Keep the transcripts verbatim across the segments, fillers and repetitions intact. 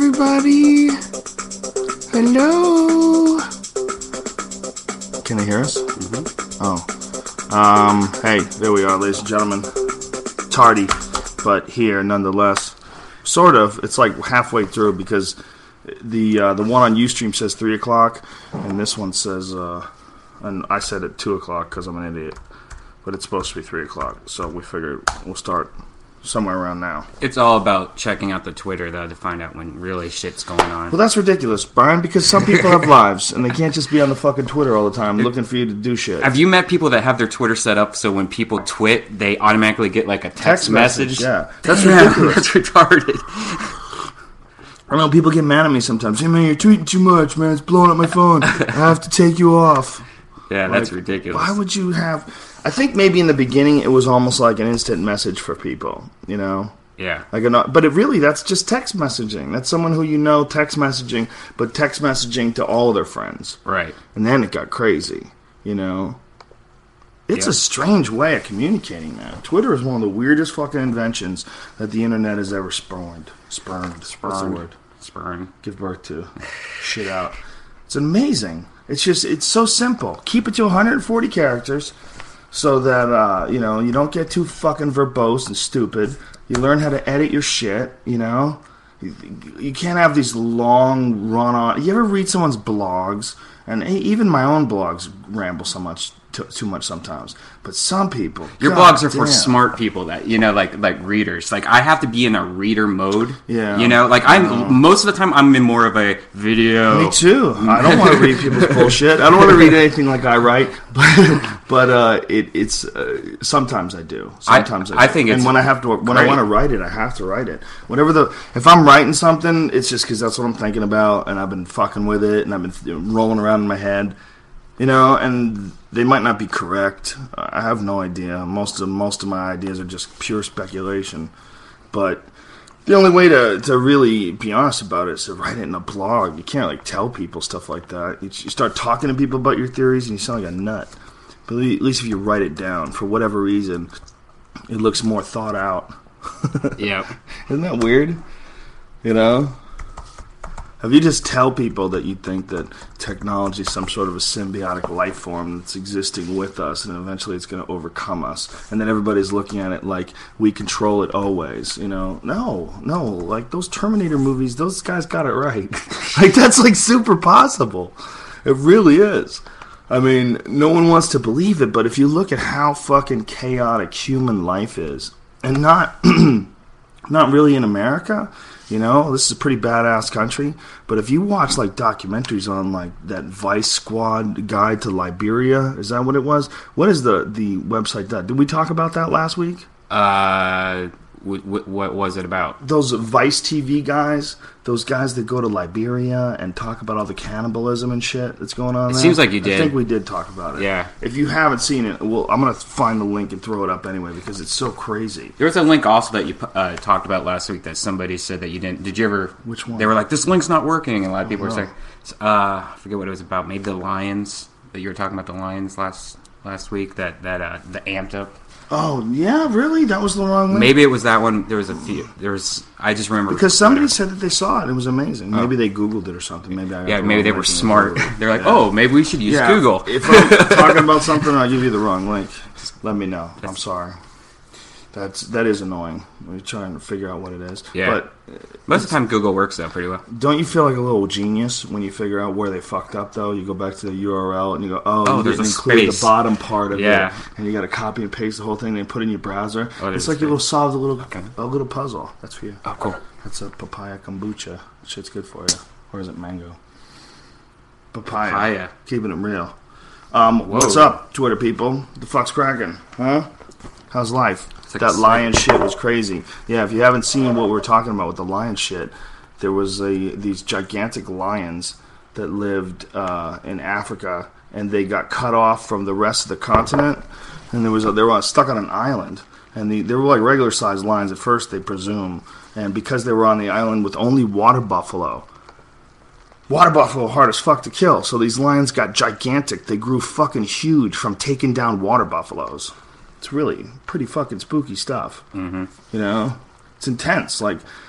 everybody. Hello. Can they hear us? Mm-hmm. Oh. Um, hey, there we are, ladies and gentlemen. Tardy, but here nonetheless. Sort of. It's like halfway through because the uh, the one on Ustream says three o'clock, and this one says, uh, and I said at two o'clock because I'm an idiot. But it's supposed to be three o'clock, so we figured we'll start somewhere around now. It's all about checking out the Twitter, though, to find out when really shit's going on. Well, that's ridiculous, Brian, because some people have lives, and they can't just be on the fucking Twitter all the time looking for you to do shit. Have you met people that have their Twitter set up so when people twit, they automatically get, like, a text, text message? message? Yeah. That's Damn, ridiculous. That's retarded. I know, people get mad at me sometimes. Hey, man, you're tweeting too much, man. It's blowing up my phone. I have to take you off. Yeah, like, that's ridiculous. Why would you have... I think maybe in the beginning it was almost like an instant message for people, you know? Yeah. Like a, but it really, that's just text messaging. That's someone who you know text messaging, but text messaging to all their friends. Right. And then it got crazy, you know? It's yeah. a strange way of communicating, man. Twitter is one of the weirdest fucking inventions that the internet has ever spawned. Spurned. Spurned. What's the word? Spurned. Give birth to. Shit out. It's amazing. It's just, it's so simple. Keep it to one hundred forty characters. So that, uh, you know, you don't get too fucking verbose and stupid. You learn how to edit your shit, you know? You, you can't have these long run-on... You ever read someone's blogs? And hey, even my own blogs ramble so much, too, too much sometimes. But some people... Your God blogs are damn. for smart people that, you know, like like readers. Like, I have to be in a reader mode. Yeah. You know? Like, I'm most of the time, I'm in more of a video... Me too. I don't want to read people's bullshit. I don't want to read anything like I write. But, but uh, it, it's... Uh, sometimes I do. Sometimes I, I, I do. think it's And when I have to... When great. I want to write it, I have to write it. Whatever the... If I'm writing something, it's just because that's what I'm thinking about, and I've been fucking with it, and I've been rolling around in my head. You know, and they might not be correct. I have no idea. Most of most of my ideas are just pure speculation. But the only way to, to really be honest about it is to write it in a blog. You can't like tell people stuff like that. You, you start talking to people about your theories, and you sound like a nut. But at least if you write it down, for whatever reason, it looks more thought out. Yep. Isn't that weird? You know? If you just tell people that you think that technology is some sort of a symbiotic life form that's existing with us and eventually it's going to overcome us, and then everybody's looking at it like we control it always, you know? No, no. Like those Terminator movies, those guys got it right. Like that's like super possible. It really is. I mean, no one wants to believe it, but if you look at how fucking chaotic human life is, and not, not really in America... You know, this is a pretty badass country. But if you watch, like, documentaries on, like, that Vice Squad guide to Liberia, is that what it was? What is the, the website that? Did we talk about that last week? Uh, w- w- what was it about? Those Vice T V guys, those guys that go to Liberia and talk about all the cannibalism and shit that's going on It there. seems like you did. I think we did talk about it. Yeah. If you haven't seen it, well, I'm going to find the link and throw it up anyway because it's so crazy. There was a link also that you uh, talked about last week that somebody said that you didn't. Did you ever? Which one? They were like, "This link's not working," and a lot of people Oh, were saying, uh, "I forget what it was about. Maybe the Lions that you were talking about the Lions last last week. That that uh, the amped up. Oh yeah, really? That was the wrong link. Maybe it was that one. There was a few. There was. I just remember because somebody whatever. said that they saw it. It was amazing. Maybe oh. they Googled it or something. Maybe I got yeah. the Maybe wrong they were link smart. They're like, yeah. "Oh, maybe we should use yeah. Google." If I'm talking about something, I'll give you the wrong link. Just let me know. That's, I'm sorry. That's that is annoying. We're trying to figure out what it is. Yeah. But most of the time, Google works though pretty well. Don't you feel like a little genius when you figure out where they fucked up? Though you go back to the U R L and you go, "Oh, oh you there's didn't a include space. the bottom part of yeah. it," and you got to copy and paste the whole thing and put it in your browser. Oh, it's like you go solve a little okay. a little puzzle. That's for you. Oh, cool. That's a papaya kombucha. That shit's good for you. Or is it mango? Papaya. Papaya. Keeping it real. Um, what's up, Twitter people? The fuck's cracking? Huh? How's life? Like that lion shit was crazy. Yeah, if you haven't seen what we're talking about with the lion shit, there was a these gigantic lions that lived uh, in Africa, and they got cut off from the rest of the continent, and there was a, they were stuck on an island, and the, they were like regular sized lions at first, they presume, and because they were on the island with only water buffalo. Water buffalo hard as fuck to kill, so these lions got gigantic. They grew fucking huge from taking down water buffaloes. It's really pretty fucking spooky stuff. Mm-hmm. You know? It's intense. Like,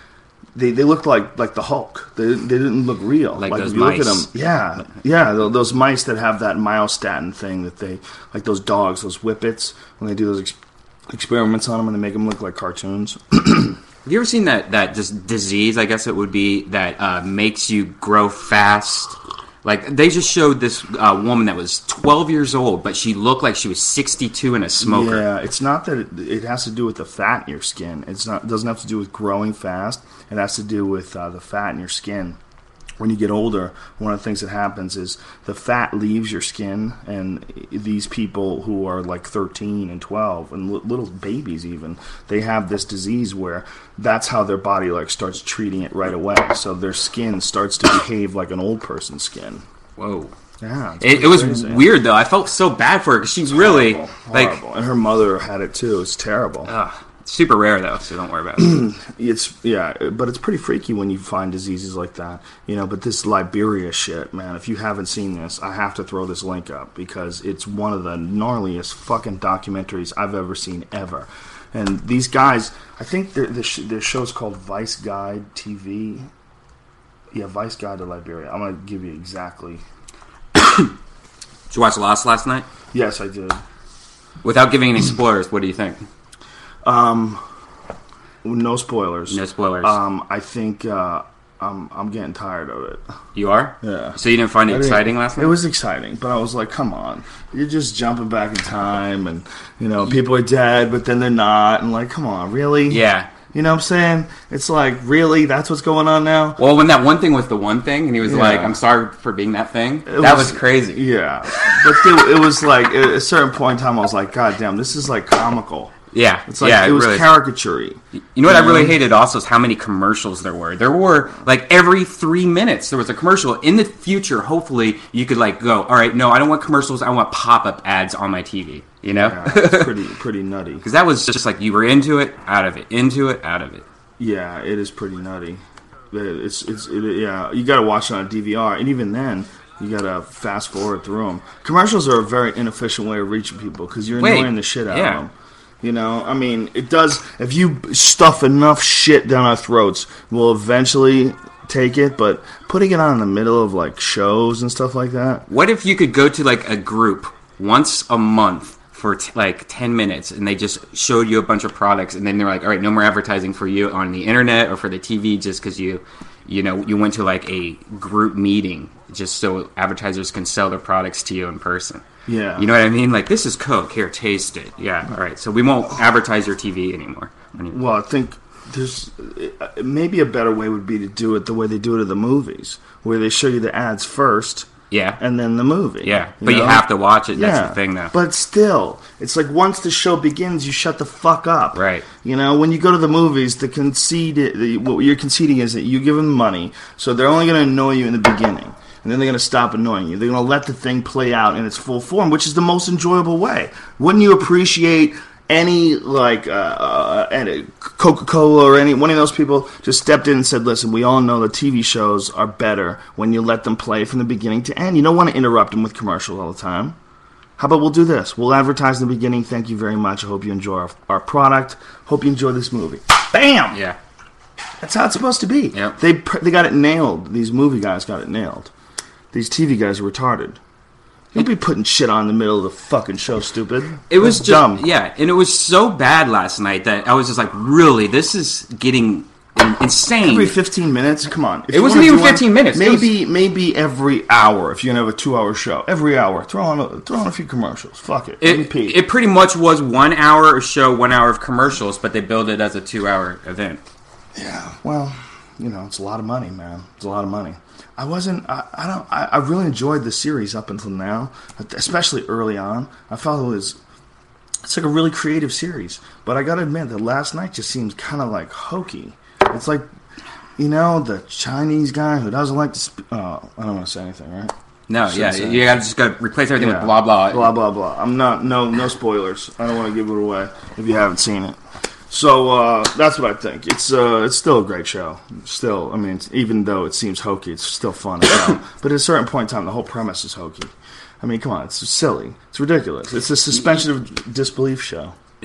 They, they looked like, like the Hulk. They, they didn't look real. Like, like those if you mice. look at them, yeah, yeah, those mice that have that myostatin thing that they, like those dogs, those whippets, when they do those ex- experiments on them and they make them look like cartoons. Have you ever seen that, that just disease, I guess it would be, that uh, makes you grow fast? Like, they just showed this uh, woman that was twelve years old, but she looked like she was sixty-two and a smoker. Yeah, it's not that it, it has to do with the fat in your skin. It's not. It doesn't have to do with growing fast. It has to do with uh, the fat in your skin. When you get older, one of the things that happens is the fat leaves your skin, and these people who are like thirteen and twelve, and li- little babies even, they have this disease where that's how their body like starts treating it right away. So their skin starts to behave like an old person's skin. Whoa. Yeah, It, it was crazy. weird, though. I felt so bad for her, because she's really, Horrible, like... horrible. And her mother had it too. It's terrible. Ugh, super rare, though, so don't worry about it. It's yeah, but it's pretty freaky when you find diseases like that, you know. But this Liberia shit, man, if you haven't seen this, I have to throw this link up because it's one of the gnarliest fucking documentaries I've ever seen ever. And these guys, I think the the sh- the show's called Vice Guide T V. Yeah, Vice Guide to Liberia. I'm gonna give you exactly. Did you watch Lost last night? Yes, I did. Without giving any spoilers, what do you think? Um, no spoilers. No spoilers. Um, I think uh, I'm I'm getting tired of it. You are? Yeah. So you didn't find it I didn't- exciting last night? It was exciting, but I was like, come on. You're just jumping back in time, and, you know, people are dead, but then they're not, and like, come on, really? Yeah. You know what I'm saying? It's like, really? That's what's going on now? Well, when that one thing was the one thing, and he was Yeah. like, I'm sorry for being that thing, It that was, crazy. Yeah. But dude, it was like, at a certain point in time, I was like, God damn, this is like comical. Yeah. It's like, yeah, it was really is. caricature-y. You know what I Mhm. really hated also is how many commercials there were. There were, like, every three minutes there was a commercial. In the future, hopefully, you could, like, go, all right, no, I don't want commercials. I want pop-up ads on my T V, you know? Yeah, it's pretty, pretty nutty. Because that was just like you were into it, out of it, into it, out of it. Yeah, it is pretty nutty. It's, it's, it, yeah, you gotta watch it on D V R, and even then, you gotta fast forward through them. Commercials are a very inefficient way of reaching people because you're Wait, annoying the shit out yeah. of them. You know, I mean, it does. If you stuff enough shit down our throats, we'll eventually take it. But putting it on in the middle of like shows and stuff like that, What if you could go to, like, a group once a month for, t- like, ten minutes, and they just showed you a bunch of products, and then they're like, all right, no more advertising for you on the internet or for the T V just because you, you know, you went to, like, a group meeting just so advertisers can sell their products to you in person. yeah, You know what I mean? Like, this is Coke. Here, taste it. Yeah, all right. So we won't advertise your T V anymore. Well, I think there's uh, maybe a better way would be to do it the way they do it in the movies, where they show you the ads first. Yeah. And then the movie. Yeah. But you know? have to watch it. That's Yeah, the thing, though. But still, it's like once the show begins, you shut the fuck up. Right. You know, when you go to the movies, the concede, the, what you're conceding is that you give them money, so they're only going to annoy you in the beginning, and then they're going to stop annoying you. They're going to let the thing play out in its full form, which is the most enjoyable way. Wouldn't you appreciate any like uh, uh, any Coca-Cola or any one of those people just stepped in and said, listen, we all know the T V shows are better when you let them play from the beginning to end. You don't want to interrupt them with commercials all the time. How about we'll do this? We'll advertise in the beginning. Thank you very much. I hope you enjoy our, our product. Hope you enjoy this movie. Bam! Yeah. That's how it's supposed to be. Yep. They they got it nailed. These movie guys got it nailed. These T V guys are retarded. Don't be putting shit on in the middle of the fucking show, stupid. It was That's just, dumb. yeah, and it was so bad last night that I was just like, really, this is getting in- insane. Every fifteen minutes, come on. If It you wasn't wanna even do one- fifteen minutes. It Maybe maybe every hour if you're gonna have a two-hour show. Every hour, throw on a, throw on a few commercials. Fuck it. Let me It, pee. it pretty much was one hour of show, one hour of commercials, but they billed it as a two-hour event. Yeah. Well, you know, it's a lot of money, man. It's a lot of money. I wasn't. I, I don't. I, I really enjoyed the series up until now, especially early on. I felt it was. It's like a really creative series, but I gotta admit that last night just seems kind of like hokey. It's like, you know, the Chinese guy who doesn't like to. Sp- oh, I don't want to say anything, right? No, Shouldn't yeah, say. you gotta just gotta replace everything Yeah. with blah blah. Blah blah blah. I'm not. No, no spoilers. I don't want to give it away if you haven't seen it. So uh, that's what I think. It's uh, it's still a great show. Still, I mean, it's, even though it seems hokey, it's still fun as hell. But at a certain point in time, the whole premise is hokey. I mean, come on, it's silly. It's ridiculous. It's a suspension of disbelief show. Yeah,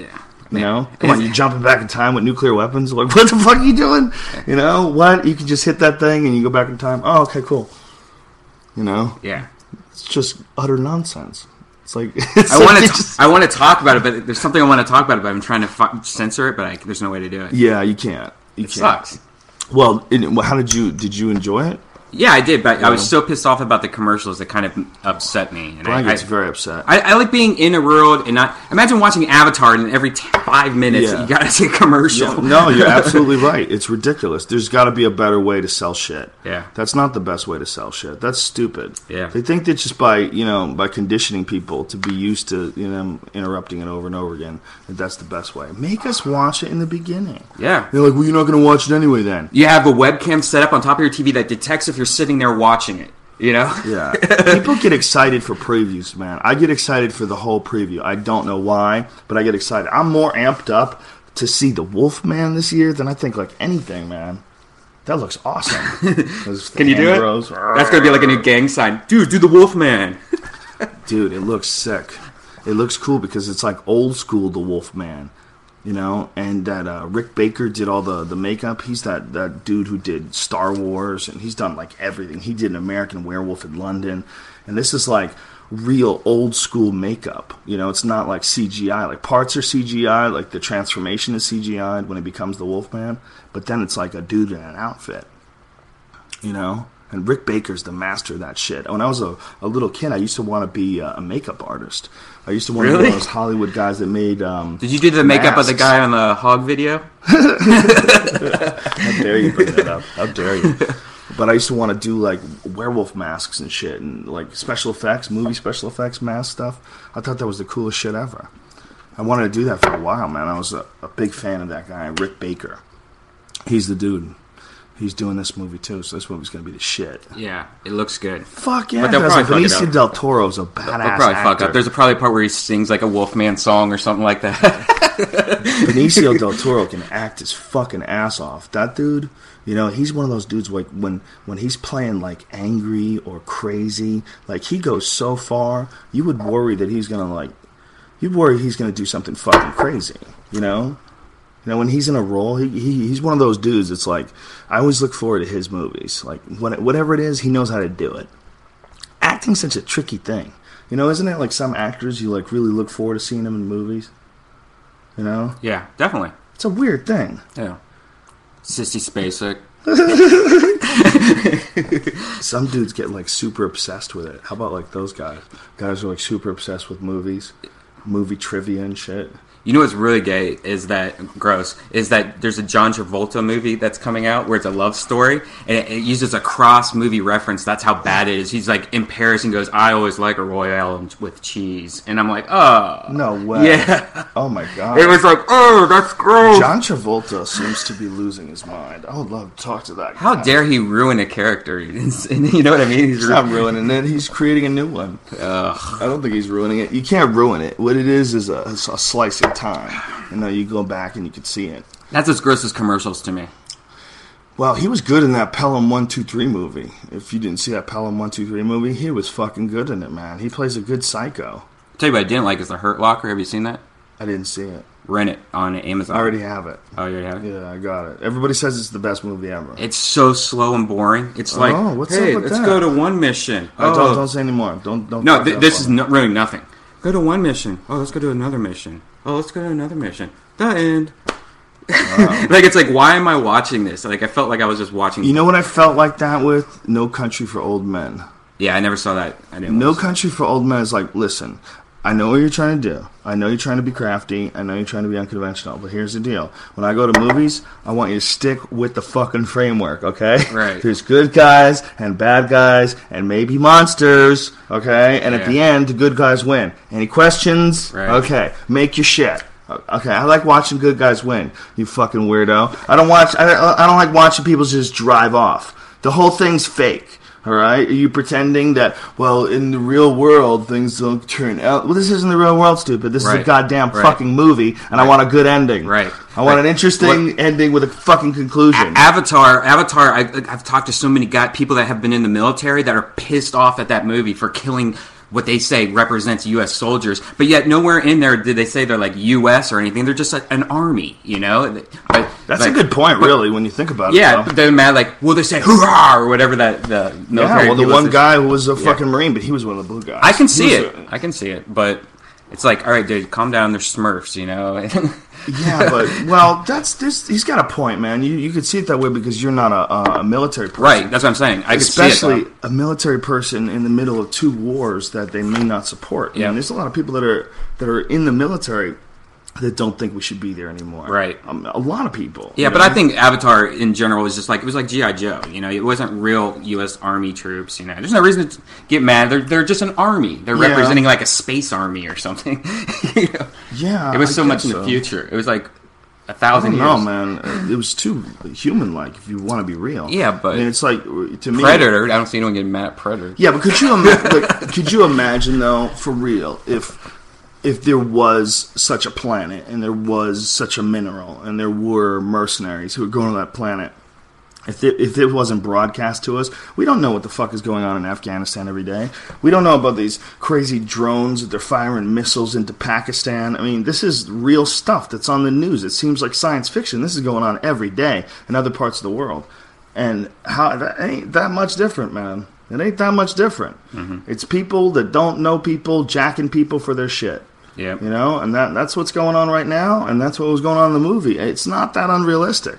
You know, come on, you're jumping back in time with nuclear weapons. Like, what the fuck are you doing? You know, what? You can just hit that thing and you go back in time. Oh, okay, cool. You know, yeah, it's just utter nonsense. It's like it's I like want to. just... I want to talk about it, but there's something I want to talk about it. But I'm trying to fi- censor it, but I, there's no way to do it. Yeah, you can't. You it can't. sucks. Well, it, how did you did you enjoy it? Yeah, I did, but yeah. I was so pissed off about the commercials that kind of upset me. And Brian I, gets I, very upset. I, I like being in a world and not... Imagine watching Avatar and every t- five minutes Yeah. you gotta see a commercial. Yeah, no, you're absolutely right. It's ridiculous. There's got to be a better way to sell shit. Yeah. That's not the best way to sell shit. That's stupid. Yeah. They think that just by, you know, by conditioning people to be used to, you know, interrupting it over and over again, that that's the best way. Make us watch it in the beginning. Yeah. They're like, well, you're not going to watch it anyway then. You have a webcam set up on top of your T V that detects if you're sitting there watching it, you know? Yeah. People get excited for previews, man. I get excited for the whole preview. I don't know why, but I get excited. I'm more amped up to see the Wolfman this year than I think like anything, man. That looks awesome. Can you do it? Grows. That's going to be like a new gang sign. Dude, do the Wolfman. Dude, it looks sick. It looks cool because it's like old school the Wolfman. You know, and that uh, Rick Baker did all the, the makeup. He's that, that dude who did Star Wars, and he's done like everything. He did an American Werewolf in London, and this is like real old school makeup. You know, it's not like C G I. Like parts are C G I, like the transformation is C G I'd when he becomes the Wolfman, but then it's like a dude in an outfit. You know? And Rick Baker's the master of that shit. When I was a, a little kid, I used to want to be a, a makeup artist. I used to want really? to be one of those Hollywood guys that made um, Did you do the makeup masks. of the guy on the hog video? How dare you bring that up? How dare you? But I used to want to do like werewolf masks and shit and like special effects, movie special effects mask stuff. I thought that was the coolest shit ever. I wanted to do that for a while, man. I was a, a big fan of that guy, Rick Baker. He's the dude. He's doing this movie too, so this movie's gonna be the shit. Yeah, it looks good. Fuck yeah! But they'll probably fuck it Benicio up. del Toro's a badass They'll probably actor. fuck up. There's a probably a part where he sings like a Wolfman song or something like that. Benicio del Toro can act his fucking ass off. That dude, you know, he's one of those dudes like when when he's playing like angry or crazy, like he goes so far, you would worry that he's gonna like, you'd worry he's gonna do something fucking crazy, you know. You know, when he's in a role, he, he he's one of those dudes. It's like I always look forward to his movies. Like what, whatever it is, he knows how to do it. Acting's such a tricky thing, you know. Isn't it like some actors you like really look forward to seeing them in movies? You know? Yeah, definitely. It's a weird thing. Yeah. Sissy Spacek. Some dudes get like super obsessed with it. How about like those guys? Guys are like super obsessed with movies, movie trivia and shit. You know what's really gay is that gross is that there's a John Travolta movie that's coming out where it's a love story and it, it uses a cross movie reference. That's how bad it is. He's like in Paris and goes, "I always like a royale with cheese," and I'm like, "Oh, no way!" Yeah. Oh my god. It was like, "Oh, that's gross." John Travolta seems to be losing his mind. I would love to talk to that guy. How dare he ruin a character? You know what I mean? He's not ruining it. He's creating a new one. Ugh. I don't think he's ruining it. You can't ruin it. What it is is a, a slice of time. You know, you go back and you can see it. That's as gross as commercials to me. Well, he was good in that Pelham one two three movie. If you didn't see that Pelham one two three movie, he was fucking good in it, man. He plays a good psycho. I'll tell you what I didn't like is The Hurt Locker. Have you seen that? I didn't see it. Rent it on Amazon. I already have it. Oh, you already have it? Yeah, I got it. Everybody says it's the best movie ever. It's so slow and boring. It's like, Oh, what's hey, up with let's that? go to one mission. Oh, Oh, don't, don't say anymore. Don't, don't. no, talk th- that this far. is no, really nothing. Go to one mission. Oh, let's go to another mission. Oh, let's go to another mission. The end. Wow. Like, it's like, why am I watching this? Like, I felt like I was just watching. You know what I felt like that with? No Country for Old Men. Yeah, I never saw that. I didn't. No watch Country for Old Men is like, listen, I know what you're trying to do. I know you're trying to be crafty. I know you're trying to be unconventional. But here's the deal. When I go to movies, I want you to stick with the fucking framework, okay? Right. There's good guys and bad guys and maybe monsters, okay? And Yeah. at the end, the good guys win. Any questions? Right. Okay. Make your shit. Okay, I like watching good guys win, you fucking weirdo. I don't watch. I, I don't like watching people just drive off. The whole thing's fake. All right? Are you pretending that, well, in the real world, things don't turn out? Well, this isn't the real world, stupid. This is Right. a goddamn Right. fucking movie, and I want a good ending. Right. I want Right. an interesting What- ending with a fucking conclusion. Avatar, Avatar. I, I've talked to so many guy, people that have been in the military that are pissed off at that movie for killing what they say represents U S soldiers, but yet nowhere in there did they say they're like U S or anything. They're just like an army, you know. But that's like, a good point, really, but, when you think about yeah, it. Yeah, but they're mad like, well, they say "hurrah" or whatever that the military. Yeah, well, the one says. guy who was a fucking yeah. Marine, but he was one of the blue guys. I can see it. A, I can see it, but it's like, all right, dude, calm down. They're Smurfs, you know. Yeah, but well, that's this. He's got a point, man. You you could see it that way because you're not a, a military person, right? That's what I'm saying. I especially could see it, a military person in the middle of two wars that they may not support. Yeah, I mean, there's a lot of people that are that are in the military that don't think we should be there anymore. Right. Um, a lot of people. Yeah, but know? I think Avatar in general was just like, it was like G I. Joe. You know, it wasn't real U S Army troops. You know, there's no reason to get mad. They're they're just an army. They're yeah. representing like a space army or something. You know? Yeah, it was so much in so. the future. It was like a thousand years. No, man, it was too human-like. If you want to be real. Yeah, but I mean, it's like to me, Predator. I don't see anyone getting mad at Predator. Yeah, but could you ima- but could you imagine though, for real, if if there was such a planet and there was such a mineral and there were mercenaries who were going to that planet, if it, if it wasn't broadcast to us, we don't know what the fuck is going on in Afghanistan every day. We don't know about these crazy drones that they're firing missiles into Pakistan. I mean, this is real stuff that's on the news. It seems like science fiction. This is going on every day in other parts of the world. And how that ain't that much different, man. It ain't that much different. Mm-hmm. It's people that don't know people jacking people for their shit. Yeah, you know, and that that's what's going on right now, and that's what was going on in the movie. It's not that unrealistic,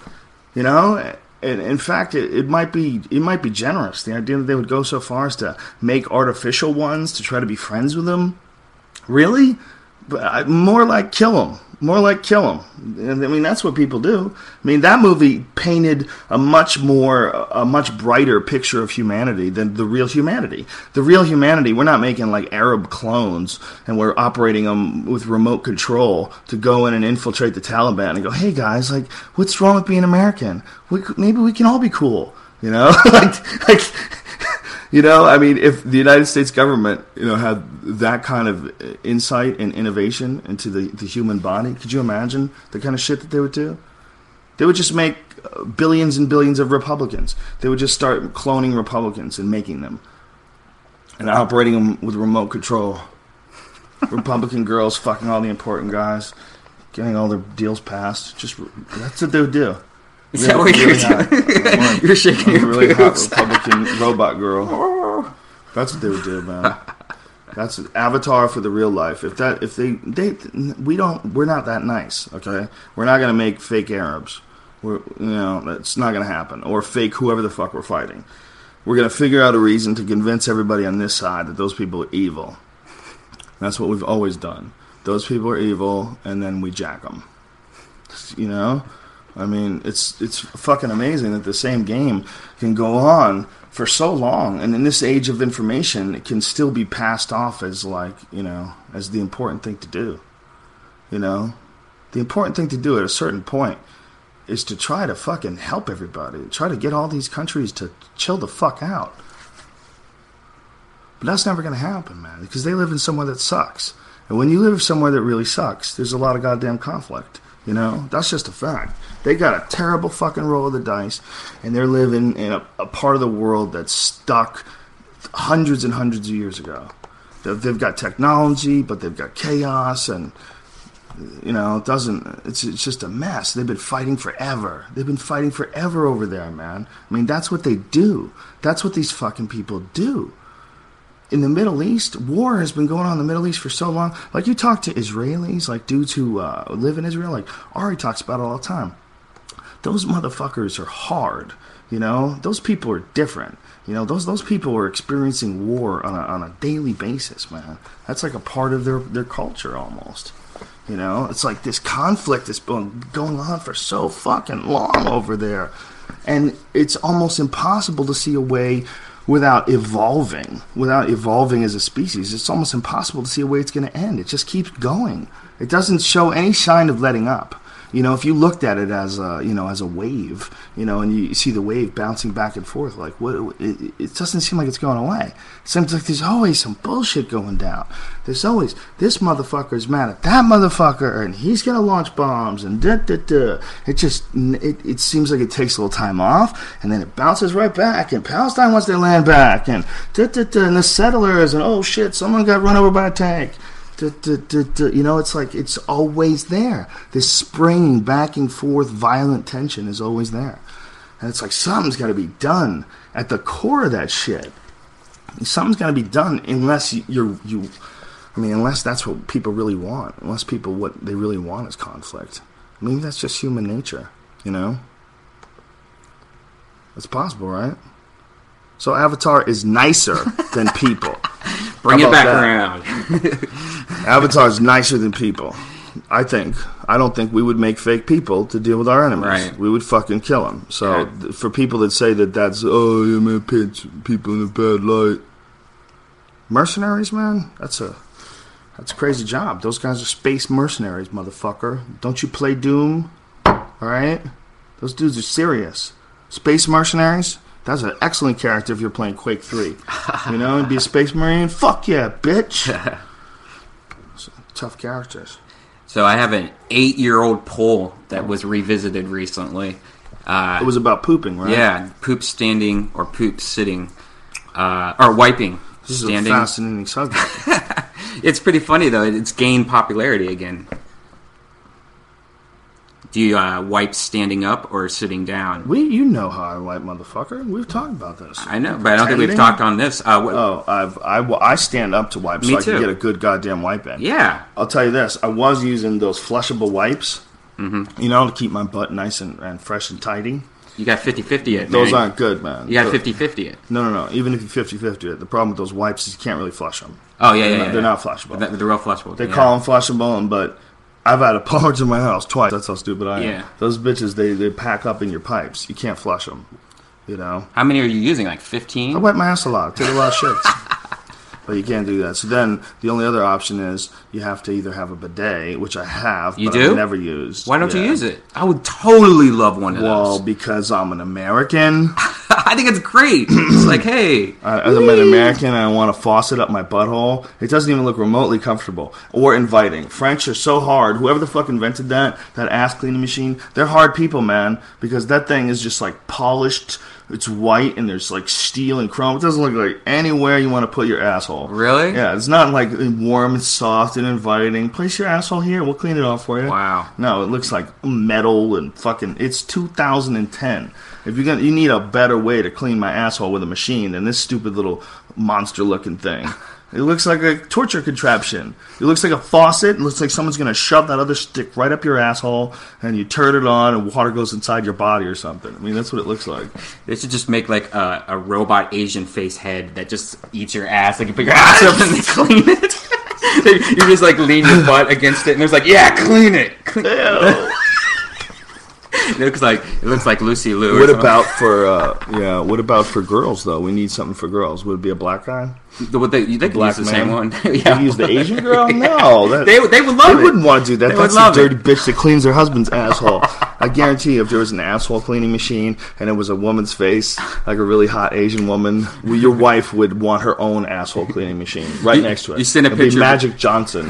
you know. And in fact, it, it might be it might be generous. The idea that they would go so far as to make artificial ones to try to be friends with them, really, but more like kill them. More like kill them. I mean, that's what people do. I mean, that movie painted a much more, a much brighter picture of humanity than the real humanity. The real humanity, we're not making like Arab clones and we're operating them with remote control to go in and infiltrate the Taliban and go, hey guys, like, what's wrong with being American? We, maybe we can all be cool, you know? like, like, you know, I mean, if the United States government, you know, had that kind of insight and innovation into the, the human body, could you imagine the kind of shit that they would do? They would just make billions and billions of Republicans. They would just start cloning Republicans and making them and operating them with remote control. Republican girls fucking all the important guys, getting all their deals passed. Just that's what they would do. Is that what you're doing? You're shaking your really hot Republican robot girl. That's what they would do, man. That's an Avatar for the real life. If that, if they, they, we don't, we're not that nice. Okay, we're not gonna make fake Arabs. We're, you know, that's not gonna happen. Or fake whoever the fuck we're fighting. We're gonna figure out a reason to convince everybody on this side that those people are evil. That's what we've always done. Those people are evil, and then we jack them. You know. I mean, it's it's fucking amazing that the same game can go on for so long, and in this age of information, it can still be passed off as like, you know, as the important thing to do. You know, the important thing to do at a certain point is to try to fucking help everybody, try to get all these countries to chill the fuck out. But that's never going to happen, man, because they live in somewhere that sucks. And when you live somewhere that really sucks, there's a lot of goddamn conflict. You know, that's just a fact. They got a terrible fucking roll of the dice, and they're living in a, a part of the world that's stuck hundreds and hundreds of years ago. They've got technology, but they've got chaos, and you know, it doesn't. It's it's just a mess. They've been fighting forever. They've been fighting forever over there, man. I mean, that's what they do. That's what these fucking people do. In the Middle East, war has been going on in the Middle East for so long. Like, you talk to Israelis, like dudes who uh, live in Israel, like Ari talks about it all the time. Those motherfuckers are hard, you know? Those people are different. You know, those those people are experiencing war on a, on a daily basis, man. That's like a part of their, their culture almost. You know? It's like this conflict that's been going on for so fucking long over there. And it's almost impossible to see a way without evolving, without evolving as a species. It's almost impossible to see a way it's going to end. It just keeps going. It doesn't show any sign of letting up. You know, if you looked at it as a, you know, as a wave, you know, and you see the wave bouncing back and forth, like, what? It, it doesn't seem like it's going away. It seems like there's always some bullshit going down. There's always, this motherfucker is mad at that motherfucker, and he's going to launch bombs, and da da da. It just, it, it seems like it takes a little time off, and then it bounces right back, and Palestine wants their land back, and da da da, and the settlers, and oh shit, someone got run over by a tank. Da, da, da, da. You know, it's like it's always there. This springing back and forth violent tension is always there. And it's like something's got to be done at the core of that shit. Something's got to be done unless you're, you, I mean, unless that's what people really want. Unless people, what they really want is conflict. Maybe that's just human nature, you know? It's possible, right? So Avatar is nicer than people. Bring it back that? around. Avatar is nicer than people. I think. I don't think we would make fake people to deal with our enemies. Right. We would fucking kill them. So Yeah. th- for people that say that that's, oh, you man, paint people in a bad light. Mercenaries, man, that's a that's a crazy job. Those guys are space mercenaries, motherfucker. Don't you play Doom? All right? Those dudes are serious. Space mercenaries? That's an excellent character if you're playing Quake three. You know, and be a space marine? Fuck yeah, bitch. So, tough characters. So I have an eight-year-old poll that was revisited recently. Uh, It was about pooping, right? Yeah, poop standing or poop sitting, uh, or wiping This is standing. a fascinating subject. It's pretty funny though. It's gained popularity again. Do you uh, wipe standing up or sitting down? We, you know how I wipe, motherfucker. We've talked about this. I know, but I don't think we've Pretending? talked on this. Uh, what, Oh, I've I, I stand up to wipe Me so I too. can get a good goddamn wipe in. yeah, I'll tell you this: I was using those flushable wipes, mm-hmm. you know, to keep my butt nice and, and fresh and tidy. you got fifty-fifty it. Those man. aren't good, man. You got Those- fifty-fifty it. No, no, no. Even if you fifty-fifty it, the problem with those wipes is you can't really flush them. Oh yeah, yeah, They're, yeah, not, they're yeah. not flushable. They're, they're real flushable. They yeah. call them flushable, but I've had a plumber in my house twice. That's how stupid I am. Yeah. Those bitches, they, they pack up in your pipes. You can't flush them. You know. How many are you using? Like I fifteen? wipe my ass a lot. I take a lot of shits. But you can't do that. So then the only other option is you have to either have a bidet, which I have, You but do? I've never used. Why don't you Yeah. use it? I would totally love one of Well, those. because I'm an American. I think it's great. It's like, hey, I, as I'm an American and I want a faucet up my butthole, it doesn't even look remotely comfortable or inviting. French are so hard. Whoever the fuck invented that, that ass cleaning machine, they're hard people, man. Because that thing is just like polished. It's white and there's like steel and chrome. It doesn't look like anywhere you want to put your asshole. Really? Yeah, it's not like warm and soft and inviting. Place your asshole here. We'll clean it off for you. Wow. No, it looks like metal and fucking. It's two thousand ten. If you're gonna, you need a better way to clean my asshole with a machine than this stupid little monster-looking thing. It looks like a torture contraption. It looks like a faucet. It looks like someone's gonna shove that other stick right up your asshole, and you turn it on, and water goes inside your body or something. I mean, that's what it looks like. they should just make like a, a robot Asian face head that just eats your ass. Like you put your ass up and they clean it. You just like lean your butt against it, and there's like, yeah, clean it. Clean it. Ew. It looks like it looks like Lucy Liu. or What something. about for uh, yeah? What about for girls though? We need something for girls. Would it be a black guy? The- what they, they could Black use the man? same one. They yeah. use the Asian girl? No, that, They would- they would love They it. wouldn't want to do that. They That's would the love dirty it. bitch that cleans her husband's asshole. I guarantee you, if there was an asshole cleaning machine and it was a woman's face, like a really hot Asian woman, well, your wife would want her own asshole cleaning machine right You- next to it. you send a It'd be picture of- Magic Johnson.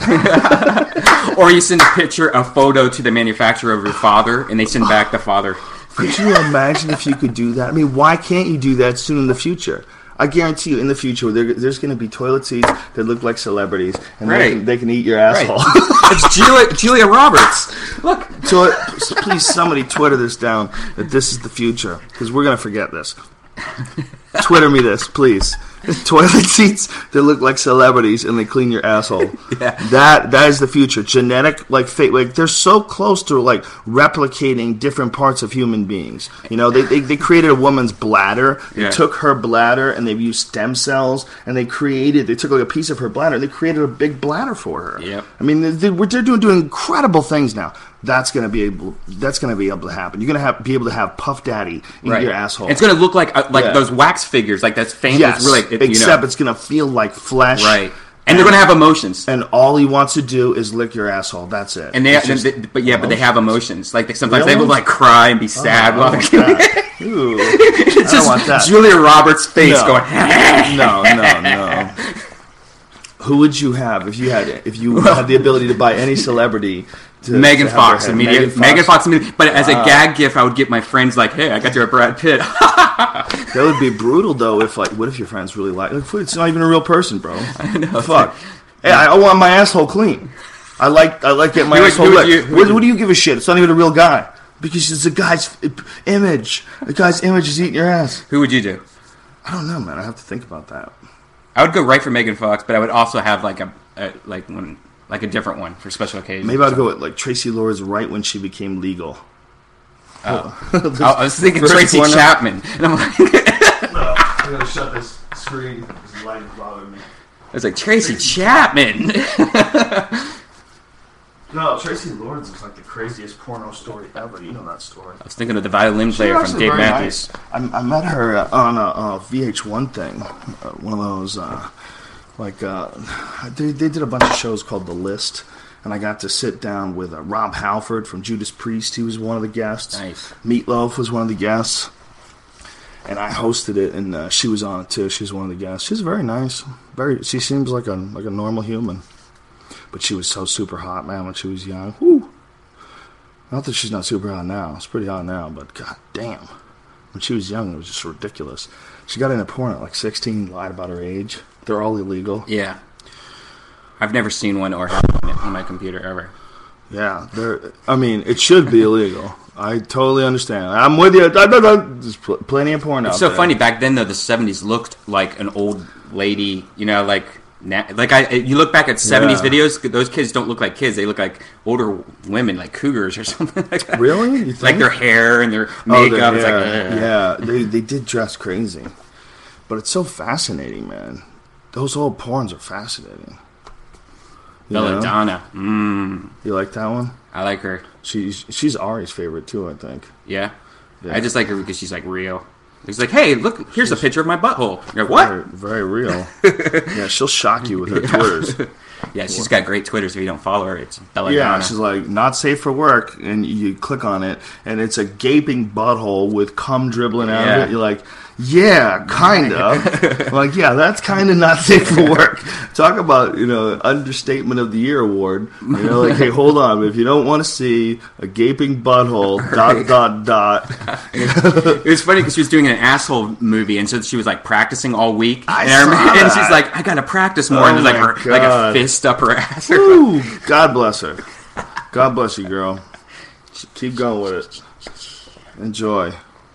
Or you send a picture, a photo to the manufacturer of your father, and they send back the father. Could you imagine if you could do that? I mean, why can't you do that soon in the future? I guarantee you, in the future, there, there's going to be toilet seats that look like celebrities, and they, Right. can, they can eat your asshole. It's Julia, Julia Roberts. Look, So, uh, please, somebody Twitter this down that this is the future, because we're going to forget this. Twitter me this, please. Toilet seats that look like celebrities and they clean your asshole. Yeah. That that is the future. Genetic, like fate, like they're so close to like replicating different parts of human beings. You know, they they, they created a woman's bladder. They Yeah. took her bladder and they've used stem cells and they created. They took like a piece of her bladder and they created a big bladder for her. Yep. I mean, they, they, they're doing doing incredible things now. That's gonna be able. That's gonna be able to happen. You're gonna have be able to have Puff Daddy in right. your asshole. It's going to look like uh, like Yeah. those wax figures, like that's famous. yes, Really, it, except you know, it's gonna feel like flesh. right. and they're going to have emotions. And all he wants to do is lick your asshole. That's it. And they, It's and just they but yeah, emotions. but they have emotions. Like they, sometimes Real they will ones? like cry and be sad Oh, while I they're don't doing want it. that. Ooh. It's I don't just want that. Julia Roberts' face No. going. No, no, no. Who would you have if you had if you had the ability to buy any celebrity? To, Megan to have Fox their head? immediately. Megan Fox immediately. But as a gag gift, I would get my friends like, "Hey, I got you a Brad Pitt." That would be brutal, though. If like, what if your friends really like? Like, it's not even a real person, bro. I know. Fuck. Hey, I, I want my asshole clean. I like I like getting my Who would- asshole who would licked. you- who What, would- what do you give a shit? It's not even a real guy because it's a guy's image. The guy's image is eating your ass. Who would you do? I don't know, man. I have to think about that. I would go right for Megan Fox, but I would also have like a, a like one like a different one for special occasions. Maybe I'd go with like Tracy Lords right when she became legal. Oh. I, I was thinking First Tracy one up. Chapman, and I'm like, No, I gotta shut this screen. This light is bothering me. I was like Tracy Chapman. No, Tracy Lords is like the craziest porno story ever. You know that story. I was thinking of the violin player She's from actually Dave very Matthews. nice. I, I met her uh, on a, a V H one thing, uh, one of those uh, like uh, they, they did a bunch of shows called The List, and I got to sit down with uh, Rob Halford from Judas Priest. He was one of the guests. Nice. Meatloaf was one of the guests, and I hosted it, and uh, she was on it too. She was one of the guests. She's very nice. Very. She seems like a like a normal human. But she was so super hot, man, when she was young. Woo. Not that she's not super hot now. It's pretty hot now, but god damn. When she was young, it was just ridiculous. She got into porn at like sixteen, lied about her age. They're all illegal. Yeah, I've never seen one or had one on my computer ever. Yeah, they're. I mean, it should be illegal. I totally understand. I'm with you. There's pl- plenty of porn out It's so there. funny. Back then, though, the seventies looked like an old lady. You know, like na- like I. You look back at seventies Yeah. videos; those kids don't look like kids. They look like older women, like cougars or something like that. Really? You think? Like their hair and their Oh, makeup. the- It's like, yeah, ugh. yeah, they they did dress crazy, but it's so fascinating, man. Those old porns are fascinating. You know? Belladonna. Mm, You like that one? I like her. She's she's Ari's favorite too, I think. Yeah. Yeah. I just like her because she's like real. He's like, hey, look, here's a picture of my butthole. You're like, what? Very, very real. Yeah, she'll shock you with her Twitters. Yeah, she's got great Twitters. If you don't follow her, it's Belladonna. Yeah, she's like, not safe for work, and you click on it, and it's a gaping butthole with cum dribbling out Yeah. of it. You're like, yeah, kind of. Like, yeah, that's kind of not safe for work. Talk about, you know, understatement of the year award. You know, like, hey, hold on. If you don't want to see a gaping butthole, dot, dot, dot. It was funny because she was doing an asshole movie, and so she was like practicing all week. I and, I remember- saw and that. she's like, I gotta practice more, Oh and there's like my her like a God. fist up her ass. Woo! God bless her. God bless you, girl. Keep going with it. Enjoy.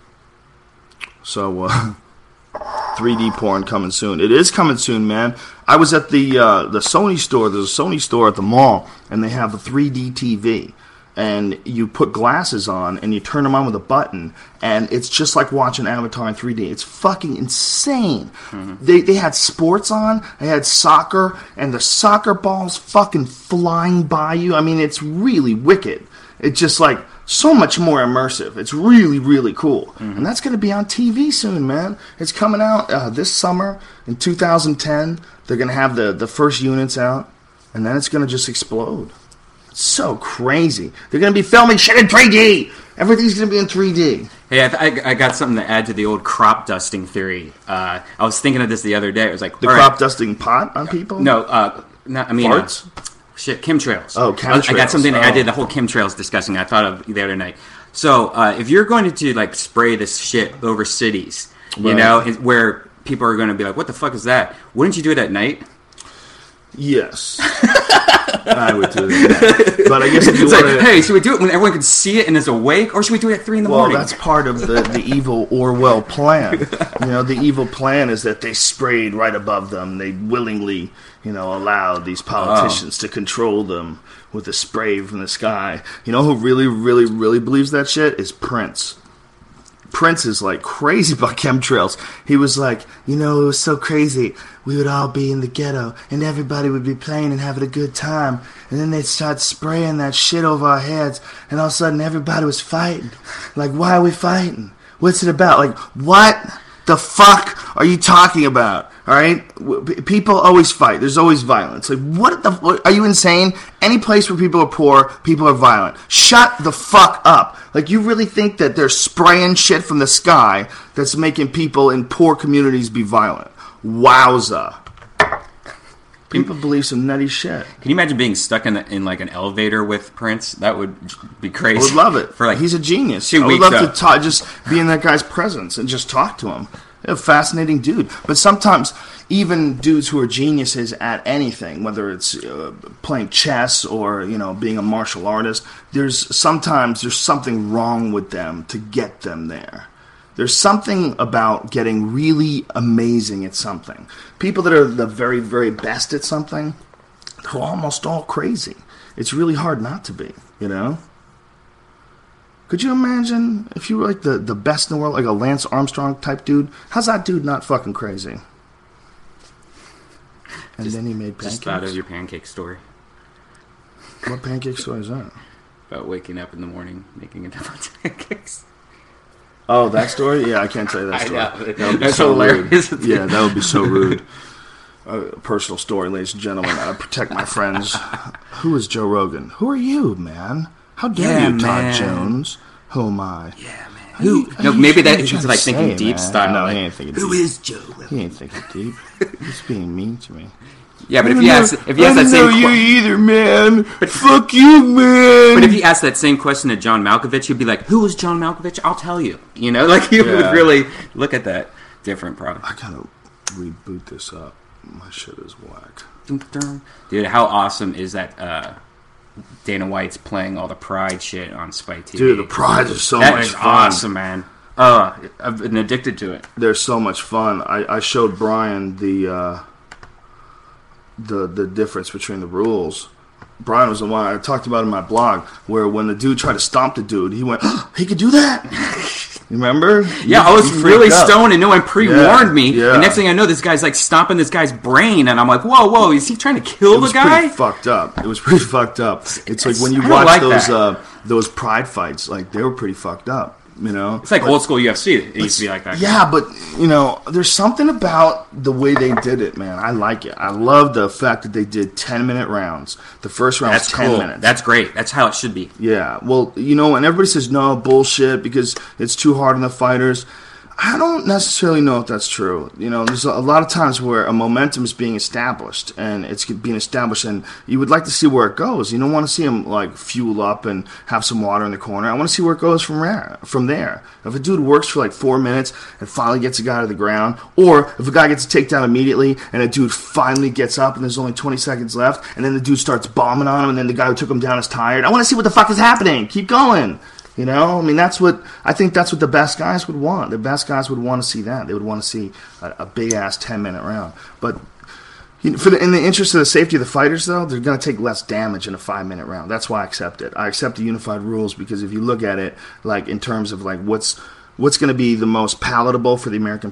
So, uh, three D porn coming soon. It is coming soon, man. I was at the uh, the Sony store. There's a Sony store at the mall, and they have a three D T V. And you put glasses on, and you turn them on with a button, and it's just like watching Avatar in three D. It's fucking insane. They they had sports on, they had soccer, and the soccer balls fucking flying by you. I mean, it's really wicked. It's just like so much more immersive. It's really, really cool. And that's going to be on T V soon, man. It's coming out uh, this summer in two thousand ten. They're going to have the, the first units out, and then it's going to just explode. It's so crazy. They're going to be filming shit in three D. Everything's going to be in three D. Hey, I, th- I I got something to add to the old crop dusting theory. Uh, I was thinking of this the other day. It was like, The all crop right, dusting pot on people? no, uh, no, I mean, uh, Farts? shit, chemtrails. Oh, I, I chemtrails. got something to Oh. add to the whole chemtrails discussion I thought of the other night. So, uh, if you're going to, to like spray this shit over cities, you Right. know, it- where people are going to be like, "What the fuck is that?" Wouldn't you do it at night? Yes. I would do that. But I guess if you It's want like, to... hey, should we do it when everyone can see it and is awake, or should we do it at three in the Well, morning? that's part of the, the evil Orwell plan. You know, the evil plan is that they sprayed right above them. They willingly, you know, allowed these politicians to control them with a spray from the sky. You know who really, really, really believes that shit? Is Prince. Prince is like crazy about chemtrails. He was like, you know, it was so crazy. We would all be in the ghetto, and everybody would be playing and having a good time. And then they'd start spraying that shit over our heads, and all of a sudden everybody was fighting. Like, why are we fighting? What's it about? Like, what the fuck are you talking about? All right, w- people always fight. There's always violence. Like, what the? What, are you insane? Any place where people are poor, people are violent. Shut the fuck up. Like, you really think that they're spraying shit from the sky that's making people in poor communities be violent? Wowza. People believe some nutty shit. Can you imagine being stuck in, in like an elevator with Prince? That would be crazy. I would love it. For like He's a genius. two I would weeks love up. to ta- just be in that guy's presence and just talk to him. A fascinating dude. But sometimes even dudes who are geniuses at anything, whether it's uh, playing chess or, you know, being a martial artist, there's sometimes there's something wrong with them to get them there. There's something about getting really amazing at something. People that are the very, very best at something, they're almost all crazy. It's really hard not to be, you know? Could you imagine if you were like the, the best in the world, like a Lance Armstrong type dude? How's that dude not fucking crazy? And just, then he made pancakes? Just thought of your pancake story. What pancake story is that? About waking up in the morning, making a bunch of pancakes. Oh, that story? Yeah, I can't tell you that story. I know. That would be That's so hilarious. rude. Yeah, that would be so rude. A personal story, ladies and gentlemen. I protect my friends. Who is Joe Rogan? Who are you, man? How dare Yeah, you, Todd man. Jones? Who am I? Yeah, man. Are Who? you- are No, you- maybe what are that you he's trying like to thinking say, deep man? style. No, like, he ain't thinking Who deep. is Joe? He ain't thinking deep. He's being mean to me. Yeah, but I if don't you know- ask, if you I ask that don't same, know you que- either, man. Fuck you, man. but if you ask that same question to John Malkovich, he'd be like, "Who is John Malkovich? I'll tell you." You know, like he Yeah. would really look at that different, probably. I gotta reboot this up. My shit is whack. Dude, how awesome is that? Uh, Dana White's playing all the Pride shit on Spike T V. Dude, the prize is so That much is fun. awesome, man. Uh, I've been addicted to it. They're so much fun. I, I showed Brian the uh, the the difference between the rules. Brian was the one I talked about in my blog, where when the dude tried to stomp the dude, he went, oh, "He could do that." You remember? Yeah, He- I was he really freaked out. stoned and no one pre-warned Yeah, me. yeah. And next thing I know, this guy's like stomping this guy's brain, and I'm like, "Whoa, whoa! Is he trying to kill It the was guy?" pretty fucked up. It was pretty fucked up. It's like when you I don't watch like those that. uh, those Pride fights, like they were pretty fucked up. You know, It's like But- old school U F C. It used to be like that. Yeah, but you know, there's something about the way they did it, man. I like it. I love the fact that they did ten minute rounds. The first round That's was ten cool. minutes. That's great. That's how it should be. Yeah, well, you know, and everybody says no bullshit because it's too hard on the fighters. I don't necessarily know if that's true. You know, there's a lot of times where a momentum is being established, and it's being established, and you would like to see where it goes. You don't want to see them like fuel up and have some water in the corner. I want to see where it goes from there. From there, if a dude works for like four minutes and finally gets a guy to the ground, or if a guy gets a takedown immediately and a dude finally gets up and there's only twenty seconds left, and then the dude starts bombing on him, and then the guy who took him down is tired. I want to see what the fuck is happening. Keep going. You know, I mean, that's what I think. That's what the best guys would want. The best guys would want to see that. They would want to see a, a big ass ten minute round. But you know, for the, in the interest of the safety of the fighters, though, they're going to take less damage in a five minute round. That's why I accept it. I accept the unified rules because if you look at it, like in terms of like what's what's going to be the most palatable for the American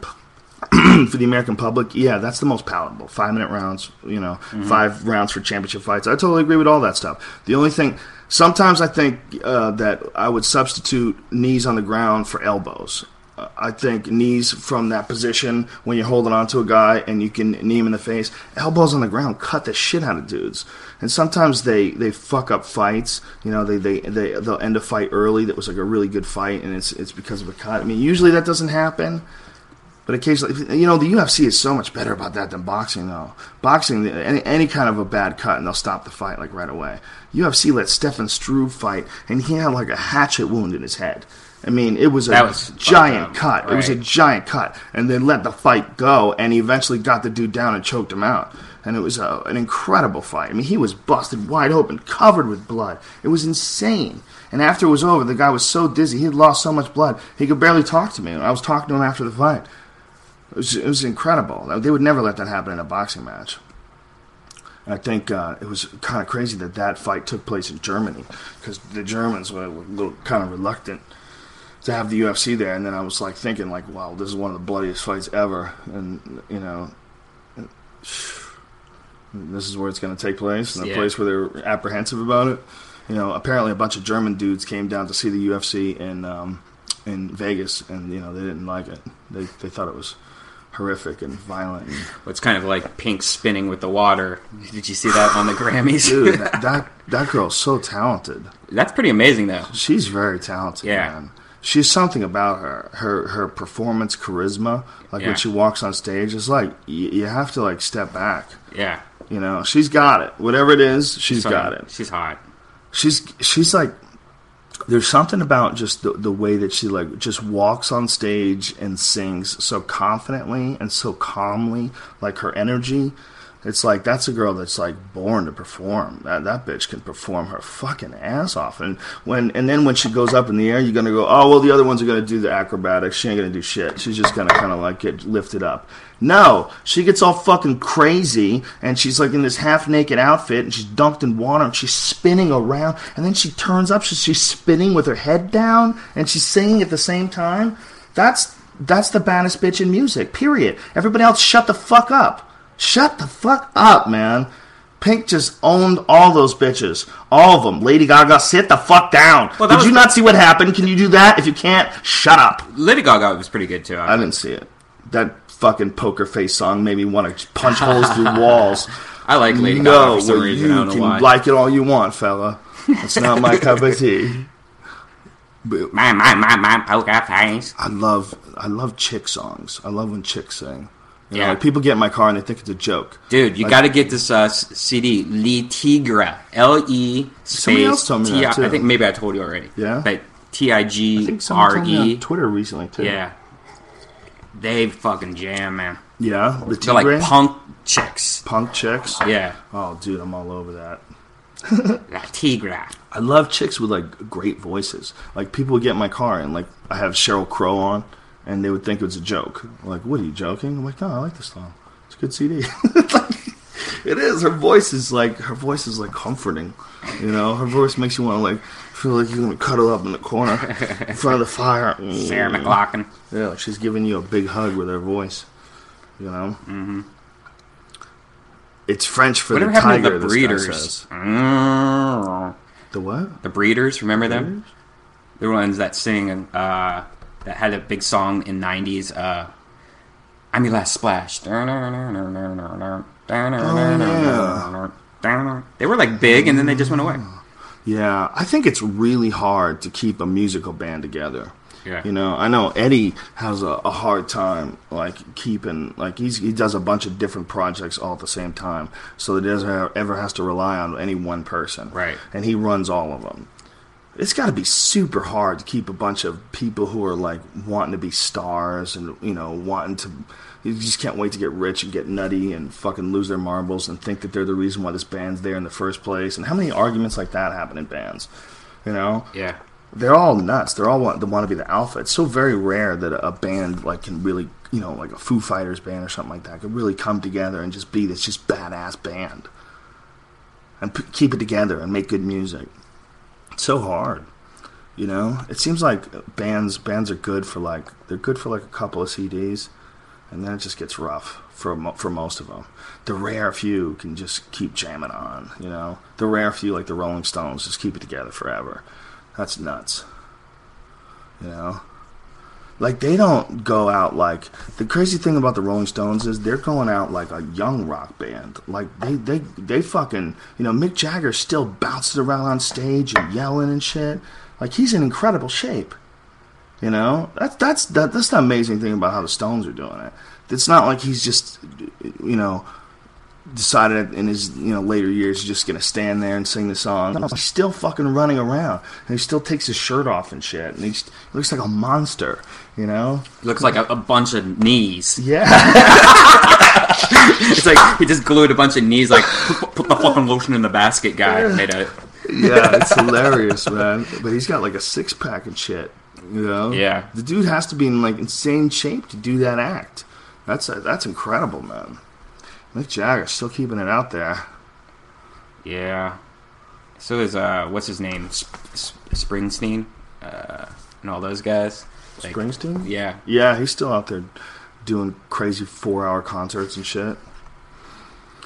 pu- for the American public, yeah, that's the most palatable. Five minute rounds, you know, mm-hmm. five rounds for championship fights. I totally agree with all that stuff. The only thing. Sometimes I think uh, that I would substitute knees on the ground for elbows. Uh, I think knees from that position when you're holding on to a guy and you can knee him in the face. Elbows on the ground cut the shit out of dudes. And sometimes they, they fuck up fights. You know, they, they, they, they'll end a fight early that was like a really good fight and it's it's because of a cut. I mean, usually that doesn't happen. But occasionally, you know, the U F C is so much better about that than boxing, though. Boxing, any, any kind of a bad cut, and they'll stop the fight, like, right away. U F C let Stefan Struve fight, and he had, like, a hatchet wound in his head. I mean, it was a was giant cut. Right. It was a giant cut. And they let the fight go, and he eventually got the dude down and choked him out. And it was a, an incredible fight. I mean, he was busted wide open, covered with blood. It was insane. And after it was over, the guy was so dizzy, he had lost so much blood, he could barely talk to me. I was talking to him after the fight. It was, it was incredible. They would never let that happen in a boxing match. I think uh, it was kind of crazy that that fight took place in Germany because the Germans were a little kind of reluctant to have the U F C there. And then I was like thinking, like, wow, this is one of the bloodiest fights ever, and you know, this is where it's going to take place, and a yeah. place where they're apprehensive about it. You know, apparently a bunch of German dudes came down to see the U F C in um, in Vegas, and you know they didn't like it. They they thought it was horrific and violent. And, It's kind of like Pink spinning with the water. Did you see that on the Grammys? dude, that, that that girl's so talented. That's pretty amazing, though. She's very talented, Yeah. man. She's something about her. Her her performance charisma, like Yeah. when she walks on stage, is like you, you have to like step back. Yeah. You know, she's got it. Whatever it is, she's So, got it. She's hot. She's she's like, there's something about just the the way that she like just walks on stage and sings so confidently and so calmly, like her energy. It's like, that's a girl that's like born to perform. That that bitch can perform her fucking ass off. And when and then when she goes up in the air, you're gonna go, oh well, the other ones are gonna do the acrobatics. She ain't gonna do shit. She's just gonna kind of like get lifted up. No, she gets all fucking crazy, and she's like in this half naked outfit, and she's dunked in water, and she's spinning around, and then she turns up, she's, she's spinning with her head down, and she's singing at the same time. That's that's the baddest bitch in music. Period. Everybody else, shut the fuck up. Shut the fuck up, man. Pink just owned all those bitches. All of them. Lady Gaga, sit the fuck down. Well, that Did was you the- not see what happened? Can you do that? If you can't, shut up. Lady Gaga was pretty good, too. I didn't see it. That fucking Poker Face song made me want to punch holes through walls. I like Lady no, Gaga for some well, reason. I you don't know can why. like it all you want, fella. It's not my cup of tea. But My, my, my, my poker face. I love, I love chick songs. I love when chicks sing. You know, Yeah. like people get in my car and they think it's a joke. Dude, you Like- got to get this uh, s- C D, Le Tigre. L E Somebody space else told me T I that, too. I think maybe I told you already. Yeah? But T I I G think someone R told me E. on Twitter recently too. Yeah. They fucking jam, man. Yeah, the They're like Tigre? punk chicks. Punk chicks. Yeah. Oh, dude, I'm all over that. La Tigre. I love chicks with like great voices. Like people would get in my car and like I have Sheryl Crow on, and they would think it was a joke. Like, what are you joking? I'm like, no, I like this song. It's a good C D. It's like, it is. Her voice is like her voice is like comforting. You know, her voice makes you want to like feel like you're gonna cuddle up in the corner in front of the fire. Sarah McLachlan. Yeah, like she's giving you a big hug with her voice. You know. Mm-hmm. It's French for Whatever the happened tiger. to the this guy Breeders? says. Mm. The what? The Breeders, remember them? Breeders? They're the ones that sing, uh, that had a big song in nineties, uh, I'm Your Last Splash. They were like big, and then they just went away. Yeah, I think it's really hard to keep a musical band together. Yeah. You know, I know Eddie has a, a hard time, like, keeping, like, he's, he does a bunch of different projects all at the same time, so that he doesn't have, ever has to rely on any one person. Right. And he runs all of them. It's got to be super hard to keep a bunch of people who are, like, wanting to be stars and, you know, wanting to, you just can't wait to get rich and get nutty and fucking lose their marbles and think that they're the reason why this band's there in the first place. And how many arguments like that happen in bands? You know? Yeah. They're all nuts. They're all want, they want to be the alpha. It's so very rare that a, a band like can really, you know, like a Foo Fighters band or something like that, could really come together and just be this just badass band and p- keep it together and make good music. It's so hard, you know. It seems like bands bands are good for like they're good for like a couple of C Ds, and then it just gets rough for mo- for most of them. The rare few can just keep jamming on, you know. The rare few like the Rolling Stones just keep it together forever. That's nuts. You know? Like, they don't go out like... The crazy thing about the Rolling Stones is they're going out like a young rock band. Like, they, they, they fucking... You know, Mick Jagger still bounces around on stage and yelling and shit. Like, he's in incredible shape. You know? That's, that's, that, that's the amazing thing about how the Stones are doing it. It's not like he's just, you know... decided in his you know later years he's just gonna stand there and sing the song. No, he's still fucking running around, and he still takes his shirt off and shit, and he looks like a monster, you know. Looks like a, a bunch of knees. Yeah, It's like he just glued a bunch of knees, like put, put the fucking lotion in the basket guy made it. yeah, it's hilarious, man. But he's got like a six pack and shit, you know. Yeah. The dude has to be in like insane shape to do that act. That's a, that's incredible, man. Mick Jagger still keeping it out there. Yeah. So is uh, what's his name, Sp- Sp- Springsteen, uh, and all those guys. Like, Springsteen? Yeah. Yeah, he's still out there doing crazy four-hour concerts and shit.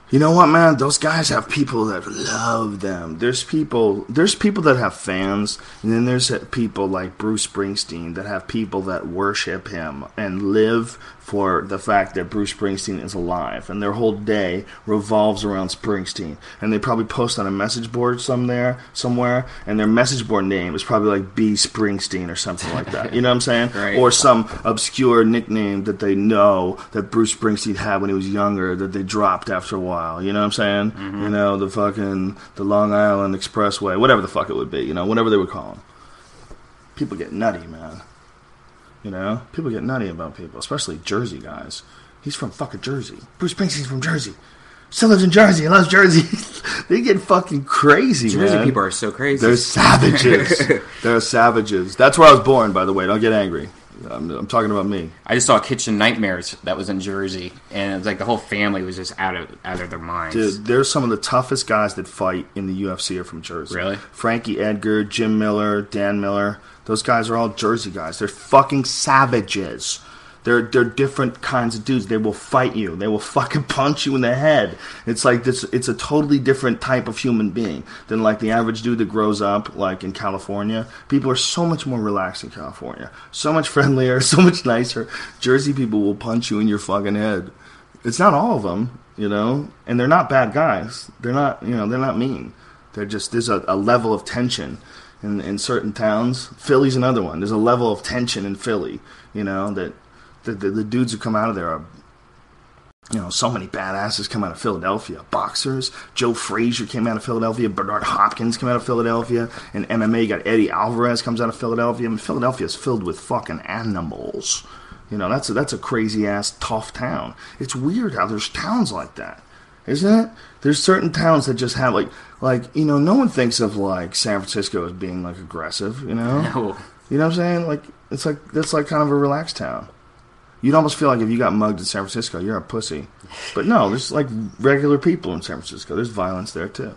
You know what, man? Those guys have people that love them. There's people, there's people that have fans, and then there's people like Bruce Springsteen that have people that worship him and live for the fact that Bruce Springsteen is alive, and their whole day revolves around Springsteen. And they probably post on a message board somewhere, somewhere, and their message board name is probably like B Springsteen or something like that. You know what I'm saying? Right. Or some obscure nickname that they know that Bruce Springsteen had when he was younger that they dropped after a while. You know what I'm saying? Mm-hmm. You know, the fucking the Long Island Expressway, whatever the fuck it would be. You know, whatever they would call him. People get nutty, man. You know, people get nutty about people, especially Jersey guys. He's from fucking Jersey. Bruce Springsteen's from Jersey. Still lives in Jersey. He loves Jersey. They get fucking crazy, Jersey man. people are so crazy. They're savages. They're savages. That's where I was born, by the way. Don't get angry. I'm, I'm talking about me. I just saw Kitchen Nightmares that was in Jersey, and it was like the whole family was just out of out of their minds. Dude, there's some of the toughest guys that fight in the U F C are from Jersey. Really? Frankie Edgar, Jim Miller, Dan Miller. Those guys are all Jersey guys. They're fucking savages. They're they're different kinds of dudes. They will fight you. They will fucking punch you in the head. It's like this. It's a totally different type of human being than like the average dude that grows up like in California. People are so much more relaxed in California. So much friendlier. So much nicer. Jersey people will punch you in your fucking head. It's not all of them, you know, and they're not bad guys. They're not, you know, they're not mean. They're just there's a, a level of tension. In, in certain towns. Philly's another one. There's a level of tension in Philly, you know, that the, the, the dudes who come out of there are, you know, so many badasses come out of Philadelphia. Boxers. Joe Frazier came out of Philadelphia. Bernard Hopkins came out of Philadelphia. In M M A, you got Eddie Alvarez comes out of Philadelphia. I mean, Philadelphia is filled with fucking animals. You know, that's a, that's a crazy-ass, tough town. It's weird how there's towns like that. Isn't it? There's certain towns that just have, like, like you know, no one thinks of, like, San Francisco as being, like, aggressive, you know? No. You know what I'm saying? Like, it's like, that's, like, kind of a relaxed town. You'd almost feel like if you got mugged in San Francisco, you're a pussy. But no, there's, like, regular people in San Francisco. There's violence there, too.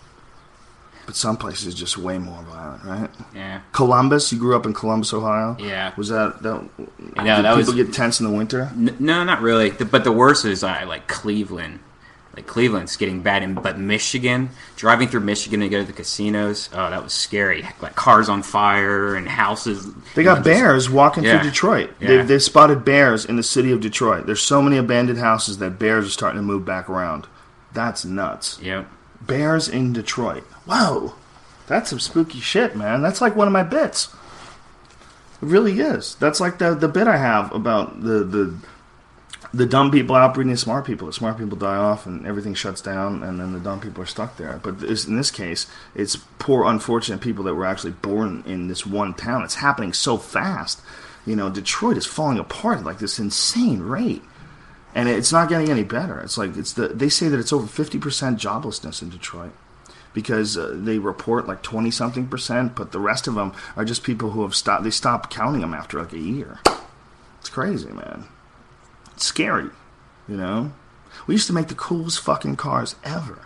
But some places just way more violent, right? Yeah. Columbus, you grew up in Columbus, Ohio? Yeah. Was that, that yeah, did that people was, get tense in the winter? N- no, not really. The, but the worst is, uh, like, Cleveland. Like, Cleveland's getting bad, in, but Michigan, driving through Michigan to go to the casinos, oh, that was scary. Like, cars on fire and houses. They got bears just, walking yeah, through Detroit. Yeah. They've, they've spotted bears in the city of Detroit. There's so many abandoned houses that bears are starting to move back around. That's nuts. Yep. Bears in Detroit. Whoa. That's some spooky shit, man. That's like one of my bits. It really is. That's like the the bit I have about the... the The dumb people outbreeding the smart people. The smart people die off and everything shuts down and then the dumb people are stuck there. But this, in this case, it's poor, unfortunate people that were actually born in this one town. It's happening so fast. You know, Detroit is falling apart at like this insane rate. And it's not getting any better. It's like, it's the they say that it's over fifty percent joblessness in Detroit. Because uh, they report like twenty-something percent, but the rest of them are just people who have stopped, they stopped counting them after like a year. It's crazy, man. It's scary, you know? We used to make the coolest fucking cars ever.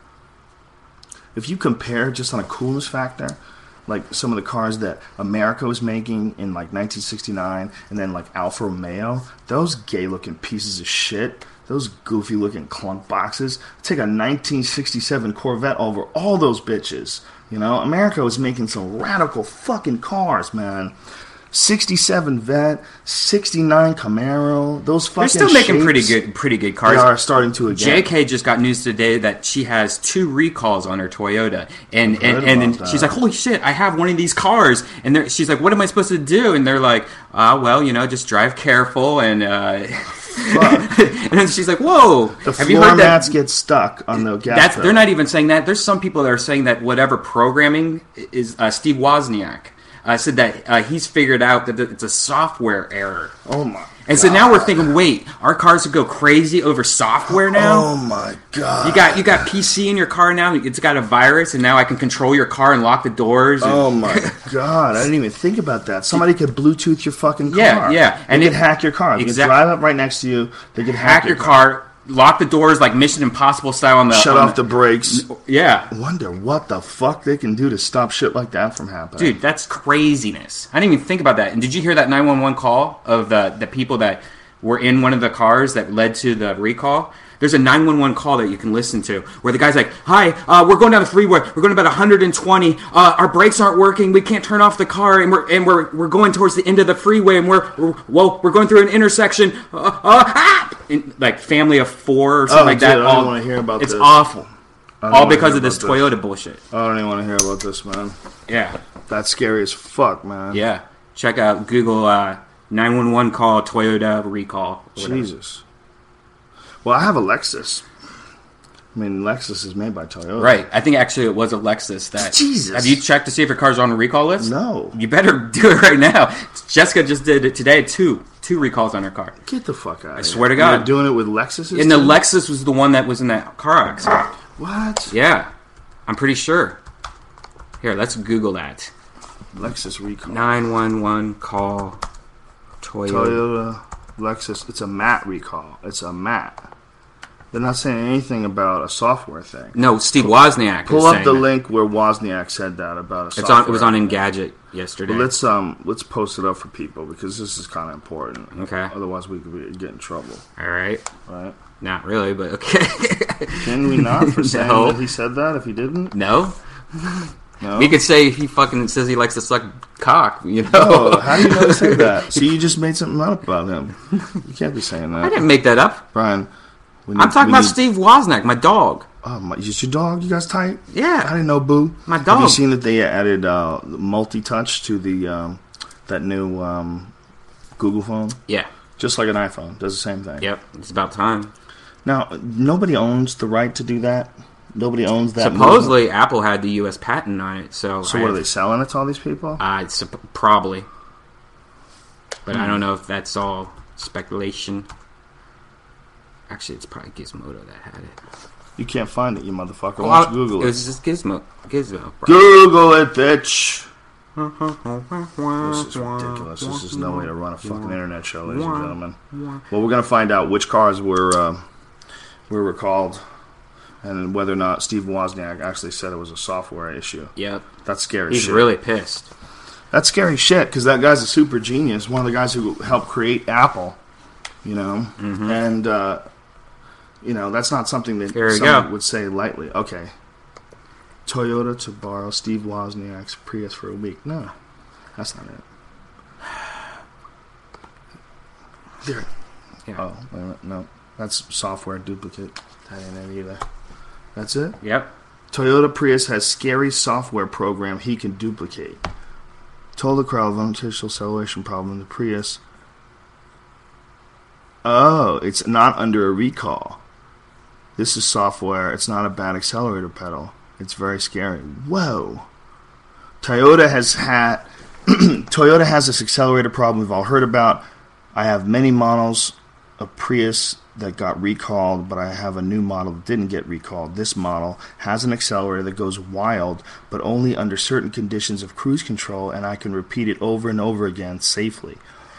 If you compare just on a coolness factor, like some of the cars that America was making in like nineteen sixty-nine, and then like Alfa Romeo, those gay-looking pieces of shit, those goofy-looking clunk boxes, take a nineteen sixty-seven Corvette over all those bitches, you know? America was making some radical fucking cars, man. sixty-seven Vet, sixty-nine Camaro, those fucking They're still making shapes, pretty good pretty good cars. They are starting to again. J K just got news today that she has two recalls on her Toyota. And I've and, heard and, about and she's that. like, holy shit, I have one of these cars. And they're- she's like, what am I supposed to do? And they're like, uh, well, you know, just drive careful. And uh, and then she's like, whoa. The have you floor heard that? mats get stuck on the gas That's, pedal. they're not even saying that. There's some people that are saying that whatever programming is uh, Steve Wozniak. Uh, said that uh, he's figured out that it's a software error. Oh my And so now we're thinking, wait, our cars would go crazy over software now? Oh my god. You got you got P C in your car now, it's got a virus, and now I can control your car and lock the doors. And, Oh my god, I didn't even think about that. Somebody could Bluetooth your fucking car. Yeah, yeah. They And could it- hack your car. They could Exact- drive up right next to you. They could hack, hack your car, lock the doors like Mission Impossible style on the... Shut on off the brakes. Yeah. Wonder what the fuck they can do to stop shit like that from happening. Dude, that's craziness. I didn't even think about that. And did you hear that nine one one call of the, the people that were in one of the cars that led to the recall. There's a nine one one call that you can listen to where the guy's like, "Hi, uh, we're going down the freeway. We're going about one hundred twenty. Uh, our brakes aren't working. We can't turn off the car, and we're and we're we're going towards the end of the freeway, and we're, we're well, we're going through an intersection. Uh, uh, ah! And, like family of four or something oh, like dude, that. I all, don't want to hear about it's this. It's awful. All because of this this. Toyota bullshit. I don't even want to hear about this, man. Yeah, that's scary as fuck, man. Yeah, check out Google uh, nine one one call Toyota recall. Jesus. Well, I have a Lexus. I mean, Lexus is made by Toyota. Right. I think actually it was a Lexus that... Jesus. Have you checked to see if your car's on a recall list? No. You better do it right now. Jessica just did it today. Two. Two recalls on her car. Get the fuck out of here. I swear to God. You're doing it with Lexus? And the Lexus was the one that was in that car accident. What? Yeah. I'm pretty sure. Here, let's Google that. Lexus recall. nine one one call Toyota. Toyota Lexus. It's a matte recall. It's a matte. They're not saying anything about a software thing. No, Steve Wozniak. Pull is up saying the that. link where Wozniak said that about a it's software. on. It was on Engadget yesterday. But let's um let's post it up for people because this is kind of important. Okay. Otherwise, we could be, get in trouble. All right. Right. Not really, but okay. Can we not for saying No. that he said that if he didn't? No. No. We could say he fucking says he likes to suck cock. You know. Oh, how do you know he said that? See, you just made something up about him. You can't be saying that. I didn't make that up. Brian. We I'm need- talking we about need- Steve Wozniak, my dog. Oh, my, is this your dog? You guys tight? Yeah. I didn't know, Boo. My Have dog. you seen that they added uh, multi-touch to the um, that new um, Google phone? Yeah. Just like an iPhone, does the same thing. Yep. It's about time. Now, nobody owns the right to do that. Nobody owns that. Supposedly, movement. Apple had the U S patent on it. So, So I what have- are they selling it to all these people? Uh, sup- probably. But Hmm. I don't know if that's all speculation. Actually, it's probably Gizmodo that had it. You can't find it, you motherfucker. Well, Why don't you Google it it? was just Gizmo. Gizmo. Bro. Google it, bitch. This is ridiculous. This is no way to run a fucking internet show, ladies and gentlemen. Well, we're gonna find out which cars were uh, were recalled, and whether or not Steve Wozniak actually said it was a software issue. Yep. That's scary. He's shit. really pissed. That's scary shit because that guy's a super genius. One of the guys who helped create Apple. You know, Mm-hmm. and uh, you know that's not something that There you someone go. would say lightly. Okay. Toyota to borrow Steve Wozniak's Prius for a week. No, that's not it. There. Yeah. Oh, wait a minute. No. That's software duplicate. That ain't it either. That's it? Yep. Toyota Prius has scary software program he can duplicate. Told the crowd of unintentional acceleration problem in the Prius. Oh, it's not under a recall. This is software. It's not a bad accelerator pedal. It's very scary. Whoa. Toyota has had Toyota has this accelerator problem we've all heard about. I have many models of Prius that got recalled, but I have a new model that didn't get recalled. This model has an accelerator that goes wild, but only under certain conditions of cruise control, and I can repeat it over and over again safely.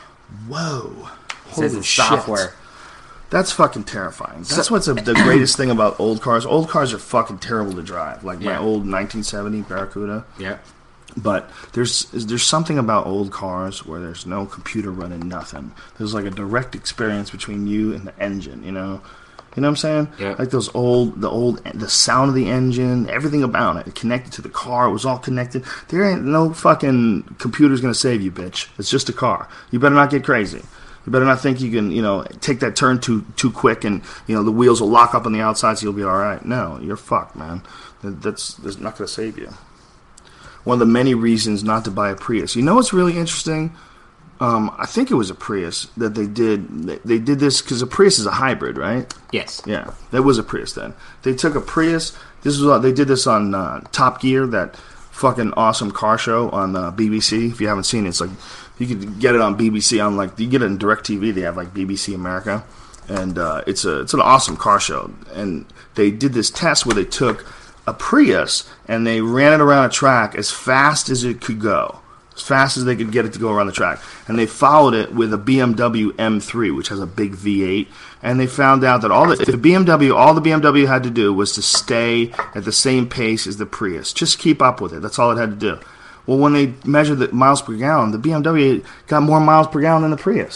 Whoa. It says Holy it's shit. software. That's fucking terrifying. That's what's a, the greatest thing about old cars. Old cars are fucking terrible to drive. Like my Yeah. old nineteen seventy Barracuda. Yep. But there's there's something about old cars where there's no computer running nothing. There's like a direct experience between you and the engine, you know? You know what I'm saying? Yeah. Like those old, the old, the sound of the engine, everything about it, connected to the car. It was all connected. There ain't no fucking computer's gonna save you, bitch. It's just a car. You better not get crazy. You better not think you can, you know, take that turn too too quick and, you know, the wheels will lock up on the outside so you'll be all right. No, you're fucked, man. That's, that's not going to save you. One of the many reasons not to buy a Prius. You know what's really interesting? Um, I think it was a Prius that they did. They, they did this because a Prius is a hybrid, right? Yes. Yeah, that was a Prius then. They took a Prius. This was they did this on uh, Top Gear, that fucking awesome car show on uh, B B C. If you haven't seen it, it's like you can get it on B B C on like you get it in DirecTV. They have like B B C America, and uh, it's a it's an awesome car show. And they did this test where they took a Prius and they ran it around a track as fast as it could go. As fast as they could get it to go around the track. And they followed it with a B M W M three, which has a big V eight. And they found out that all the, the B M W, all the B M W had to do was to stay at the same pace as the Prius. Just keep up with it. That's all it had to do. Well, when they measured the miles per gallon, the B M W got more miles per gallon than the Prius.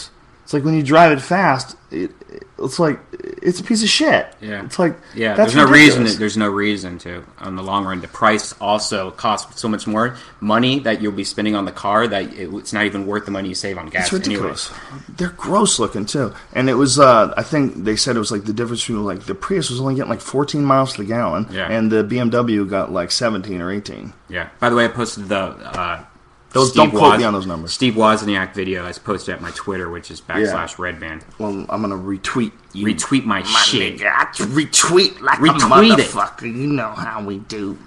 It's like when you drive it fast, it, it's like it's a piece of shit. Yeah, it's like yeah. That's there's no ridiculous. reason. To, there's no reason to. On the long run, the price also costs so much more money that you'll be spending on the car that it, it's not even worth the money you save on gas. It's ridiculous. Anyways. They're gross looking too, and it was. Uh, I think they said it was like the difference between like the Prius was only getting like fourteen miles to the gallon, yeah. and the B M W got like seventeen or eighteen. Yeah. By the way, I posted the. Uh, Those Steve don't quote Woz- me on those numbers. Steve Wozniak video I posted at my Twitter, which is backslash red band. Well, I'm gonna retweet you. Retweet my, my shit. Nigga. Retweet like Retweet a it. motherfucker. You know how we do.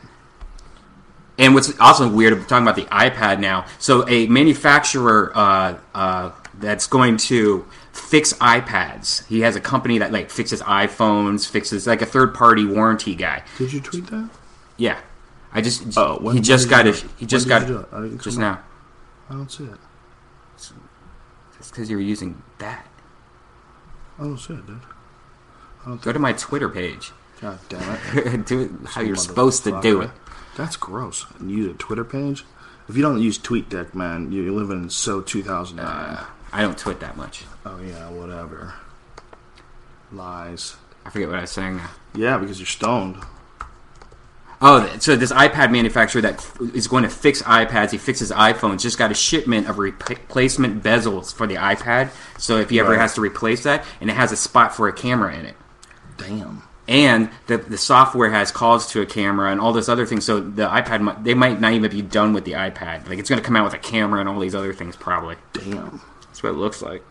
And what's also weird, I'm talking about the iPad now. So a manufacturer uh, uh, that's going to fix iPads. He has a company that like fixes iPhones, fixes like a third party warranty guy. Did you tweet that? Yeah, I just Oh, when- he just when got did it. you do it? He just When got did you it do it? I didn't just come now. I don't see it. It's because you were using that. I don't see it, dude. I don't Go to my Twitter page. God damn it. Do it how you're supposed to do it. That's gross. And use a Twitter page? If you don't use TweetDeck, man, you're living in so two thousand nine. Uh, I don't tweet that much. Oh, yeah, whatever. Lies. I forget what I was saying now. Yeah, because you're stoned. Oh, so this iPad manufacturer that is going to fix iPads, he fixes iPhones, just got a shipment of replacement bezels for the iPad. So if he ever Right. has to replace that, and it has a spot for a camera in it. Damn. And the the software has calls to a camera and all this other things. So the iPad, might, they might not even be done with the iPad. Like it's going to come out with a camera and all these other things probably. Damn. That's what it looks like.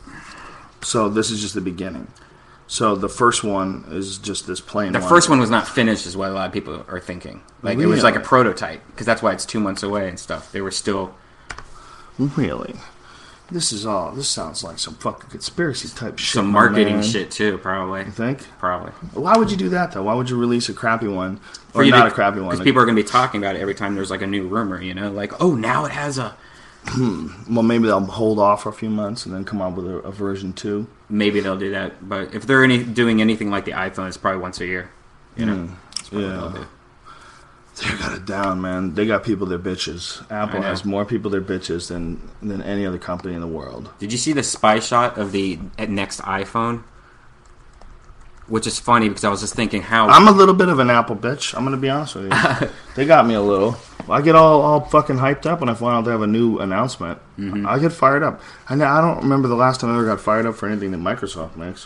So this is just the beginning. So the first one is just this plain The one. first one was not finished, is what a lot of people are thinking. Like it was like a Really? prototype, because that's why it's two months away and stuff. They were still. Really? This is all. This sounds like some fucking conspiracy type shit. Some my marketing man. shit too, probably. You think? Probably. Why would you do that though? Why would you release a crappy one For or you not to- a crappy one? Because people are going to be talking about it every time there's like a new rumor, you know? Like, oh, now it has a... Well, maybe they'll hold off for a few months and then come out with a, a version two. Maybe they'll do that. But if they're any, doing anything like the iPhone, it's probably once a year. You know? That's probably what they'll Yeah. do. They got it down, man. They got people they're bitches. Apple I know. has more people they're bitches than than any other company in the world. Did you see the spy shot of the next iPhone? Which is funny because I was just thinking how... I'm a little bit of an Apple bitch. I'm going to be honest with you. They got me a little. I get all, all fucking hyped up when I find out they have a new announcement. Mm-hmm. I get fired up. And I don't remember the last time I ever got fired up for anything that Microsoft makes.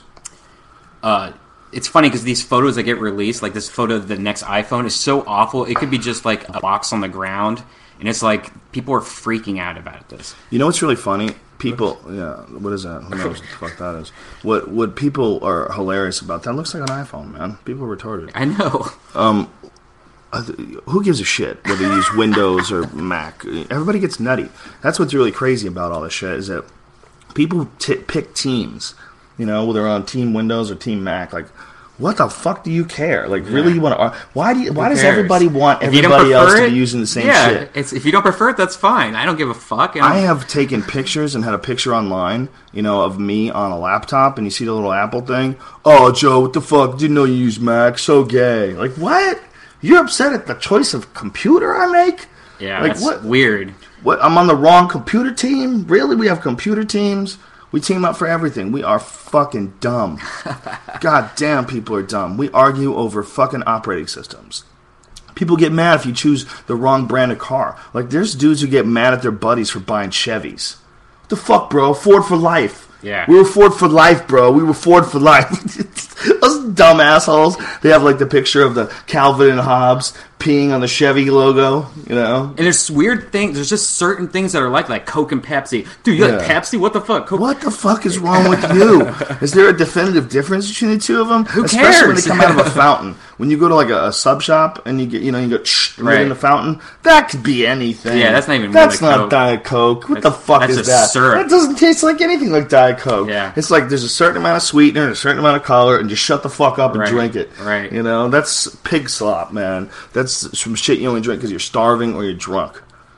Uh, it's funny because these photos that get released, like this photo of the next iPhone, is so awful. It could be just like a box on the ground, and it's like people are freaking out about this. You know what's really funny? People, yeah, what is that? Who knows what the fuck that is? What what people are hilarious about, that looks like an iPhone, man. People are retarded. I know. Um, uh, who gives a shit whether you use Windows or Mac? Everybody gets nutty. That's what's really crazy about all this shit, is that people t- pick teams, you know, whether they're on Team Windows or Team Mac. Like, what the fuck do you care? Like, really, you want to? Why do you, Why does cares? everybody want If you don't everybody else prefer to be it, using the same yeah, shit? It's, if you don't prefer it, that's fine. I don't give a fuck. You know? I have taken pictures and had a picture online, you know, of me on a laptop, and you see the little Apple thing. Oh, Joe, what the fuck? Didn't know you use Mac. So gay. Like, what? You're upset at the choice of computer I make? Yeah, like, that's what? weird. What? I'm on the wrong computer team? Really? We have computer teams? We team up for everything. We are fucking dumb. God damn, people are dumb. We argue over fucking operating systems. People get mad if you choose the wrong brand of car. Like, there's dudes who get mad at their buddies for buying Chevys. What the fuck, bro? Ford for life. Yeah. We were Ford for life, bro. We were Ford for life. Those dumb assholes. They have, like, the picture of the Calvin and Hobbes peeing on the Chevy logo, you know? And there's weird things. There's just certain things that are like, like Coke and Pepsi. Dude, you like Yeah. Pepsi? What the fuck? Coke. What the fuck is wrong with you? Is there a definitive difference between the two of them? Who Especially when they cares? come out of a fountain. When you go to like a, a sub shop and you get, you know, you go right, right in Right. the fountain. That could be anything. Yeah, that's not even That's really not Coke. Diet Coke. What That's- the fuck that's is just that? syrup. That doesn't taste like anything like Diet Coke. Yeah. It's like there's a certain amount of sweetener and a certain amount of color, and just shut the fuck up and Right. drink it. Right. You know, that's pig slop, man. That's some shit you only drink because you're starving or you're drunk.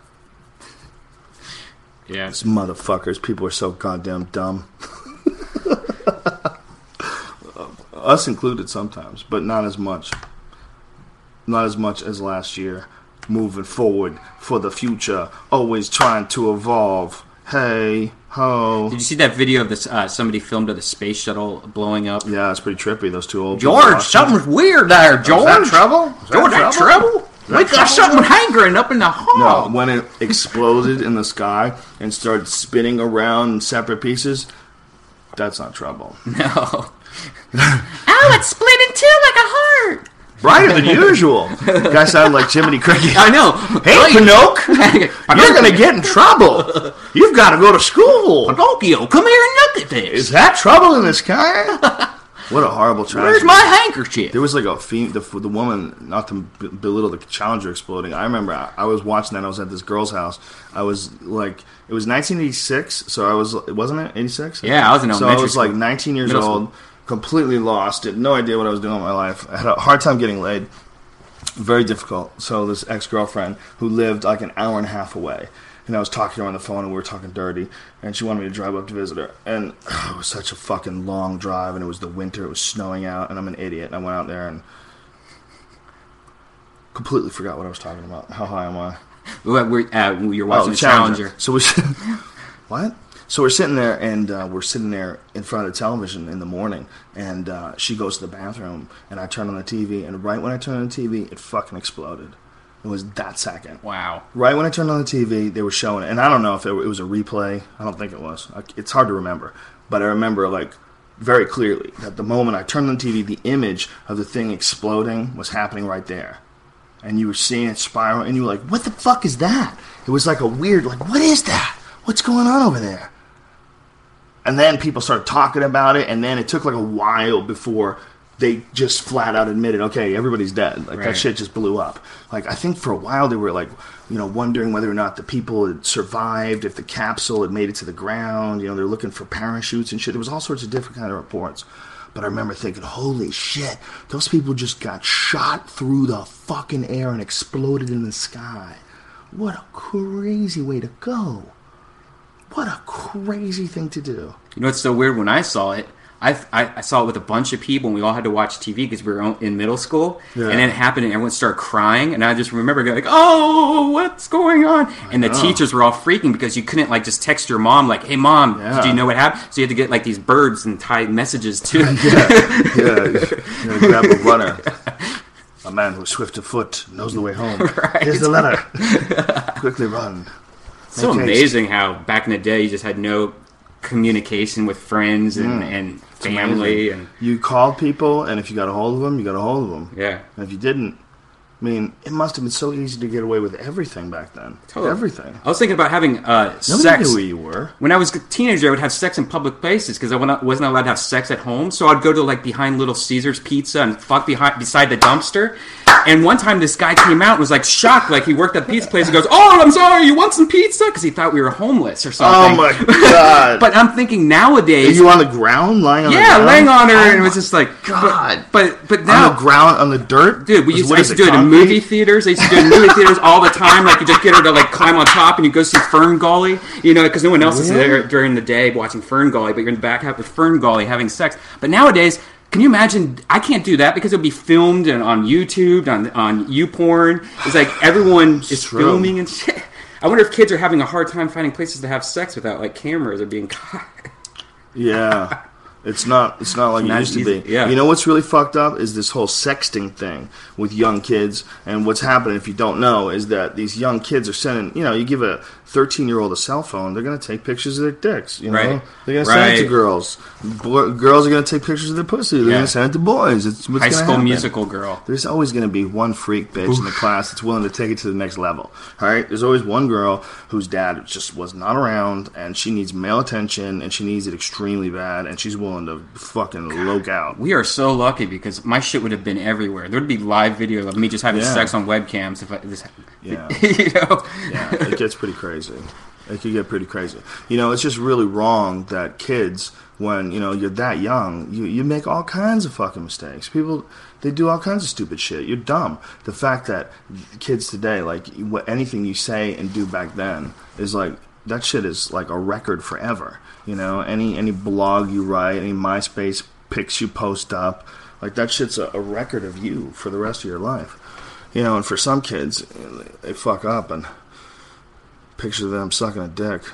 Yeah. These motherfuckers, people are so goddamn dumb. Us included sometimes, but not as much. Not as much as last year. Moving forward for the future, always trying to evolve. Hey ho. Did you see that video of this? Uh, somebody filmed of the space shuttle blowing up. Yeah, it's pretty trippy. Those two old George, something's weird there, George. Oh, is that trouble? Is George, that trouble? trouble? We got something hankering up in the hall. No, when it exploded in the sky and started spinning around in separate pieces, that's not trouble. No. Oh, it's split in two like a heart. Brighter than usual. Guy sounded like Jiminy Cricket. I know. Hey, Pinocchio, you're going to get in trouble. You've got to go to school. Pinocchio, come here and look at this. Is that trouble in the sky? What a horrible tragedy. Where's my handkerchief? There was like a fem- the, the woman, not to b- belittle the Challenger exploding. I remember I, I was watching that. I was at this girl's house. I was like, it was nineteen eighty-six, so I was, wasn't it? eighty-six? Yeah, I was in elementary So I was school. like nineteen years Middle old, school. Completely lost, had no idea what I was doing with my life. I had a hard time getting laid. Very difficult. So this ex-girlfriend who lived like an hour and a half away. And I was talking to her on the phone, and we were talking dirty, and she wanted me to drive up to visit her. And oh, it was such a fucking long drive, and it was the winter, it was snowing out, and I'm an idiot. And I went out there and completely forgot what I was talking about. How high am I? We're, uh, you're watching oh, the Challenger. Challenger. So we what? So we're sitting there, and uh, we're sitting there in front of the television in the morning, and uh, she goes to the bathroom, and I turn on the T V, and right when I turn on the T V, it fucking exploded. It was that second. Wow. Right when I turned on the T V, they were showing it. And I don't know if it, it was a replay. I don't think it was. It's hard to remember. But I remember, like, very clearly that the moment I turned on the T V, the image of the thing exploding was happening right there. And you were seeing it spiral, and you were like, what the fuck is that? It was like a weird, like, what is that? What's going on over there? And then people started talking about it, and then it took like a while before they just flat out admitted, okay, everybody's dead. Like, right. That shit just blew up. Like, I think for a while they were, like, you know, wondering whether or not the people had survived, if the capsule had made it to the ground. You know, they're looking for parachutes and shit. There was all sorts of different kind of reports. But I remember thinking, holy shit, those people just got shot through the fucking air and exploded in the sky. What a crazy way to go. What a crazy thing to do. You know what's so weird? When I saw it, I, I, I saw it with a bunch of people, and we all had to watch T V because we were in middle school. Yeah. And then it happened, and everyone started crying. And I just remember going like, "Oh, what's going on?" And the teachers were all freaking because you couldn't like just text your mom like, "Hey, mom, yeah. did you know what happened?" So you had to get like these birds and tie messages to. yeah, yeah. You know, grab a runner. A man who's swift of foot knows the way home. Right. Here's the letter. Quickly run. It's so amazing how back in the day you just had no communication with friends and, mm. and family. And you called people, and if you got a hold of them, you got a hold of them. Yeah. And if you didn't, I mean, it must have been so easy to get away with everything back then. Totally. Everything. I was thinking about having uh, Nobody sex. knew where you were. When I was a teenager, I would have sex in public places because I wasn't allowed to have sex at home. So I'd go to like behind Little Caesars Pizza and fuck behind beside the dumpster. And one time this guy came out and was like shocked, like he worked at the pizza place and goes, "Oh, I'm sorry, you want some pizza?" Because he thought we were homeless or something. Oh my god! But I'm thinking nowadays, are you on the ground, lying on yeah, the ground? laying on her, oh and it was just like, God. But but, but now on the ground, on the dirt, dude. We used, I used to do it concrete? in movie theaters. I used to do it in movie theaters all the time. Like you just get her to like climb on top, and you go see Fern Gully, you know, because no one else really? is there during the day watching Fern Gully, but you're in the back half of Fern Gully having sex. But nowadays, can you imagine? I can't do that because it'll be filmed and on YouTube, on on YouPorn. It's like everyone is true. filming and shit. I wonder if kids are having a hard time finding places to have sex without like cameras or being caught. Yeah. It's not. It's not like it's it not used easy. to be. Yeah. You know what's really fucked up is this whole sexting thing with young kids. And what's happening, if you don't know, is that these young kids are sending. You know, you give a thirteen-year-old a cell phone, they're going to take pictures of their dicks. You know, right. they're going to right. send it to girls. Boy, girls are going to take pictures of their pussy. They're yeah. going to send it to boys. It's what's High School happen. Musical girl. There's always going to be one freak bitch Oof. in the class that's willing to take it to the next level. All right. There's always one girl whose dad just was not around, and she needs male attention, and she needs it extremely bad, and she's willing to fucking loke out. We are so lucky because my shit would have been everywhere. There would be live video of me just having yeah. sex on webcams if I just, yeah, you know. Yeah, it gets pretty crazy. It could get pretty crazy. You know, it's just really wrong that kids, when you know you're that young, you you make all kinds of fucking mistakes. People, they do all kinds of stupid shit. You're dumb. The fact that kids today, like what anything you say and do back then, is like that shit is like a record forever. You know, any any blog you write, any MySpace pics you post up, like that shit's a, a record of you for the rest of your life. You know, and for some kids, they fuck up and picture them sucking a dick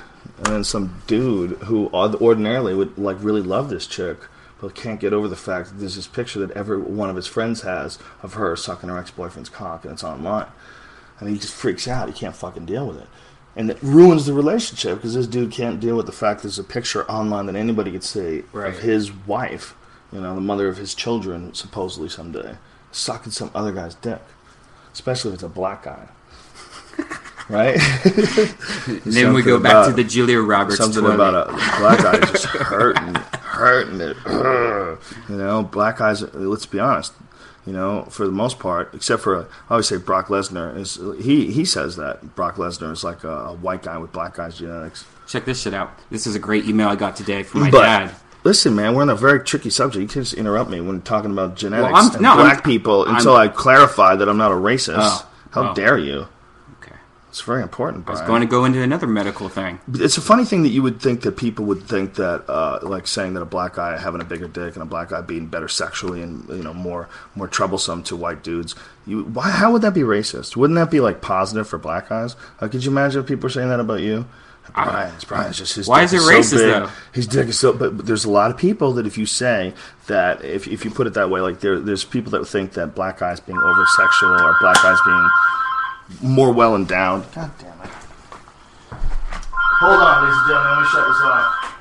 and then some dude who ordinarily would like really love this chick, but can't get over the fact that there's this picture that every one of his friends has of her sucking her ex-boyfriend's cock, and it's online. And he just freaks out. He can't fucking deal with it. And it ruins the relationship because this dude can't deal with the fact there's a picture online that anybody could see right. of his wife, you know, the mother of his children, supposedly someday, sucking some other guy's dick. Especially if it's a black guy. Right? Then we go back about, to the Julia Roberts Something toilet. about a black guy just hurting, hurting it. You know, black guys, let's be honest, you know, for the most part, except for, I always say Brock Lesnar, is he, he says that. Brock Lesnar is like a, a white guy with black guy's genetics. Check this shit out. This is a great email I got today from my but, dad. Listen, man, we're on a very tricky subject. You can't just interrupt me when talking about genetics well, and no, black I'm, people I'm, until I clarify that I'm not a racist. Oh, How oh. dare you? Okay. It's very important, Brian. I was going to go into another medical thing. It's a funny thing that you would think that people would think that, uh, like saying that a black guy having a bigger dick and a black guy being better sexually and, you know, more more troublesome to white dudes. You, why? How would that be racist? Wouldn't that be, like, positive for black guys? Uh, could you imagine if people were saying that about you? Brian's, Brian's just his Why dick is it is racist, so big. though? His dick is so... But, but there's a lot of people that if you say that... If if you put it that way, like, there, there's people that think that black guys being over-sexual or black guys being more well-endowed... God damn it. Hold on, ladies and gentlemen. Let me shut this off.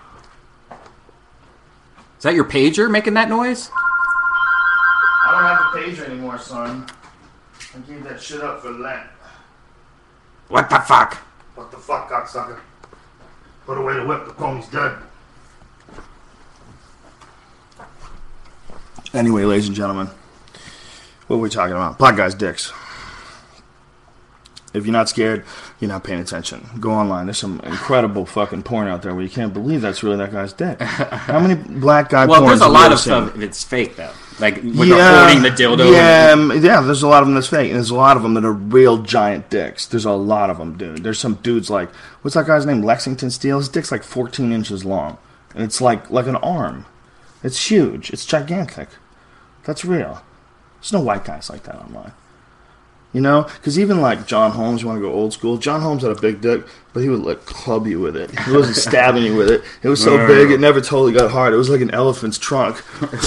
Is that your pager making that noise? I don't have the pager anymore, son. I gave that shit up for Lent. What the fuck? What the fuck, cocksucker? Put away the whip, the pony's dead. Anyway, ladies and gentlemen, what were we talking about? Black guys' dicks. If you're not scared, you're not paying attention. Go online. There's some incredible fucking porn out there where you can't believe that's really that guy's dick. How many black guy well, porns there's a have lot you of seen? stuff that's fake, though. Like, with yeah, the holding the dildo. Yeah, and, yeah, there's a lot of them that's fake. And there's a lot of them that are real giant dicks. There's a lot of them, dude. There's some dudes like, what's that guy's name? Lexington Steele? His dick's like fourteen inches long. And it's like like an arm. It's huge. It's gigantic. That's real. There's no white guys like that online. You know? Because even like John Holmes, you want to go old school? John Holmes had a big dick, but he would like club you with it. He wasn't stabbing you with it. It was so big, it never totally got hard. It was like an elephant's trunk.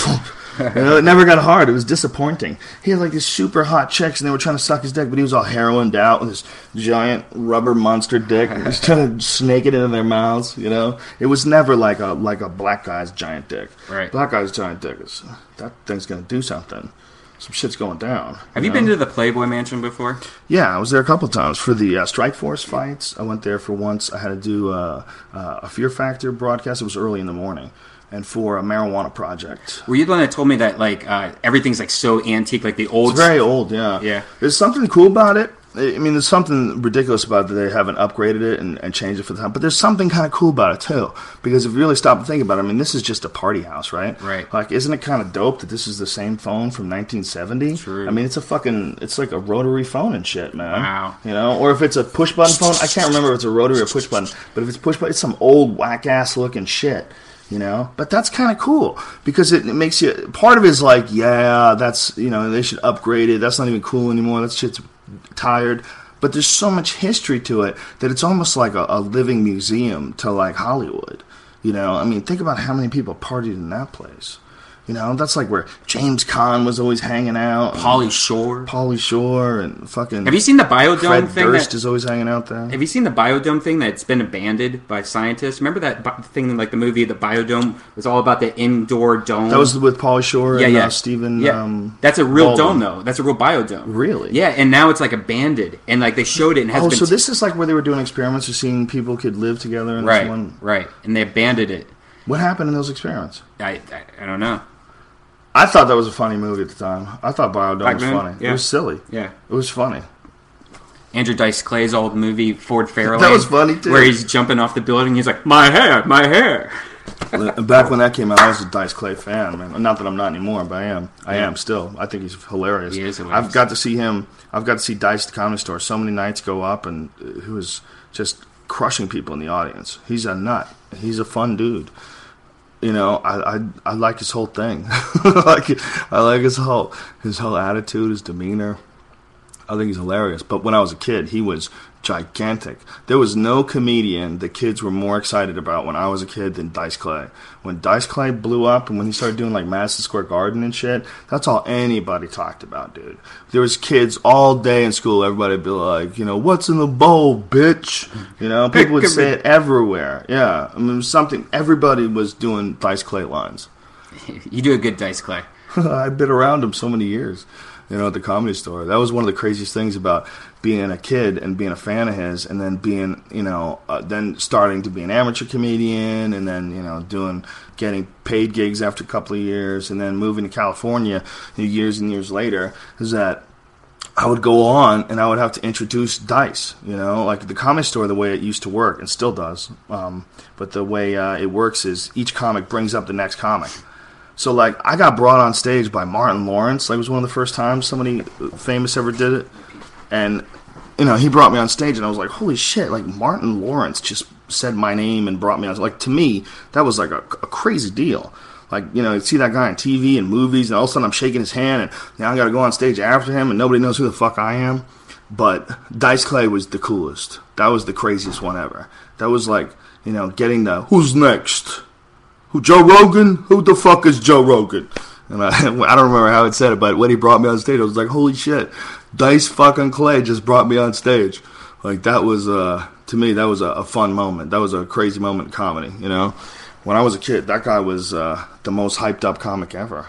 You know, it never got hard. It was disappointing. He had like these super hot chicks, and they were trying to suck his dick, but he was all heroined out with this giant rubber monster dick. And he was trying to snake it into their mouths. You know, it was never like a like a black guy's giant dick. Right. Black guy's giant dick is that thing's gonna do something. Some shit's going down. Have you you know? been to the Playboy Mansion before? Yeah, I was there a couple of times for the uh, Strike Force fights. I went there for once. I had to do uh, uh, a Fear Factor broadcast. It was early in the morning. And for a marijuana project. Were you the one that told me that like uh, everything's like so antique, like the old? It's very old, yeah. Yeah. There's something cool about it. I mean, there's something ridiculous about it that they haven't upgraded it and, and changed it for the time. But there's something kind of cool about it, too. Because if you really stop and think about it, I mean, this is just a party house, right? Right. Like, isn't it kind of dope that this is the same phone from nineteen seventy? True. I mean, it's a fucking, it's like a rotary phone and shit, man. Wow. You know? Or if it's a push-button phone, I can't remember if it's a rotary or push-button. But if it's push-button, it's some old whack-ass looking shit. You know, but that's kind of cool because it, it makes you. Part of it is like, yeah, that's, you know, they should upgrade it. That's not even cool anymore. That shit's tired. But there's so much history to it that it's almost like a, a living museum to like Hollywood. You know, I mean, think about how many people partied in that place. You know, that's like where James Caan was always hanging out. Pauly Shore. Pauly Shore and fucking... Have you seen the Biodome Fred thing? Durst that, is always hanging out there. Have you seen the Biodome thing that's been abandoned by scientists? Remember that bi- thing, like the movie, the Biodome, was all about the indoor dome? That was with Pauly Shore yeah, and yeah. Uh, Stephen... Yeah. Um, that's a real Baldwin. dome, though. That's a real biodome. Really? Yeah, and now it's like abandoned. And like they showed it and has oh, been... so this is like where they were doing experiments of seeing people could live together in right, this one... Right, and they abandoned it. What happened in those experiments? I, I, I don't know. I thought that was a funny movie at the time. I thought Biodome Back was then? funny. Yeah. It was silly. Yeah. It was funny. Andrew Dice Clay's old movie, Ford Fairlane. That was funny, too. Where he's jumping off the building. He's like, my hair, my hair. Back when that came out, I was a Dice Clay fan, man. Not that I'm not anymore, but I am. I Yeah. am still. I think he's hilarious. He is hilarious. I've got to see him. I've got to see Dice at the Comedy Store so many nights go up, and uh, he was just crushing people in the audience. He's a nut. He's a fun dude. You know, I, I I like his whole thing. I like it. I like his whole his whole attitude, his demeanor. I think he's hilarious. But when I was a kid, he was gigantic. There was no comedian the kids were more excited about when I was a kid than Dice Clay. When Dice Clay blew up and when he started doing like Madison Square Garden and shit, that's all anybody talked about, dude. There was kids all day in school, everybody would be like, you know, what's in the bowl, bitch? You know, people would say it everywhere. Yeah, I mean, it was something, everybody was doing Dice Clay lines. You do a good Dice Clay. I've been around him so many years. You know, at the Comedy Store. That was one of the craziest things about being a kid and being a fan of his, and then being, you know, uh, then starting to be an amateur comedian, and then, you know, doing, getting paid gigs after a couple of years, and then moving to California years and years later, is that I would go on and I would have to introduce Dice, you know, like the Comedy Store, the way it used to work, and still does, um, but the way uh, it works is each comic brings up the next comic. So, like, I got brought on stage by Martin Lawrence. Like, it was one of the first times somebody famous ever did it. And, you know, he brought me on stage, and I was like, holy shit, like, Martin Lawrence just said my name and brought me on. Like, to me, that was, like, a, a crazy deal. Like, you know, you see that guy on T V and movies, and all of a sudden I'm shaking his hand, and now I got to go on stage after him, and nobody knows who the fuck I am. But Dice Clay was the coolest. That was the craziest one ever. That was, like, you know, getting the, who's next? Who, Joe Rogan? Who the fuck is Joe Rogan? And I, I don't remember how it said it, but when he brought me on stage, I was like, holy shit, Dice fucking Clay just brought me on stage. Like, that was, uh, to me, that was a, a fun moment. That was a crazy moment in comedy, you know? When I was a kid, that guy was uh, the most hyped up comic ever.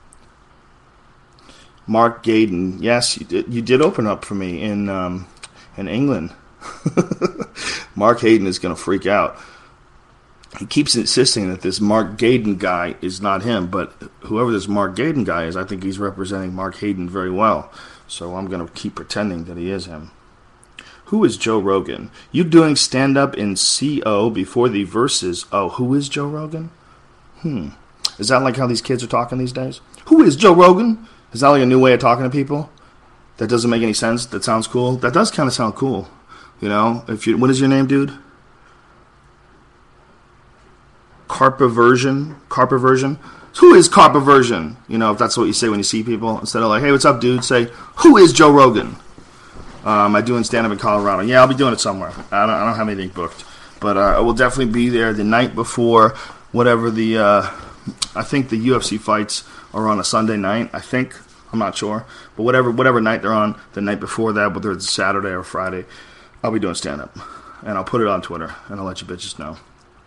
Mark Gaden, yes, you did, you did open up for me in, um, in England. Mark Hayden is going to freak out. He keeps insisting that this Mark Gaden guy is not him, but whoever this Mark Gaden guy is, I think he's representing Mark Hayden very well. So I'm going to keep pretending that he is him. Who is Joe Rogan? You doing stand-up in C O before the verses. Oh, who is Joe Rogan? Hmm. Is that like how these kids are talking these days? Who is Joe Rogan? Is that like a new way of talking to people? That doesn't make any sense? That sounds cool? That does kind of sound cool. You know? If you, what is your name, dude? Carpaversion, Carpaversion. Who is Carpaversion? You know, if that's what you say when you see people, instead of like, "Hey, what's up, dude?" Say, "Who is Joe Rogan?" Um, I doing stand up in Colorado. Yeah, I'll be doing it somewhere. I don't, I don't have anything booked, but uh, I will definitely be there the night before whatever the. Uh, I think the U F C fights are on a Sunday night. I think I'm not sure, but whatever whatever night they're on, the night before that, whether it's Saturday or Friday, I'll be doing stand up, and I'll put it on Twitter, and I'll let you bitches know.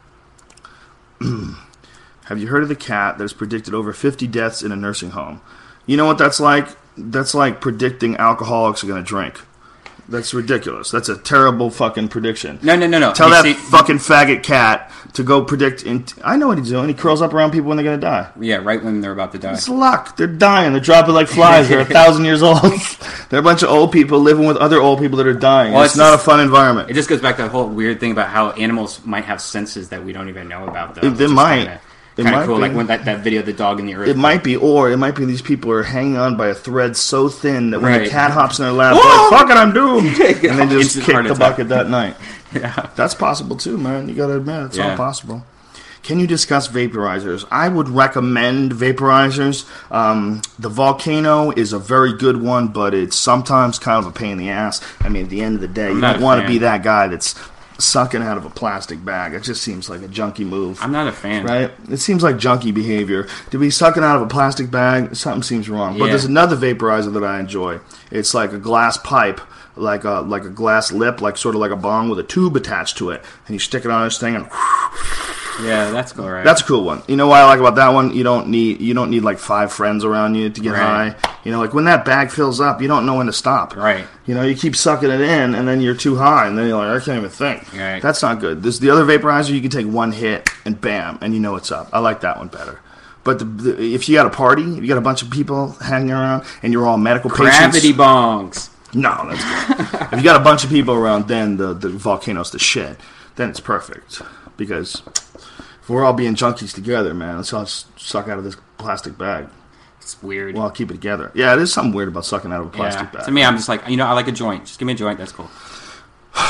Have you heard of the cat that has predicted over fifty deaths in a nursing home? You know what that's like? That's like predicting alcoholics are going to drink. That's ridiculous. That's a terrible fucking prediction. No, no, no, no. Tell You that see- fucking faggot cat to go predict. In- I know what he's doing. He curls up around people when they're going to die. Yeah, right when they're about to die. It's luck. They're dying. They're dropping like flies. They're a thousand years old. They're a bunch of old people living with other old people that are dying. Well, it's, it's not just- a fun environment. It just goes back to the whole weird thing about how animals might have senses that we don't even know about, though. It- they might. It Kind might of cool, be. like when that, that video of the dog in the earth. It might be, or it might be these people are hanging on by a thread so thin that when Right. the cat hops in their lap, they're like, fuck it, I'm doomed. And they just Instant kick heart the attack. bucket that night. Yeah. That's possible too, man. You gotta admit, it's all Yeah. possible. Can you discuss vaporizers? I would recommend vaporizers. Um, the Volcano is a very good one, but it's sometimes kind of a pain in the ass. I mean, at the end of the day, I'm you not don't a want to fan. be that guy that's sucking out of a plastic bag. It just seems like a junky move. I'm not a fan. Right? It seems like junkie behavior. To be sucking out of a plastic bag, something seems wrong. But Yeah. there's another vaporizer that I enjoy. It's like a glass pipe, like a like a glass lip, like sort of like a bong with a tube attached to it, and you stick it on this thing, and Yeah, that's cool, right? that's a cool one. You know what I like about that one? You don't need you don't need like five friends around you to get Right. high. You know, like when that bag fills up, you don't know when to stop. Right. You know, you keep sucking it in, and then you're too high, and then you're like, I can't even think. Right. That's not good. This the other vaporizer, you can take one hit, and bam, and you know it's up. I like that one better. But the, the, if you got a party, if you got a bunch of people hanging around, and you're all medical Gravity patients, bongs. no, that's good. If you got a bunch of people around, then the the Volcano's the shit. Then it's perfect because if we're all being junkies together, man, let's all just suck out of this plastic bag. It's weird. Well, I'll keep it together. Yeah, there's something weird about sucking out of a yeah. plastic bag. To me, I'm just like, you know, I like a joint. Just give me a joint. That's cool.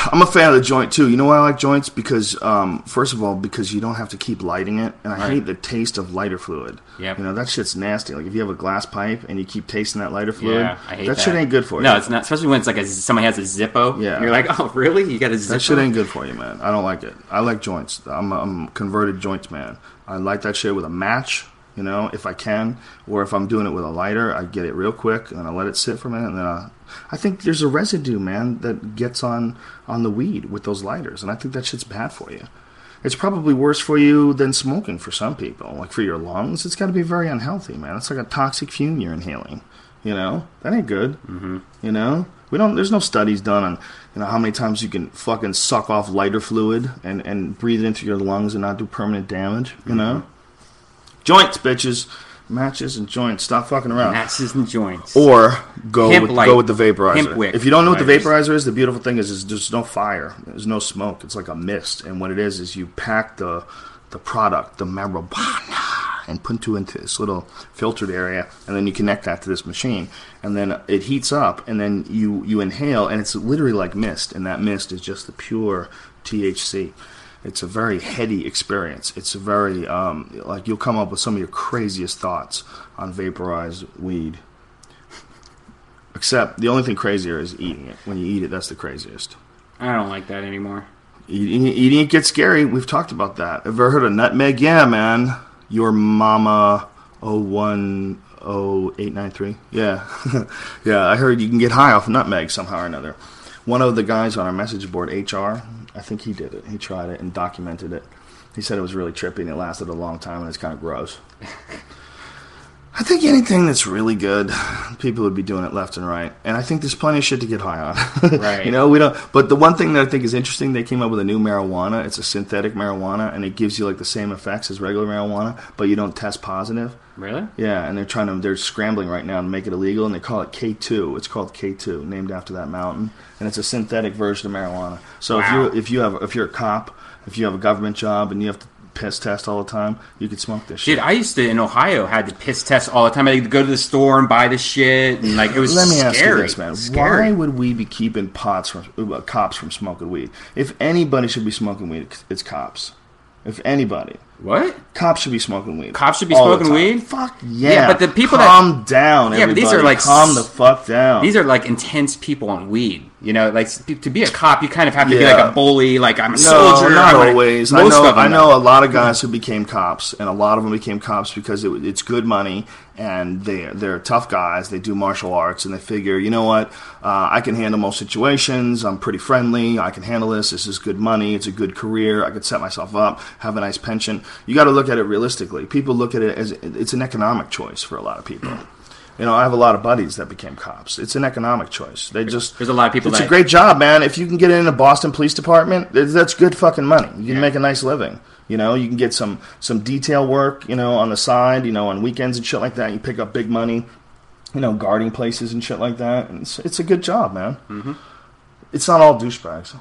I'm a fan of the joint too. You know why I like joints? Because um, first of all, because you don't have to keep lighting it, and I Right. hate the taste of lighter fluid. Yep. You know that shit's nasty. Like if you have a glass pipe and you keep tasting that lighter fluid, Yeah, I hate that, that. shit ain't good for you. No, it's not. Especially when it's like a, somebody has a Zippo. Yeah. You're like, oh, really? You got a Zippo? That shit ain't good for you, man. I don't like it. I like joints. I'm a, I'm a converted joints man. I like that shit with a match, you know, if I can, or if I'm doing it with a lighter, I get it real quick and I let it sit for a minute, and then I, I think there's a residue, man, that gets on on the weed with those lighters, and I think that shit's bad for you. It's probably worse for you than smoking for some people. Like for your lungs, it's got to be very unhealthy, man. It's like a toxic fume you're inhaling. You know, that ain't good. Mm-hmm. You know, we don't. There's no studies done on, you know, how many times you can fucking suck off lighter fluid and and breathe it into your lungs and not do permanent damage. You know, mm-hmm. Joints, bitches, matches and joints. Stop fucking around. Matches and joints. Or go Hemp with, light. go with the vaporizer. Hemp wick If you don't know what the lighters. vaporizer is, the beautiful thing is, is there's no fire. There's no smoke. It's like a mist. And what it is is you pack the the product, the marijuana, and put it into this little filtered area, and then you connect that to this machine, and then it heats up, and then you, you inhale, and it's literally like mist, and that mist is just the pure T H C. It's a very heady experience. It's a very, um, like, you'll come up with some of your craziest thoughts on vaporized weed. Except, the only thing crazier is eating it. When you eat it, that's the craziest. I don't like that anymore. Eating, eating it gets scary. We've talked about that. Ever heard of nutmeg? Yeah, man. Your mama oh one oh eight nine three. Yeah. Yeah, I heard you can get high off nutmeg somehow or another. One of the guys on our message board, H R, I think he did it. He tried it and documented it. He said it was really trippy and it lasted a long time and it's kind of gross. I think anything that's really good, people would be doing it left and right. And I think there's plenty of shit to get high on. Right. You know, we don't. But the one thing that I think is interesting, they came up with a new marijuana. It's a synthetic marijuana, and it gives you like the same effects as regular marijuana, but you don't test positive. Really? Yeah, and they're trying to. They're scrambling right now to make it illegal, and they call it K two. It's called K two, named after that mountain, and it's a synthetic version of marijuana. So Wow. if you if you have if you're a cop, if you have a government job, and you have to piss test all the time, you could smoke this shit. Dude, I used to, in Ohio, had to piss test all the time. I had to go to the store and buy the shit, and like, it was Let me scary. ask you this, man. Scary. Why would we be keeping pots from uh, cops from smoking weed? If anybody should be smoking weed, it's cops. If anybody. What? Cops should be smoking weed. Cops should be all the smoking time. weed? Fuck yeah. Yeah, but the people that- Calm down, Yeah, but these are everybody. like Calm s- the fuck down. These are like intense people on weed. You know, like to be a cop, you kind of have to be Yeah. like a bully. Like I'm a No, soldier. not I'm like- always. I Most know. of them, I know though. a lot of guys who became cops, and a lot of them became cops because it, it's good money, and they they're tough guys. They do martial arts, and they figure, you know what, uh, I can handle most situations. I'm pretty friendly. I can handle this. This is good money. It's a good career. I could set myself up, have a nice pension. You got to look at it realistically. People look at it as it's an economic choice for a lot of people. You know, I have a lot of buddies that became cops. It's an economic choice. They just There's a lot of people It's that- a great job, man. If you can get in the Boston Police Department, th- that's good fucking money. You can Yeah. make a nice living. You know, you can get some some detail work, you know, on the side, you know, on weekends and shit like that. You pick up big money, you know, guarding places and shit like that. And it's, it's a good job, man. Mm-hmm. It's not all douchebags.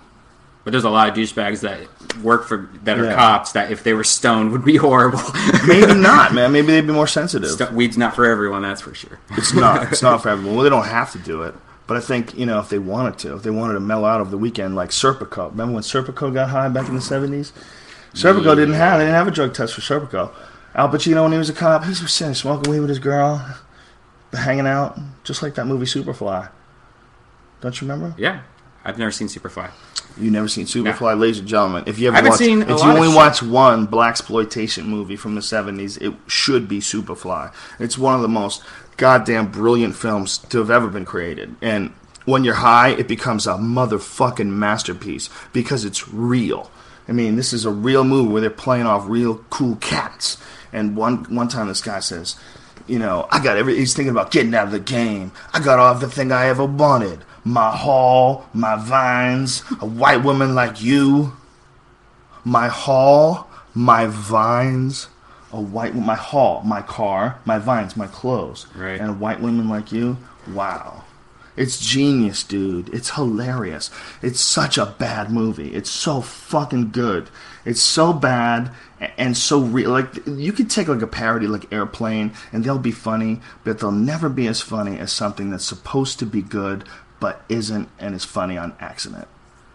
But there's a lot of douchebags that work for that are Yeah. cops that if they were stoned would be horrible. Maybe not, man. Maybe they'd be more sensitive. Sto- Weed's not for everyone, that's for sure. It's not. It's not for everyone. Well, they don't have to do it. But I think, you know, if they wanted to, if they wanted to mellow out over the weekend, like Serpico. Remember when Serpico got high back in the seventies? Serpico Yeah. didn't have, they didn't have a drug test for Serpico. Al Pacino, when he was a cop, he was sitting smoking weed with his girl, hanging out, just like that movie Superfly. Don't you remember? Yeah, I've never seen Superfly. You've never seen Superfly, ladies and gentlemen. If you ever I haven't watch, seen a if you lot of only shit. watch one blaxploitation movie from the seventies, it should be Superfly. It's one of the most goddamn brilliant films to have ever been created. And when you're high, it becomes a motherfucking masterpiece because it's real. I mean, this is a real movie where they're playing off real cool cats. And one one time, this guy says, "You know, I got every." He's thinking about getting out of the game. I got all everything I ever wanted. My hall, my vines, a white woman like you. My hall, my vines, a white my hall, my car, my vines, my clothes, Right. and a white woman like you. Wow. It's genius, dude. It's hilarious. It's such a bad movie. It's so fucking good. It's so bad a- and so real. Like, you could take like a parody like Airplane and they'll be funny, but they'll never be as funny as something that's supposed to be good but isn't and is funny on accident.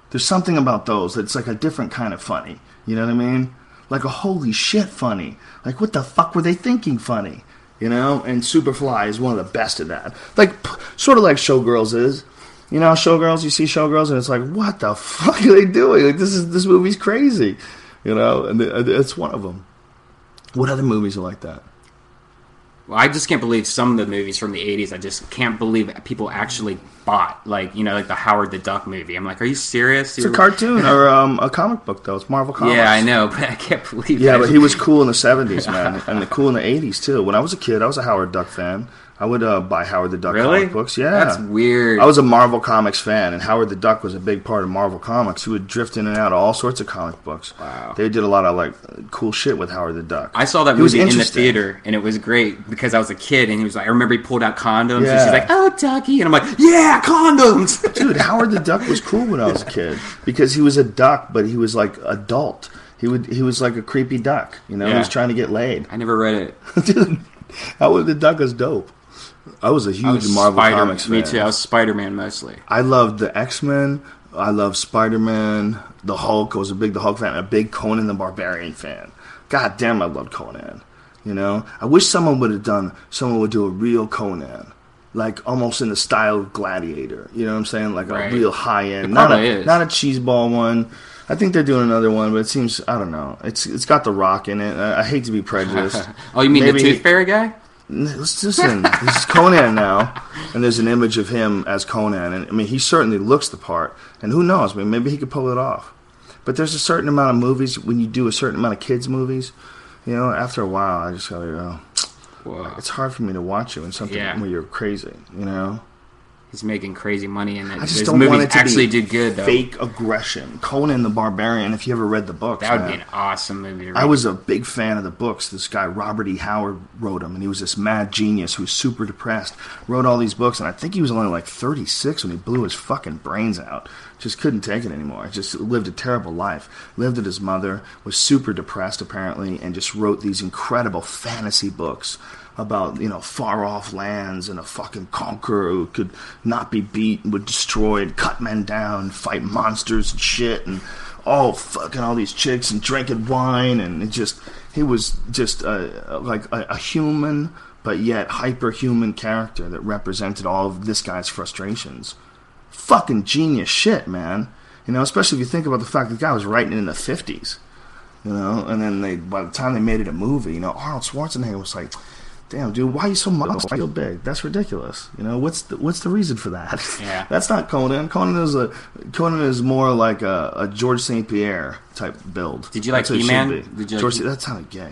There's something about those that's like a different kind of funny. You know what I mean? Like a holy shit funny. Like what the fuck were they thinking funny? You know? And Superfly is one of the best at that. Like, p- sort of like Showgirls is. You know, Showgirls, you see Showgirls and it's like, what the fuck are they doing? Like, this is this movie's crazy. You know? And it's one of them. What other movies are like that? Well, I just can't believe some of the movies from the eighties. I just can't believe people actually bought. Like, you know, like the Howard the Duck movie. I'm like, are you serious? It's a cartoon or um, a comic book, though. It's Marvel Comics. Yeah, I know, but I can't believe Yeah, that. but he was cool in the seventies, man. And the cool in the eighties, too. When I was a kid, I was a Howard Duck fan. I would uh, buy Howard the Duck really? comic books. Yeah. That's weird. I was a Marvel Comics fan, and Howard the Duck was a big part of Marvel Comics. He would drift in and out of all sorts of comic books. Wow. They did a lot of, like, cool shit with Howard the Duck. I saw that It was movie in the interesting. theater, and it was great because I was a kid, and he was like, I remember he pulled out condoms, Yeah. and she's like, oh, Ducky, and I'm like, yeah, condoms! Dude, Howard the Duck was cool when I was a kid because he was a duck, but he was, like, adult. He would he was like a creepy duck, you know? He Yeah. was trying to get laid. I never read it. Dude, Howard the Duck is dope. I was a huge I was Marvel Spider- Comics fan. Me too. I was Spider-Man mostly. I loved the X-Men. I loved Spider-Man. The Hulk. I was a big the Hulk fan. A big Conan the Barbarian fan. God damn, I loved Conan. You know? I wish someone would have done, someone would do a real Conan. Like, almost in the style of Gladiator. You know what I'm saying? Like Right. a real high-end. It Not a, probably is. not a cheeseball one. I think they're doing another one, but it seems, I don't know. It's It's got The Rock in it. I, I hate to be prejudiced. Oh, you mean Maybe- the Tooth Fairy guy? Listen, he's Conan now, and there's an image of him as Conan, and I mean, he certainly looks the part, and who knows, I mean, maybe he could pull it off. But there's a certain amount of movies, when you do a certain amount of kids' movies, you know, after a while, I just gotta go, Whoa. it's hard for me to watch you in something Yeah. where you're crazy, you know? He's making crazy money, and I those just don't movies want it to actually be do good, though. fake aggression. Conan the Barbarian, if you ever read the books, That would man. be an awesome movie to read. I was a big fan of the books. This guy, Robert E. Howard, wrote them, and he was this mad genius who was super depressed, wrote all these books, and I think he was only like thirty-six when he blew his fucking brains out. Just couldn't take it anymore. Just lived a terrible life. Lived with his mother, was super depressed apparently, and just wrote these incredible fantasy books about, you know, far-off lands and a fucking conqueror who could not be beat and would destroy and cut men down, fight monsters and shit, and all fucking all these chicks and drinking wine, and it just, he was just uh, like a, a human, but yet hyper-human character that represented all of this guy's frustrations. Fucking genius shit, man. You know, especially if you think about the fact that the guy was writing it in the fifties. You know, and then they, by the time they made it a movie, you know, Arnold Schwarzenegger was like, damn, dude, why are you so muscle? Why are you so big? That's ridiculous. You know, what's the, what's the reason for that? Yeah. That's not Conan. Conan is a Conan is more like a, a George Saint Pierre type build. Did you like That's what it He-Man? should be. Did you George, like- that sounded gay.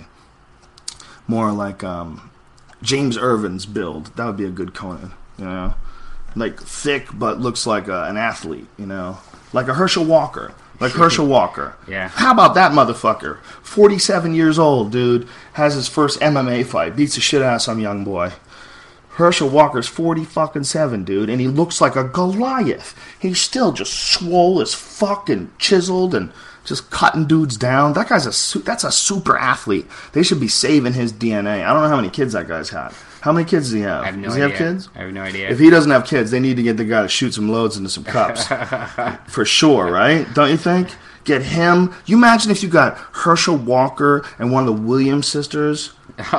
More like um, James Irvin's build. That would be a good Conan. You know, like thick but looks like a, an athlete. You know, like a Herschel Walker. Like Herschel Walker. Yeah. How about that motherfucker? forty-seven years old, dude. Has his first M M A fight. Beats the shit out of some young boy. Herschel Walker's forty fucking seven, dude, and he looks like a Goliath. He's still just swole as fuck and chiseled and just cutting dudes down. That guy's a su- that's a super athlete. They should be saving his D N A. I don't know how many kids that guy's had. How many kids does he have? I have no does he idea. have kids? I have no idea. If he doesn't have kids, they need to get the guy to shoot some loads into some cups. For sure, right? Don't you think? Get him. You imagine if you got Herschel Walker and one of the Williams sisters,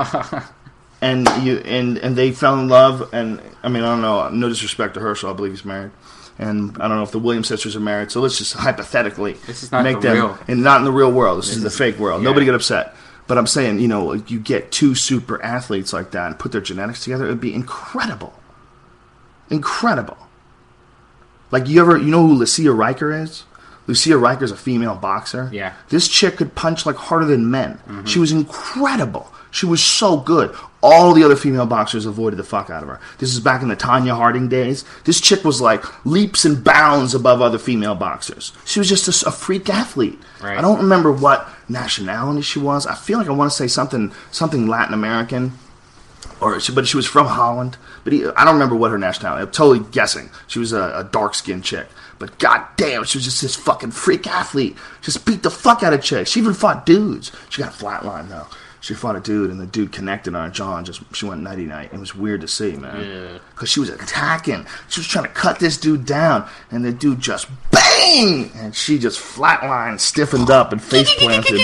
and you and and they fell in love. And I mean, I don't know. No disrespect to Herschel, I believe he's married. And I don't know if the Williams sisters are married. So let's just hypothetically This is not make the them, real- and not in the real world. This, This is the is- fake world. yeah. Nobody get upset. But I'm saying, you know, you get two super athletes like that and put their genetics together, it would be incredible. Incredible. Like, you ever, you know who Lucia Riker is? Lucia Riker is a female boxer. Yeah. This chick could punch like harder than men. Mm-hmm. She was incredible. She was so good. All the other female boxers avoided the fuck out of her. This is back in the Tanya Harding days. This chick was like leaps and bounds above other female boxers. She was just a, a freak athlete. Right. I don't remember what nationality she was. I feel like I want to say something something Latin American, or she, but she was from Holland. But he, I don't remember what her nationality. I'm totally guessing. She was a, a dark skinned chick. But goddamn, she was just this fucking freak athlete. Just beat the fuck out of chicks. She even fought dudes. She got flatlined though. she fought a dude, and the dude connected on her jaw and just she went nighty night. It was weird to see, man. Yeah. Because she was attacking. She was trying to cut this dude down, and the dude just bang, and she just flatlined, stiffened up, and face planted.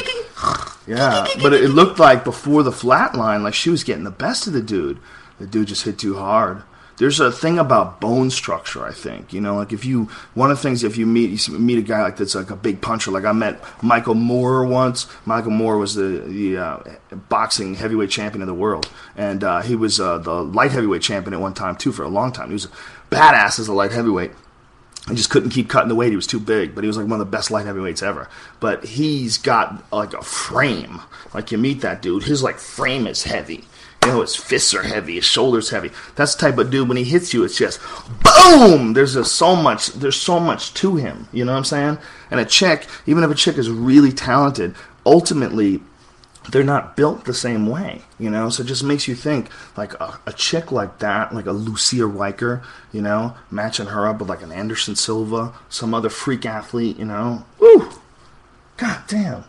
Yeah, but it, it looked like before the flatline, like she was getting the best of the dude. The dude just hit too hard. There's a thing about bone structure, I think. You know, like if you, one of the things, if you meet you meet a guy like that's like a big puncher, like I met Michael Moore once. Michael Moore was the, the uh, boxing heavyweight champion of the world. And uh, he was uh, the light heavyweight champion at one time, too, for a long time. He was a badass as a light heavyweight. He just couldn't keep cutting the weight. He was too big, but he was like one of the best light heavyweights ever. But he's got like a frame. Like you meet that dude, his like frame is heavy. You know, his fists are heavy, his shoulders heavy. That's the type of dude, when he hits you, it's just boom! There's just so much, there's so much to him. You know what I'm saying? And a chick, even if a chick is really talented, ultimately, they're not built the same way. You know? So it just makes you think, like, a, a chick like that, like a Lucia Riker, you know, matching her up with like an Anderson Silva, some other freak athlete, you know? Woo! God damn.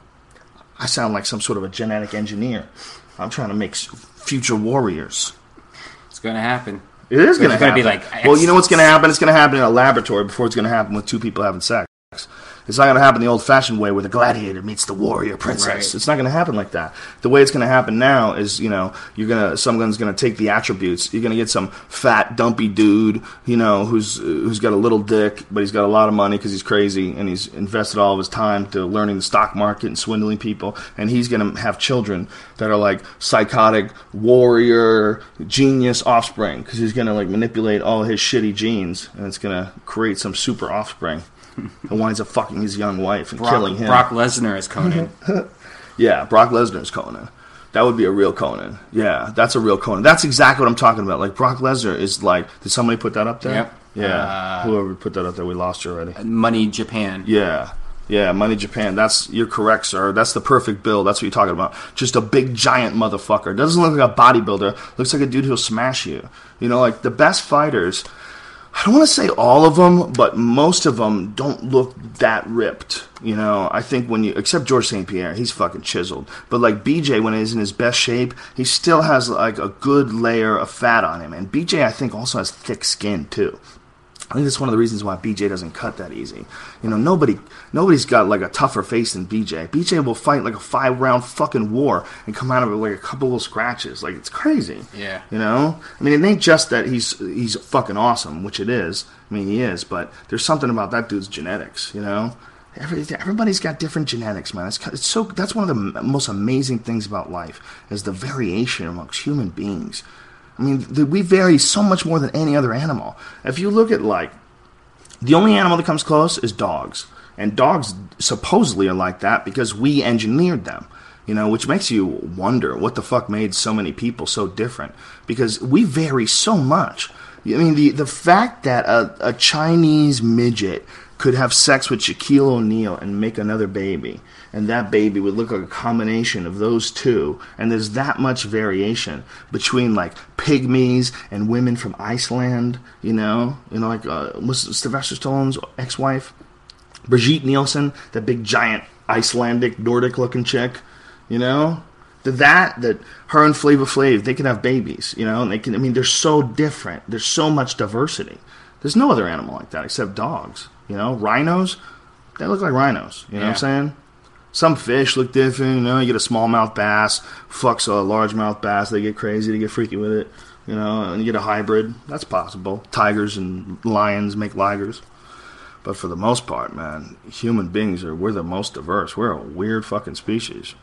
I sound like some sort of a genetic engineer. I'm trying to make future warriors. It's going to happen. It is going to happen. Be like, well, you know what's going to happen? It's going to happen in a laboratory before it's going to happen with two people having sex. It's not going to happen the old-fashioned way where the gladiator meets the warrior princess. Right. It's not going to happen like that. The way it's going to happen now is, you know, you're gonna someone's going to take the attributes. You're going to get some fat, dumpy dude, you know, who's who's got a little dick, but he's got a lot of money because he's crazy, and he's invested all of his time to learning the stock market and swindling people, and he's going to have children that are like psychotic, warrior, genius offspring because he's going to like manipulate all his shitty genes, and it's going to create some super offspring. And winds up fucking his young wife and Brock, killing him. Brock Lesnar is Conan. Yeah, Brock Lesnar is Conan. That would be a real Conan. Yeah, that's a real Conan. That's exactly what I'm talking about. Like, Brock Lesnar is like... Did somebody put that up there? Yep. Yeah. Uh, Whoever put that up there, we lost you already. Money Japan. Yeah. Yeah, Money Japan. That's... You're correct, sir. That's the perfect build. That's what you're talking about. Just a big, giant motherfucker. Doesn't look like a bodybuilder. Looks like a dude who'll smash you. You know, like, the best fighters... I don't want to say all of them, but most of them don't look that ripped. You know, I think when you, except George Saint Pierre, he's fucking chiseled. But like B J, when he's in his best shape, he still has like a good layer of fat on him. And B J, I think, also has thick skin too. I think that's one of the reasons why B J doesn't cut that easy. You know, nobody, nobody's got like a tougher face than B J. B J will fight like a five-round fucking war and come out of it like a couple little scratches. Like, it's crazy. Yeah. You know? I mean, it ain't just that he's he's fucking awesome, which it is. I mean, he is, but there's something about that dude's genetics, you know? Every, everybody's got different genetics, man. It's, it's so that's one of the most amazing things about life, is the variation amongst human beings. I mean, the, we vary so much more than any other animal. If you look at, like, the only animal that comes close is dogs. And dogs supposedly are like that because we engineered them, you know, which makes you wonder what the fuck made so many people so different. Because we vary so much. I mean, the, the fact that a, a Chinese midget could have sex with Shaquille O'Neal and make another baby, and that baby would look like a combination of those two, and there's that much variation between, like, pygmies and women from Iceland, you know, you know, like, uh, was Sylvester Stallone's ex-wife, Brigitte Nielsen, that big, giant, Icelandic, Nordic-looking chick, you know, that, that her and Flava Flav, they can have babies, you know, and they can, I mean, they're so different, there's so much diversity. There's no other animal like that except dogs. You know, rhinos, they look like rhinos. You know yeah. what I'm saying? Some fish look different. You know, you get a smallmouth bass, fucks a largemouth bass. They get crazy. They get freaky with it. You know, and you get a hybrid. That's possible. Tigers and lions make ligers. But for the most part, man, human beings are, we're the most diverse. We're a weird fucking species.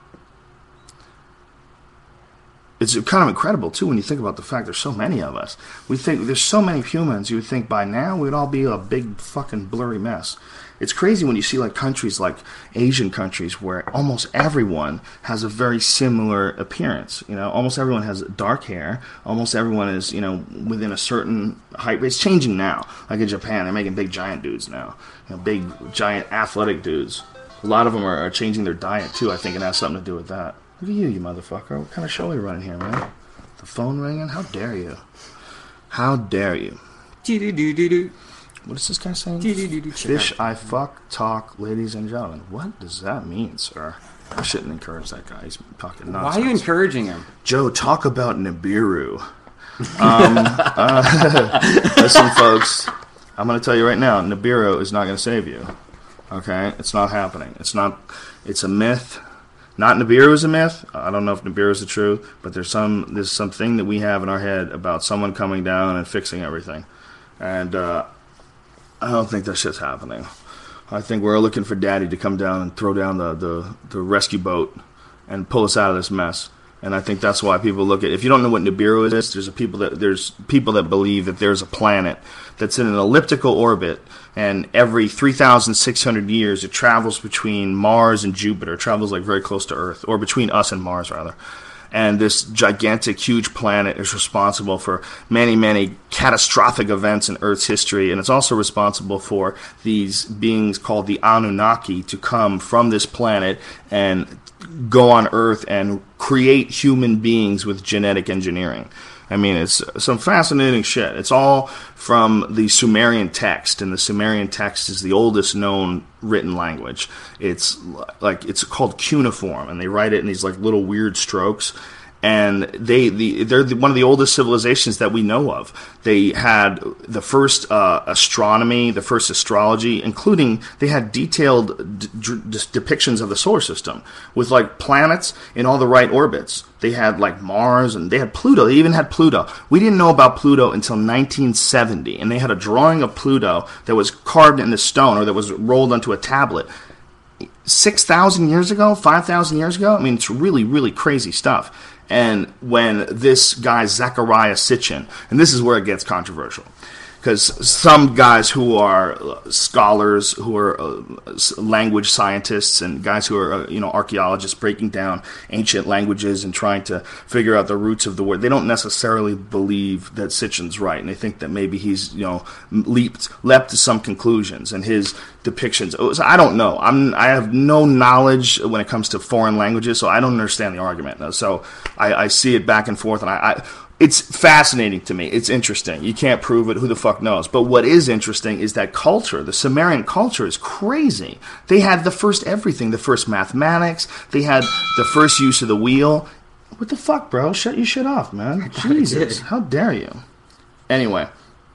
It's kind of incredible, too, when you think about the fact there's so many of us. We think there's so many humans, you would think by now we'd all be a big fucking blurry mess. It's crazy when you see like countries like Asian countries where almost everyone has a very similar appearance. You know, almost everyone has dark hair. Almost everyone is, you know, within a certain height. It's changing now. Like in Japan, they're making big giant dudes now. You know, big giant athletic dudes. A lot of them are, are changing their diet, too. I think it has something to do with that. Look at you, you motherfucker. What kind of show are you running here, man? The phone ringing? How dare you? How dare you? What is this guy saying? Fish I fuck talk, ladies and gentlemen. What does that mean, sir? I shouldn't encourage that guy. He's talking nonsense. Why are you encouraging him? Joe, talk about Nibiru. Um, uh, listen, folks, I'm going to tell you right now, Nibiru is not going to save you. Okay? It's not happening. It's not. It's a myth. Not Nibiru is a myth. I don't know if Nibiru is the truth, but there's some there's something that we have in our head about someone coming down and fixing everything. And uh, I don't think that shit's happening. I think we're looking for Daddy to come down and throw down the, the, the rescue boat and pull us out of this mess. And I think that's why people look at. If you don't know what Nibiru is, there's a people that there's people that believe that there's a planet that's in an elliptical orbit, and every three thousand six hundred years it travels between Mars and Jupiter. It travels like very close to Earth, or between us and Mars rather. And this gigantic, huge planet is responsible for many, many catastrophic events in Earth's history. And it's also responsible for these beings called the Anunnaki to come from this planet and go on Earth and create human beings with genetic engineering. I mean, it's some fascinating shit. It's all from the Sumerian text, and the Sumerian text is the oldest known written language. It's like it's called cuneiform, and they write it in these like little weird strokes. And they, the, they're the, one of the oldest civilizations that we know of. They had the first uh, astronomy, the first astrology, including they had detailed d- d- depictions of the solar system with like planets in all the right orbits. They had like Mars, and they had Pluto. They even had Pluto. We didn't know about Pluto until nineteen seventy, and they had a drawing of Pluto that was carved in the stone, or that was rolled onto a tablet. six thousand years ago, five thousand years ago? I mean, it's really, really crazy stuff. And when this guy, Zecharia Sitchin, and this is where it gets controversial, because some guys who are scholars, who are uh, language scientists, and guys who are uh, you know archaeologists breaking down ancient languages and trying to figure out the roots of the word, they don't necessarily believe that Sitchin's right, and they think that maybe he's you know leaped leapt to some conclusions, and his depictions. I don't know. I'm I have no knowledge when it comes to foreign languages, so I don't understand the argument. So I, I see it back and forth, and I. I It's fascinating to me. It's interesting. You can't prove it. Who the fuck knows? But what is interesting is that culture, the Sumerian culture, is crazy. They had the first everything, the first mathematics. They had the first use of the wheel. What the fuck, bro? Shut your shit off, man. Jesus. How dare you? Anyway,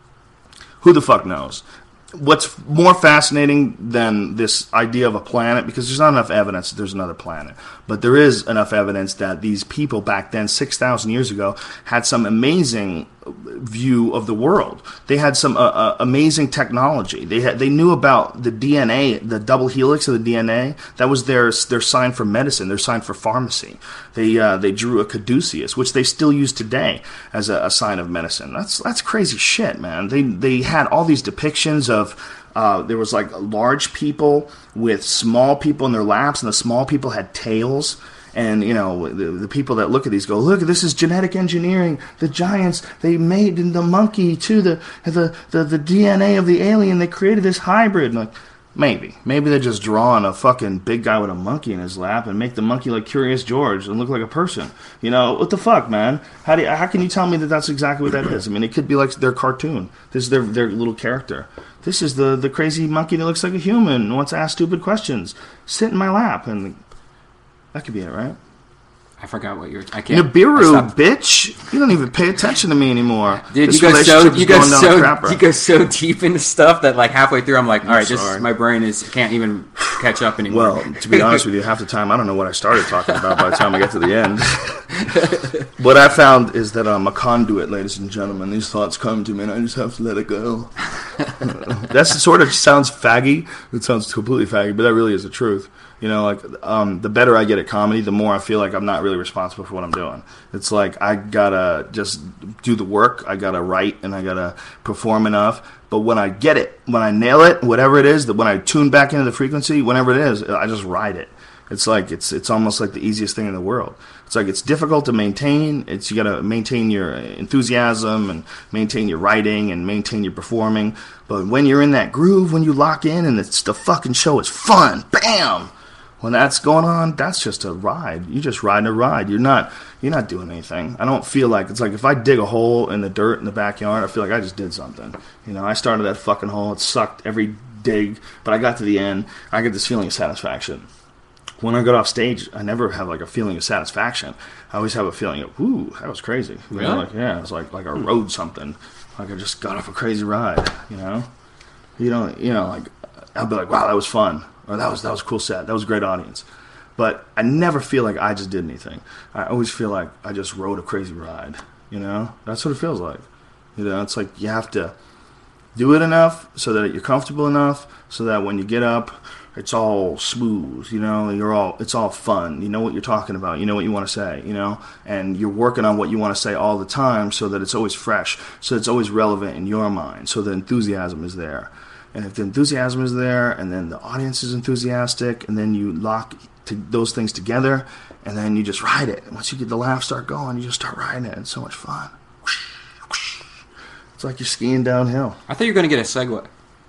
who the fuck knows? What's more fascinating than this idea of a planet, because there's not enough evidence that there's another planet, but there is enough evidence that these people back then, six thousand years ago, had some amazing view of the world. They had some uh, uh, amazing technology. They had, they knew about the D N A, the double helix of the D N A. That was their their sign for medicine, their sign for pharmacy. They uh, they drew a caduceus, which they still use today as a, a sign of medicine. That's that's crazy shit, man. They they had all these depictions of uh, there was like large people with small people in their laps, and the small people had tails. And, you know, the, the people that look at these go, look, this is genetic engineering. The giants, they made the monkey to the the, the, the D N A of the alien. They created this hybrid. And like, maybe. Maybe they're just drawing a fucking big guy with a monkey in his lap and make the monkey like Curious George and look like a person. You know, what the fuck, man? How do you, how can you tell me that that's exactly what that is? I mean, it could be like their cartoon. This is their, their little character. This is the, the crazy monkey that looks like a human and wants to ask stupid questions. Sit in my lap and... That could be it, right? I forgot what you were... I can't... Nibiru, bitch! You don't even pay attention to me anymore. Dude, this you go so you go so crapper. you go so deep into stuff that like halfway through I'm like, all I'm right, sorry. just my brain is can't even catch up anymore. Well, to be honest with you, half the time I don't know what I started talking about by the time I get to the end. What I found is that I'm a conduit, ladies and gentlemen. These thoughts come to me, and I just have to let it go. That sort of sounds faggy. It sounds completely faggy, but that really is the truth. You know, like, um, the better I get at comedy, the more I feel like I'm not really responsible for what I'm doing. It's like, I gotta just do the work, I gotta write, and I gotta perform enough. But when I get it, when I nail it, whatever it is, that when I tune back into the frequency, whenever it is, I just ride it. It's like, it's it's almost like the easiest thing in the world. It's like, it's difficult to maintain. It's, you gotta maintain your enthusiasm, and maintain your writing, and maintain your performing. But when you're in that groove, when you lock in, and it's the fucking show is fun, bam! When that's going on, that's just a ride. You're just riding a ride. You're not you're not doing anything. I don't feel like, it's like if I dig a hole in the dirt in the backyard, I feel like I just did something. You know, I started that fucking hole. It sucked every dig, but I got to the end. I get this feeling of satisfaction. when I got off stage, I never have like a feeling of satisfaction. I always have a feeling of, ooh, that was crazy. You Really? know, like, yeah, it's like like I rode something. Like I just got off a crazy ride, you know? You know, you know, like I'll be like, wow, that was fun. Or that was that was a cool set. That was a great audience. But I never feel like I just did anything. I always feel like I just rode a crazy ride, you know? That's what it feels like. You know, it's like you have to do it enough so that you're comfortable enough so that when you get up, it's all smooth, you know, you're all, it's all fun. You know what you're talking about. You know what you want to say, you know, and you're working on what you want to say all the time so that it's always fresh, so it's always relevant in your mind, so the enthusiasm is there. And if the enthusiasm is there and then the audience is enthusiastic and then you lock to those things together and then you just ride it. And once you get the laughs start going, you just start riding it. It's so much fun. It's like you're skiing downhill. I thought you were going to get a Segway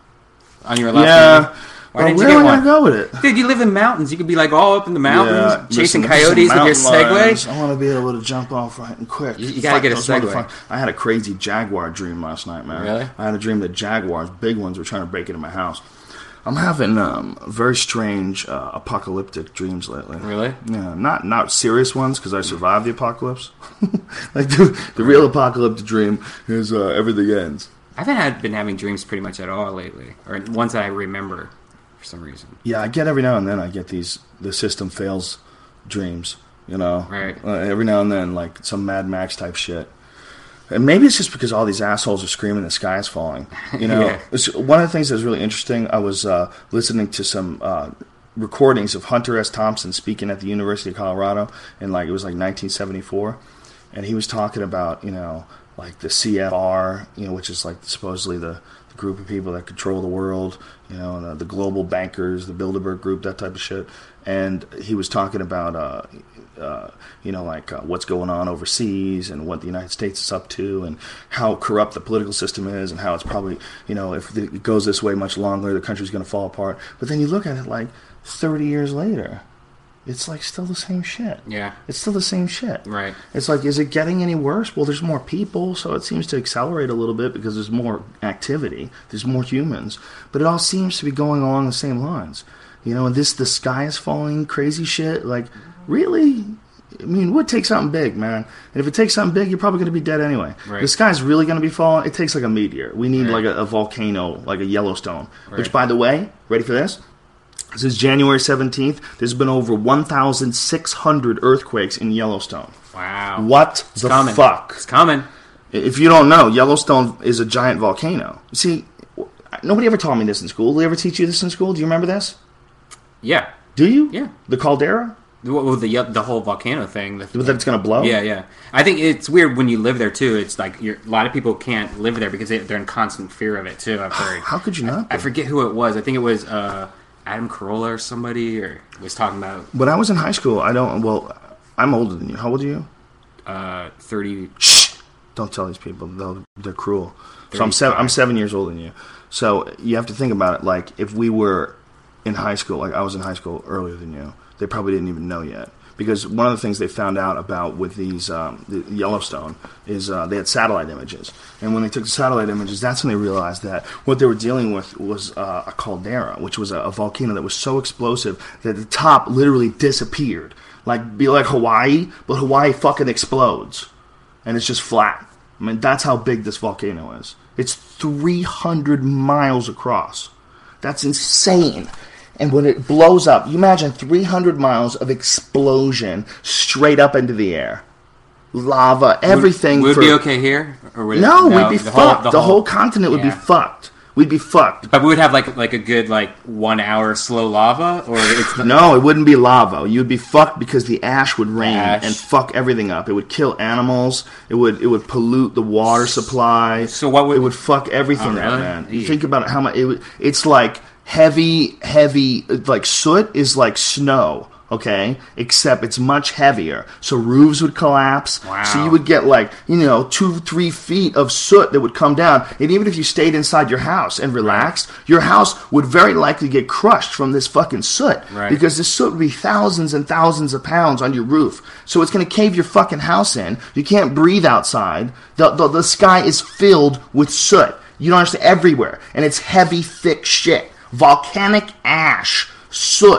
on your left. Yeah. Why Well, didn't where you am get I one? going to go with it? Dude, you live in mountains. You could be like all up in the mountains, Yeah, chasing listen, coyotes with your mountain lions. Segway. I want to be able to jump off right and quick. You- you gotta Fuck get a those Segway. motherfuckers. I had a crazy jaguar dream last night, man. Really? I had a dream that jaguars, big ones, were trying to break into my house. I'm having um, very strange uh, apocalyptic dreams lately. Really? Yeah, not not serious ones because I survived the apocalypse. Like the, the real apocalyptic dream is uh, everything ends. I haven't had, been having dreams pretty much at all lately, or ones that I remember for some reason. Yeah, I get every now and then. I get these the system fails dreams. You know, Right. Uh, every now and then, like some Mad Max type shit. And maybe it's just because all these assholes are screaming the sky is falling. You know, Yeah. It's- one of the things that's really interesting, I was uh, listening to some uh, recordings of Hunter S. Thompson speaking at the University of Colorado in like, it was like nineteen seventy-four. And he was talking about, you know, like the C F R, you know, which is like supposedly the, the group of people that control the world, you know, the, the global bankers, the Bilderberg group, that type of shit. And he was talking about, uh, uh, you know, like uh, what's going on overseas and what the United States is up to and how corrupt the political system is and how it's probably, you know, if it goes this way much longer, the country's going to fall apart. But then you look at it like thirty years later, it's like still the same shit. Yeah. It's still the same shit. Right. It's like, is it getting any worse? Well, there's more people, so it seems to accelerate a little bit because there's more activity. There's more humans. But it all seems to be going along the same lines. You know, and this, the sky is falling crazy shit. Like, really? I mean, it would take something big, man. And if it takes something big, you're probably going to be dead anyway. Right. The sky's really going to be falling. It takes like a meteor. We need Right. like a, a volcano, like a Yellowstone. Right. Which, by the way, ready for this? This is January seventeenth. There's been over one thousand six hundred earthquakes in Yellowstone. Wow. What the coming. fuck? It's coming. If you don't know, Yellowstone is a giant volcano. See, nobody ever taught me this in school. Did they ever teach you this in school? Do you remember this? Yeah. Do you? Yeah. The caldera? Well, the the whole volcano thing. The, That it's going to blow? Yeah, yeah. I think it's weird when you live there too. It's like you're, a lot of people can't live there because they, they're in constant fear of it too. I've heard. How could you not? I forget who it was. I think it was uh, Adam Carolla or somebody, or was talking about When I was in high school, I don't. Well, I'm older than you. How old are you? uh, thirty. Shh! Don't tell these people. They'll, they're cruel. So I'm seven. I'm seven years older than you. So you have to think about it. Like if we were in high school, like I was in high school earlier than you, they probably didn't even know yet. Because one of the things they found out about with these um, the Yellowstone is uh, they had satellite images, and when they took the satellite images, that's when they realized that what they were dealing with was uh, a caldera, which was a, a volcano that was so explosive that the top literally disappeared, like be like Hawaii, but Hawaii fucking explodes, and it's just flat. I mean, that's how big this volcano is. It's three hundred miles across. That's insane. And when it blows up, you imagine three hundred miles of explosion straight up into the air. Lava, everything. Would, would for, it be okay here? Or would it, No, we'd be the fucked. Whole, the, whole, continent would yeah. be fucked. We'd be fucked. But we would have like like a good like one hour slow lava, or it's not, No, it wouldn't be lava. You'd be fucked because the ash would rain Ash. and fuck everything up. It would kill animals. It would it would pollute the water supply. So what would- it would fuck everything Oh, up, really? man? You Eek. think about how much it would, it's like heavy, heavy. Like soot is like snow. Okay, except it's much heavier. So roofs would collapse. Wow. So you would get like, you know, two, three feet of soot that would come down. And even if you stayed inside your house and relaxed, your house would very likely get crushed from this fucking soot. Right. Because this soot would be thousands and thousands of pounds on your roof. So it's going to cave your fucking house in. You can't breathe outside. The, the, the sky is filled with soot. You don't understand, everywhere. And it's heavy, thick shit. Volcanic ash, soot.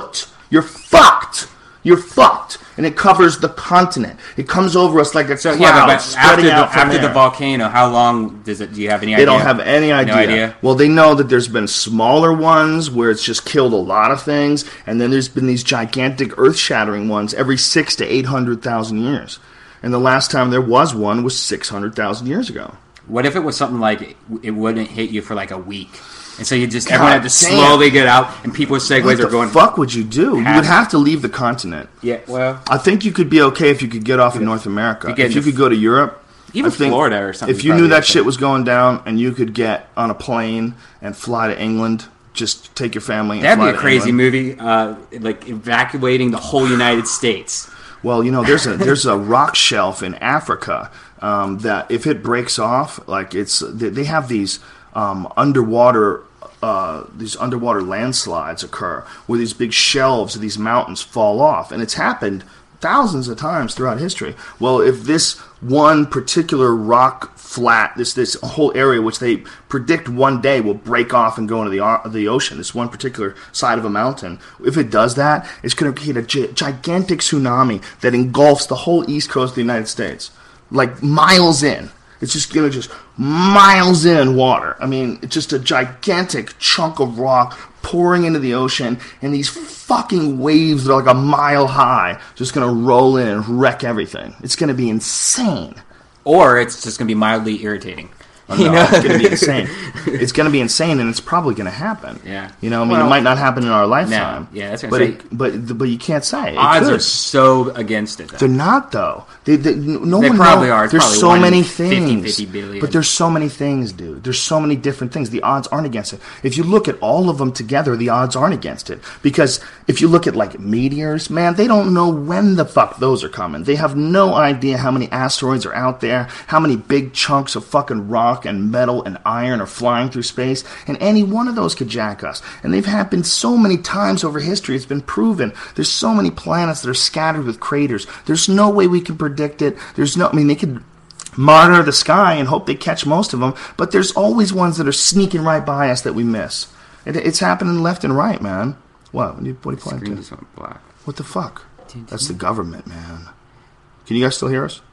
you're fucked. You're fucked. And it covers the continent. It comes over us like a So cloud yeah, but, but spreading after, the, out from after the there. volcano, how long does it? Do you have any They idea? don't have any idea. No idea. Well, they know that there's been smaller ones where it's just killed a lot of things, and then there's been these gigantic earth-shattering ones every six to eight hundred thousand years. And the last time there was one was six hundred thousand years ago. What if it was something like it, it wouldn't hit you for like a week, and so you just God everyone had to damn. slowly get out, and people with segways What are the going. fuck would you do? You Half- would have to leave the continent. Yeah, well, I think you could be okay if you could get off in North America. You get If you into could go to Europe, even I think Florida or something. if you knew probably that okay. shit was going down and you could get on a plane and fly to England, just take your family and That'd fly be a to crazy England. movie, uh, like evacuating the whole United States. Well, you know, there's a there's a rock shelf in Africa um, that if it breaks off, like it's they, they have these um, underwater uh, these underwater landslides occur where these big shelves of these mountains fall off, and it's happened thousands of times throughout history. Well, if this one particular rock flat, this this whole area, which they predict one day will break off and go into the o- the ocean, this one particular side of a mountain, if it does that, it's going to create a gi- gigantic tsunami that engulfs the whole east coast of the United States, like miles in. It's just going to just miles in water. I mean, it's just a gigantic chunk of rock pouring into the ocean, and these fucking waves that are like a mile high just going to roll in and wreck everything. It's going to be insane. Or it's just going to be mildly irritating. Oh, You no, know? it's going to be insane. It's going to be insane, and it's probably going to happen. Yeah. You know, I mean, Well, it might not happen in our lifetime. no. Yeah, that's what but I'm it, but but you can't say. It Odds could. are so against it. Though. They're not, though. They, they, no They one probably know. are. It's There's probably so one in many fifty, things. fifty billion. But there's so many things, dude. There's so many different things. The odds aren't against it. If you look at all of them together, the odds aren't against it. Because if you look at, like, meteors, man, they don't know when the fuck those are coming. They have no idea how many asteroids are out there, how many big chunks of fucking rock and metal and iron are flying through space, and any one of those could jack us. And they've happened so many times over history. It's been proven. There's so many planets that are scattered with craters. There's no way we can predict it. There's no, I mean, they could monitor the sky and hope they catch most of them, but there's always ones that are sneaking right by us that we miss. It, it's happening left and right, man. What? What are you, what are you Screen pointing to? just went black. What the fuck? That's the government, man. Can you guys still hear us?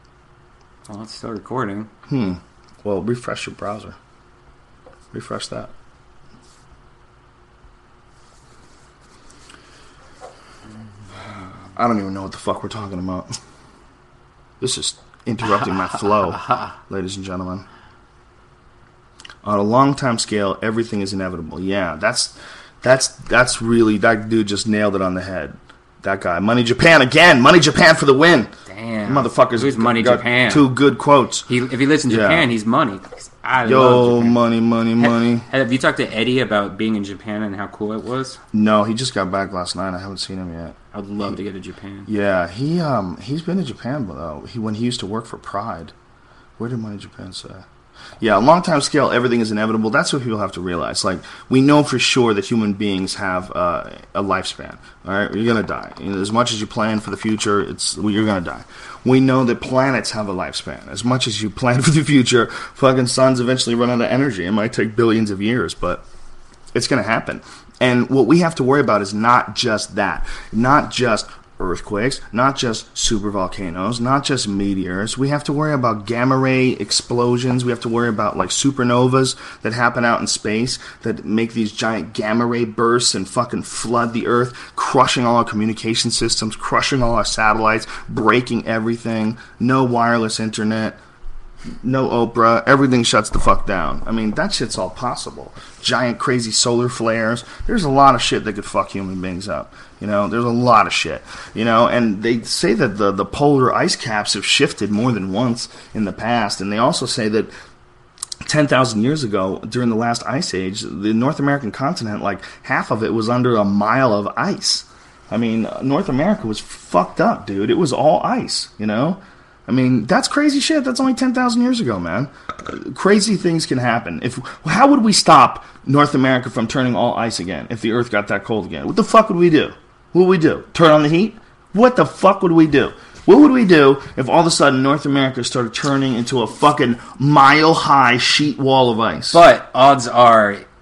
Well, it's still recording. Hmm. Well, refresh your browser. Refresh that. I don't even know what the fuck we're talking about. This is interrupting my flow, ladies and gentlemen. On a long time scale, everything is inevitable. Yeah, that's that's that's really, that dude just nailed it on the head. That guy, Money Japan again. Money Japan for the win. Damn, Motherfuckers. Who's Money got Japan? Two good quotes. He, if he lives in Yeah. Japan, he's money. I Yo, love Japan. money, money, money. Have you talked to Eddie about being in Japan and how cool it was? No, he just got back last night. I haven't seen him yet. I would love to go to Japan. Yeah, he um he's been to Japan though. He when he used to work for Pride. Where did Money Japan say? Yeah, long time scale, everything is inevitable. That's what people have to realize. Like, we know for sure that human beings have uh, a lifespan. All right, you're gonna die. You know, as much as you plan for the future, it's well, you're gonna die. We know that planets have a lifespan. As much as you plan for the future, fucking suns eventually run out of energy. It might take billions of years, but it's gonna happen. And what we have to worry about is not just that, not just earthquakes, not just supervolcanoes, not just meteors. We have to worry about gamma ray explosions. We have to worry about like supernovas that happen out in space that make these giant gamma ray bursts and fucking flood the earth, crushing all our communication systems, crushing all our satellites, breaking everything. No wireless internet. No Oprah, everything shuts the fuck down. I mean, that shit's all possible. Giant crazy solar flares. There's a lot of shit that could fuck human beings up. You know, there's a lot of shit. You know, and they say that the, the polar ice caps have shifted more than once in the past. And they also say that ten thousand years ago, during the last ice age, the North American continent, like half of it was under a mile of ice. I mean, North America was fucked up, dude. It was all ice, you know? I mean, that's crazy shit. That's only ten thousand years ago, man. Crazy things can happen. If How would we stop North America from turning all ice again if the Earth got that cold again? What the fuck would we do? What would we do? Turn on the heat? What the fuck would we do? What would we do if all of a sudden North America started turning into a fucking mile-high sheet wall of ice? But odds are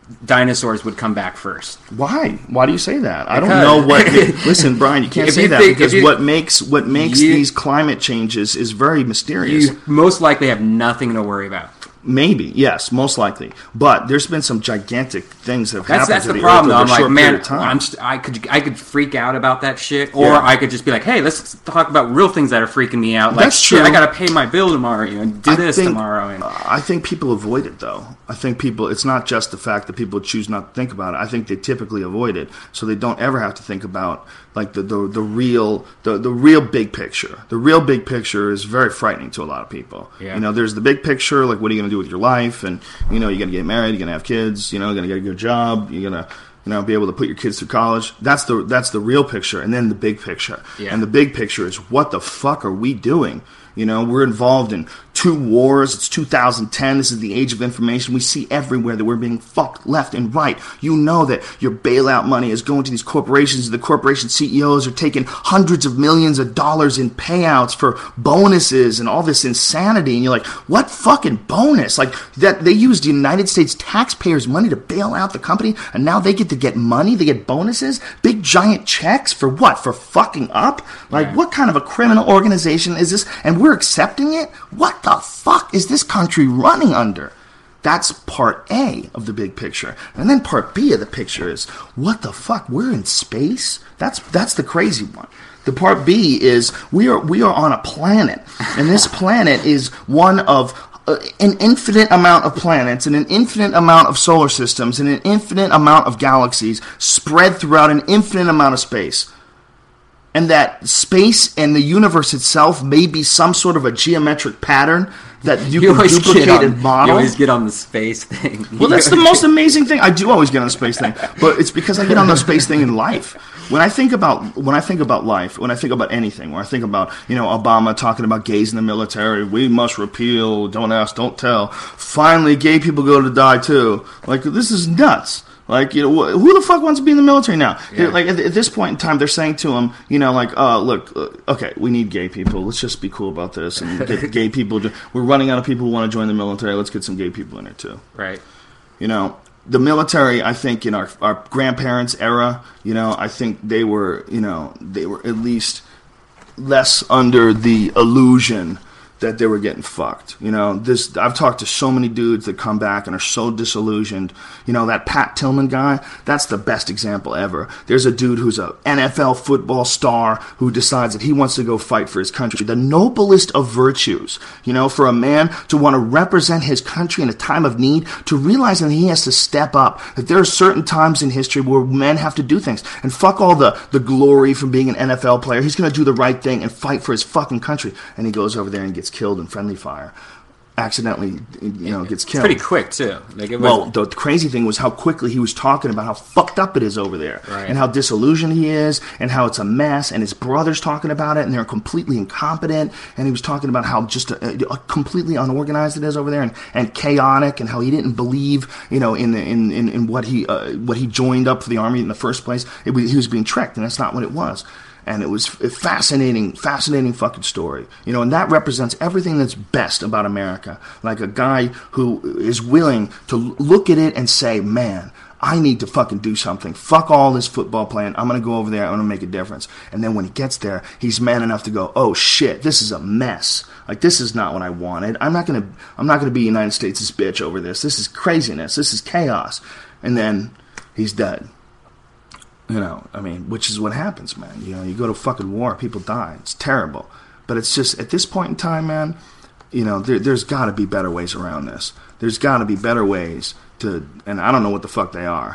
dinosaurs would come back first. Why? Why do you say that? I Because. don't know what. Listen, Brian, you can't If say you that think- because if you- what makes what makes you- these climate changes is very mysterious. You most likely have nothing to worry about. Maybe, yes, most likely. But there's been some gigantic things that have That's happened that's to the the problem. Earth Though. over I'm a like, short man, period of time. I'm st- I could I could freak out about that shit, or Yeah. I could just be like, hey, let's talk about real things that are freaking me out. Like, That's shit, true. I gotta pay my bill tomorrow, you know, and do I this think- tomorrow. And I think people avoid it, though. I think people, it's not just the fact that people choose not to think about it. I think they typically avoid it, so they don't ever have to think about, like, the, the, the real the, the real big picture. The real big picture is very frightening to a lot of people. Yeah. You know, there's the big picture, like, what are you going to do with your life? And, you know, you're going to get married, you're going to have kids, you know, you're going to get a good job, you're going to, you know, be able to put your kids through college. That's the that's the real picture, and then the big picture. Yeah. And the big picture is, what the fuck are we doing? You know, we're involved in two wars. It's two thousand ten. This is the age of information. We see everywhere that we're being fucked left and right. You know that your bailout money is going to these corporations. The corporation C E Os are taking hundreds of millions of dollars in payouts for bonuses and all this insanity. And you're like, what fucking bonus? Like, that they used the United States taxpayers' money to bail out the company, and now they get to get money. They get bonuses, big giant checks for what? For fucking up? Like, Yeah. what kind of a criminal organization is this? And we're accepting it? What the fuck is this country running under? That's part A of the big picture. And then part B of the picture is, what the fuck? We're in space? That's that's the crazy one. The part B is, we are we are on a planet, and this planet is one of uh, an infinite amount of planets and an infinite amount of solar systems and an infinite amount of galaxies spread throughout an infinite amount of space. And that space and the universe itself may be some sort of a geometric pattern that you, you can always duplicate get on, and model. You always get on the space thing. Well, that's the most amazing thing. I do always get on the space thing, but it's because I get on the space thing in life. When I think about when I think about life, when I think about anything, when I think about, you know, Obama talking about gays in the military, we must repeal, don't ask, don't tell. Finally, gay people go to die too. Like, this is nuts. Like, you know, wh- who the fuck wants to be in the military now? Yeah. Like, at, at this point in time, they're saying to him, you know, like, uh, look, uh, okay, we need gay people. Let's just be cool about this and get gay people. To, we're running out of people who want to join the military. Let's get some gay people in there too. Right. You know, the military, I think, in our our grandparents' era, you know, I think they were, you know, they were at least less under the illusion that they were getting fucked. You know, this I've talked to so many dudes that come back and are so disillusioned. You know, that Pat Tillman guy, that's the best example ever. There's a dude who's a N F L football star who decides that he wants to go fight for his country. The noblest of virtues, you know, for a man to want to represent his country in a time of need, to realize that he has to step up, that there are certain times in history where men have to do things. And fuck all the, the glory from being an N F L player. He's going to do the right thing and fight for his fucking country. And he goes over there and gets killed in friendly fire. Accidentally, you know, gets killed. Pretty quick too. Like it was, Well, the crazy thing was how quickly he was talking about how fucked up it is over there, Right. and how disillusioned he is, and how it's a mess, and his brother's talking about it, and they're completely incompetent, and he was talking about how just uh, uh, completely unorganized it is over there, and, and chaotic, and how he didn't believe, you know, in the, in, in, in what he uh, what he joined up for the army in the first place. It was, he was being tricked, and that's not what it was. And it was a fascinating, fascinating fucking story. You know, and that represents everything that's best about America. Like a guy who is willing to look at it and say, man, I need to fucking do something. Fuck all this football playing. I'm going to go over there. I'm going to make a difference. And then when he gets there, he's man enough to go, oh shit, this is a mess. Like, this is not what I wanted. I'm not going to, I'm not going to be United States' bitch over this. This is craziness. This is chaos. And then he's dead. You know, I mean, which is what happens, man. You know, you go to fucking war, people die. It's terrible. But it's just, at this point in time, man, you know, there, there's got to be better ways around this. There's got to be better ways to, and I don't know what the fuck they are.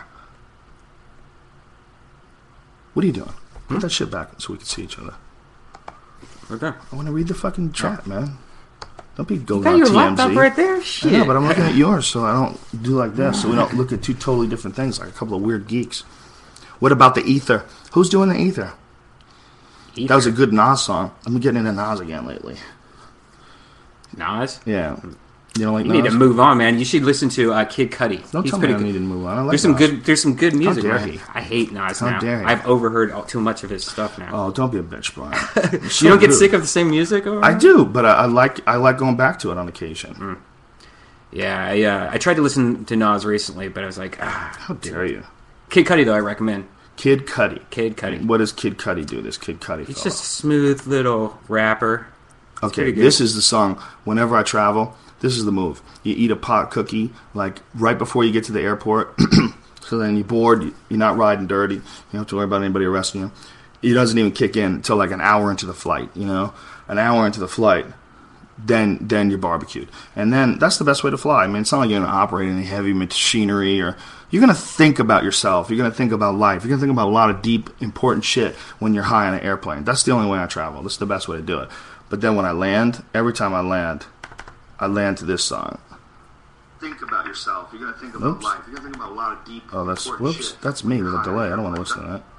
What are you doing? Put Hmm? that shit back so we can see each other. okay. I want to read the fucking chat, man. Don't be going Got on your T M Z. laptop right there. I Shit. know, but I'm looking at yours, so I don't do like this, so we don't look at two totally different things, like a couple of weird geeks. What about the ether? Who's doing the ether? That was a good Nas song. I've been getting into Nas again lately. Nas. Yeah. You don't like You Nas? need to move on, man. You should listen to uh, Kid Cudi. Don't He's tell me pretty I good. need to move on. I like There's some Nas. good. There's some good music. dare man. he? I hate Nas How now. dare he? I've overheard all, too much of his stuff now. Oh, don't be a bitch, Brian. you don't get sick of the same music? Over? I do, but I, I like I like going back to it on occasion. Mm. Yeah, I, uh, I tried to listen to Nas recently, but I was like, ah. How dare you? Kid Cudi, though, I recommend. Kid Cudi. Kid Cudi. What does Kid Cudi do, this Kid Cudi He's fella? just a smooth little rapper. It's okay, this is the song. Whenever I travel, this is the move. You eat a pot cookie, like, right before you get to the airport. So then you're bored, you're not riding dirty. You don't have to worry about anybody arresting you. It doesn't even kick in until like an hour into the flight, you know? An hour into the flight, then then you're barbecued. And then that's the best way to fly. I mean, it's not like you're going to operate any heavy machinery or... You're going to think about yourself. You're going to think about life. You're going to think about a lot of deep, important shit when you're high on an airplane. That's the only way I travel. That's the best way to do it. But then when I land, every time I land, I land to this song. Think about yourself. You're going to think about Oops. life. You're going to think about a lot of deep, oh, that's, important whoops, shit. That's me with a delay. I don't want to listen to that.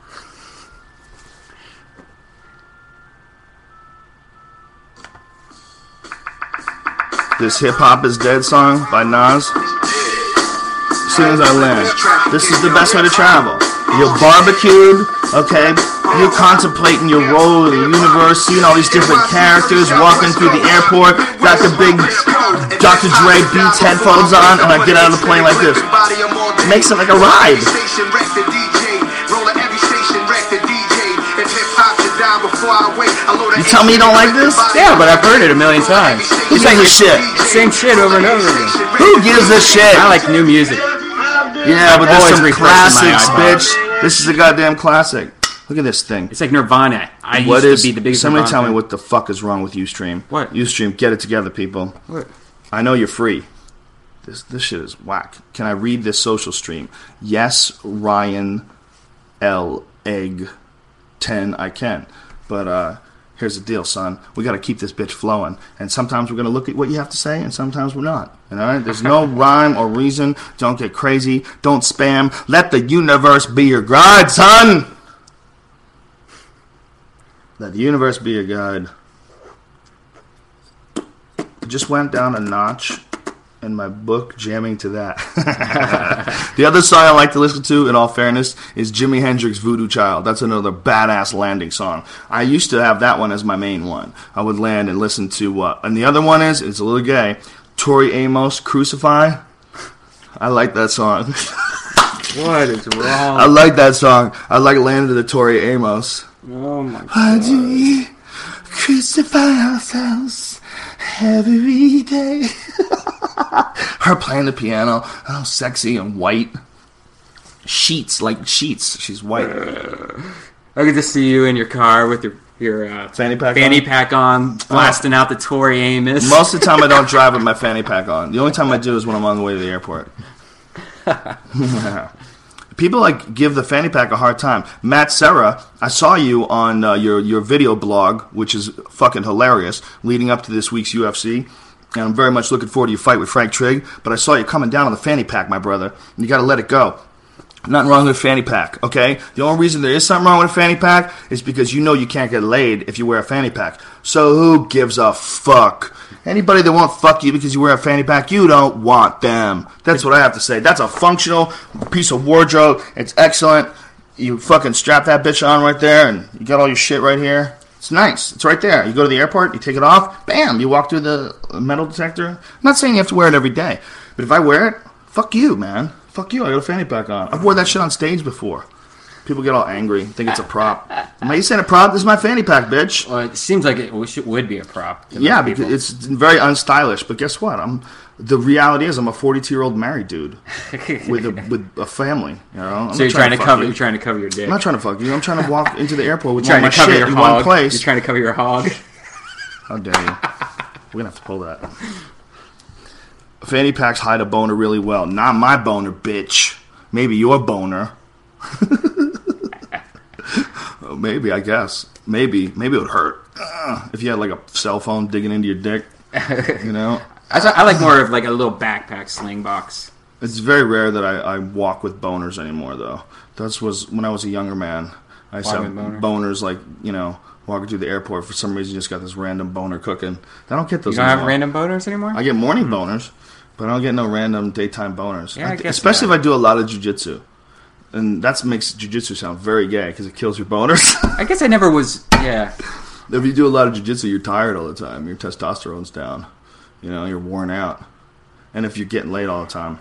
This Hip Hop Is Dead song by Nas. As soon as I land, this is the best way to travel. You're barbecued, okay? You're contemplating your role in the universe, seeing all these different characters, walking through the airport, got the big Doctor Dre Beats headphones on, and I get out of the plane like this. It makes it like a ride. You tell me you don't like this? Yeah, but I've heard it a million times. Who gives a shit? Same shit over and over again. Who gives a shit? I like new music. Yeah, but there's Always some refreshing my classics, iPod. bitch. This is a goddamn classic. Look at this thing. It's like Nirvana. I What used is? to be the biggest Somebody Nirvana tell me fan. what the fuck is wrong with Ustream. What? Ustream, get it together, people. What? I know you're free. This this shit is whack. Can I read this social stream? Yes, Ryan L. Egg ten. I can, but uh, here's the deal, son. We got to keep this bitch flowing, and sometimes we're gonna look at what you have to say, and sometimes we're not. All right? There's no rhyme or reason. Don't get crazy. Don't spam. Let the universe be your guide, son. Let the universe be your guide. It just went down a notch in my book, jamming to that. The other song I like to listen to, in all fairness, is Jimi Hendrix' Voodoo Child. That's another badass landing song. I used to have that one as my main one. I would land and listen to, uh, and the other one is, it's a little gay, Tori Amos, Crucify. I like that song. What is wrong? I like that song. I like landing to the Tori Amos. Oh my god. Why do we crucify ourselves every day? Her playing the piano, oh, sexy and white. Sheets, like sheets. She's white. Uh, I could just see you in your car with your your uh, fanny pack fanny on? pack on, blasting out the Tori Amos. Most of the time I don't drive with my fanny pack on. The only time I do is when I'm on the way to the airport. People like give the fanny pack a hard time. Matt Serra, I saw you on uh, your your video blog, which is fucking hilarious, leading up to this week's U F C. And I'm very much looking forward to your fight with Frank Trigg. But I saw you coming down on the fanny pack, my brother. And you got to let it go. Nothing wrong with a fanny pack, okay? The only reason there is something wrong with a fanny pack is because you know you can't get laid if you wear a fanny pack. So who gives a fuck? Anybody that won't fuck you because you wear a fanny pack, you don't want them. That's what I have to say. That's a functional piece of wardrobe. It's excellent. You fucking strap that bitch on right there, and you got all your shit right here. It's nice. It's right there. You go to the airport, you take it off, bam, you walk through the metal detector. I'm not saying you have to wear it every day, but if I wear it, fuck you, man. Fuck you. I got a fanny pack on. I've worn that shit on stage before. People get all angry, think it's a prop. Am I saying a prop? This is my fanny pack, bitch. Well, it seems like it wish it would be a prop. to Yeah, most because people. it's very unstylish. But guess what? I'm the reality is I'm a forty-two-year-old married dude with a with a family. You know, I'm so you're not trying to fuck cover. you. You're trying to cover your dick. I'm not trying to fuck you. I'm trying to walk into the airport with You're all trying my to cover shit your in hog. one place. You're trying to cover your hog. How dare you? We're gonna have to pull that. Fanny packs hide a boner really well. Not my boner, bitch. Maybe your boner. Oh, maybe, I guess. Maybe. Maybe it would hurt. Uh, if you had like a cell phone digging into your dick. You know? I, I like more of like a little backpack sling box. It's very rare that I, I walk with boners anymore, though. That was when I was a younger man. I used to have boner. boners like, you know, walking through the airport. For some reason, just got this random boner cooking. I don't get those You don't anymore. have random boners anymore? I get morning boners, but I don't get no random daytime boners. Yeah, I I- guess especially that. if I do a lot of jiu-jitsu. And that makes jiu-jitsu sound very gay because it kills your boners. I guess I never was. Yeah. If you do a lot of jiu-jitsu, you're tired all the time. Your testosterone's down. You know, you're worn out. and if you're getting laid all the time.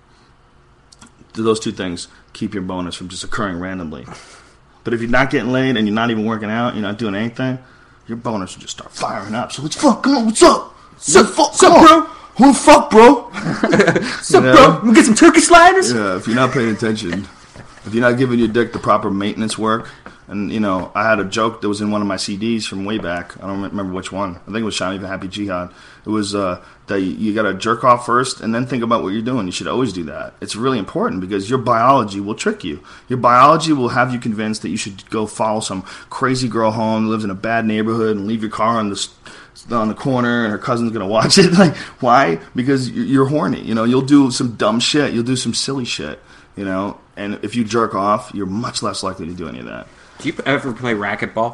Those two things keep your bonus from just occurring randomly. But if you're not getting laid and you're not even working out, you're not doing anything, your bonus will just start firing up. So let's fuck, come on, what's up? What's up, what's up, bro? Who the fuck, bro? What's up, bro? We get some turkey sliders? Yeah, if you're not paying attention, if you're not giving your dick the proper maintenance work, and, you know, I had a joke that was in one of my C Ds from way back. I don't remember which one. I think it was Shiny the Happy Jihad. It was uh, that you, you got to jerk off first and then think about what you're doing. You should always do that. It's really important because your biology will trick you. Your biology will have you convinced that you should go follow some crazy girl home who lives in a bad neighborhood and leave your car on the on the corner and her cousin's going to watch it. Like, why? Because you're horny. You know, you'll do some dumb shit. You'll do some silly shit, you know. And if you jerk off, you're much less likely to do any of that. Do you ever play racquetball?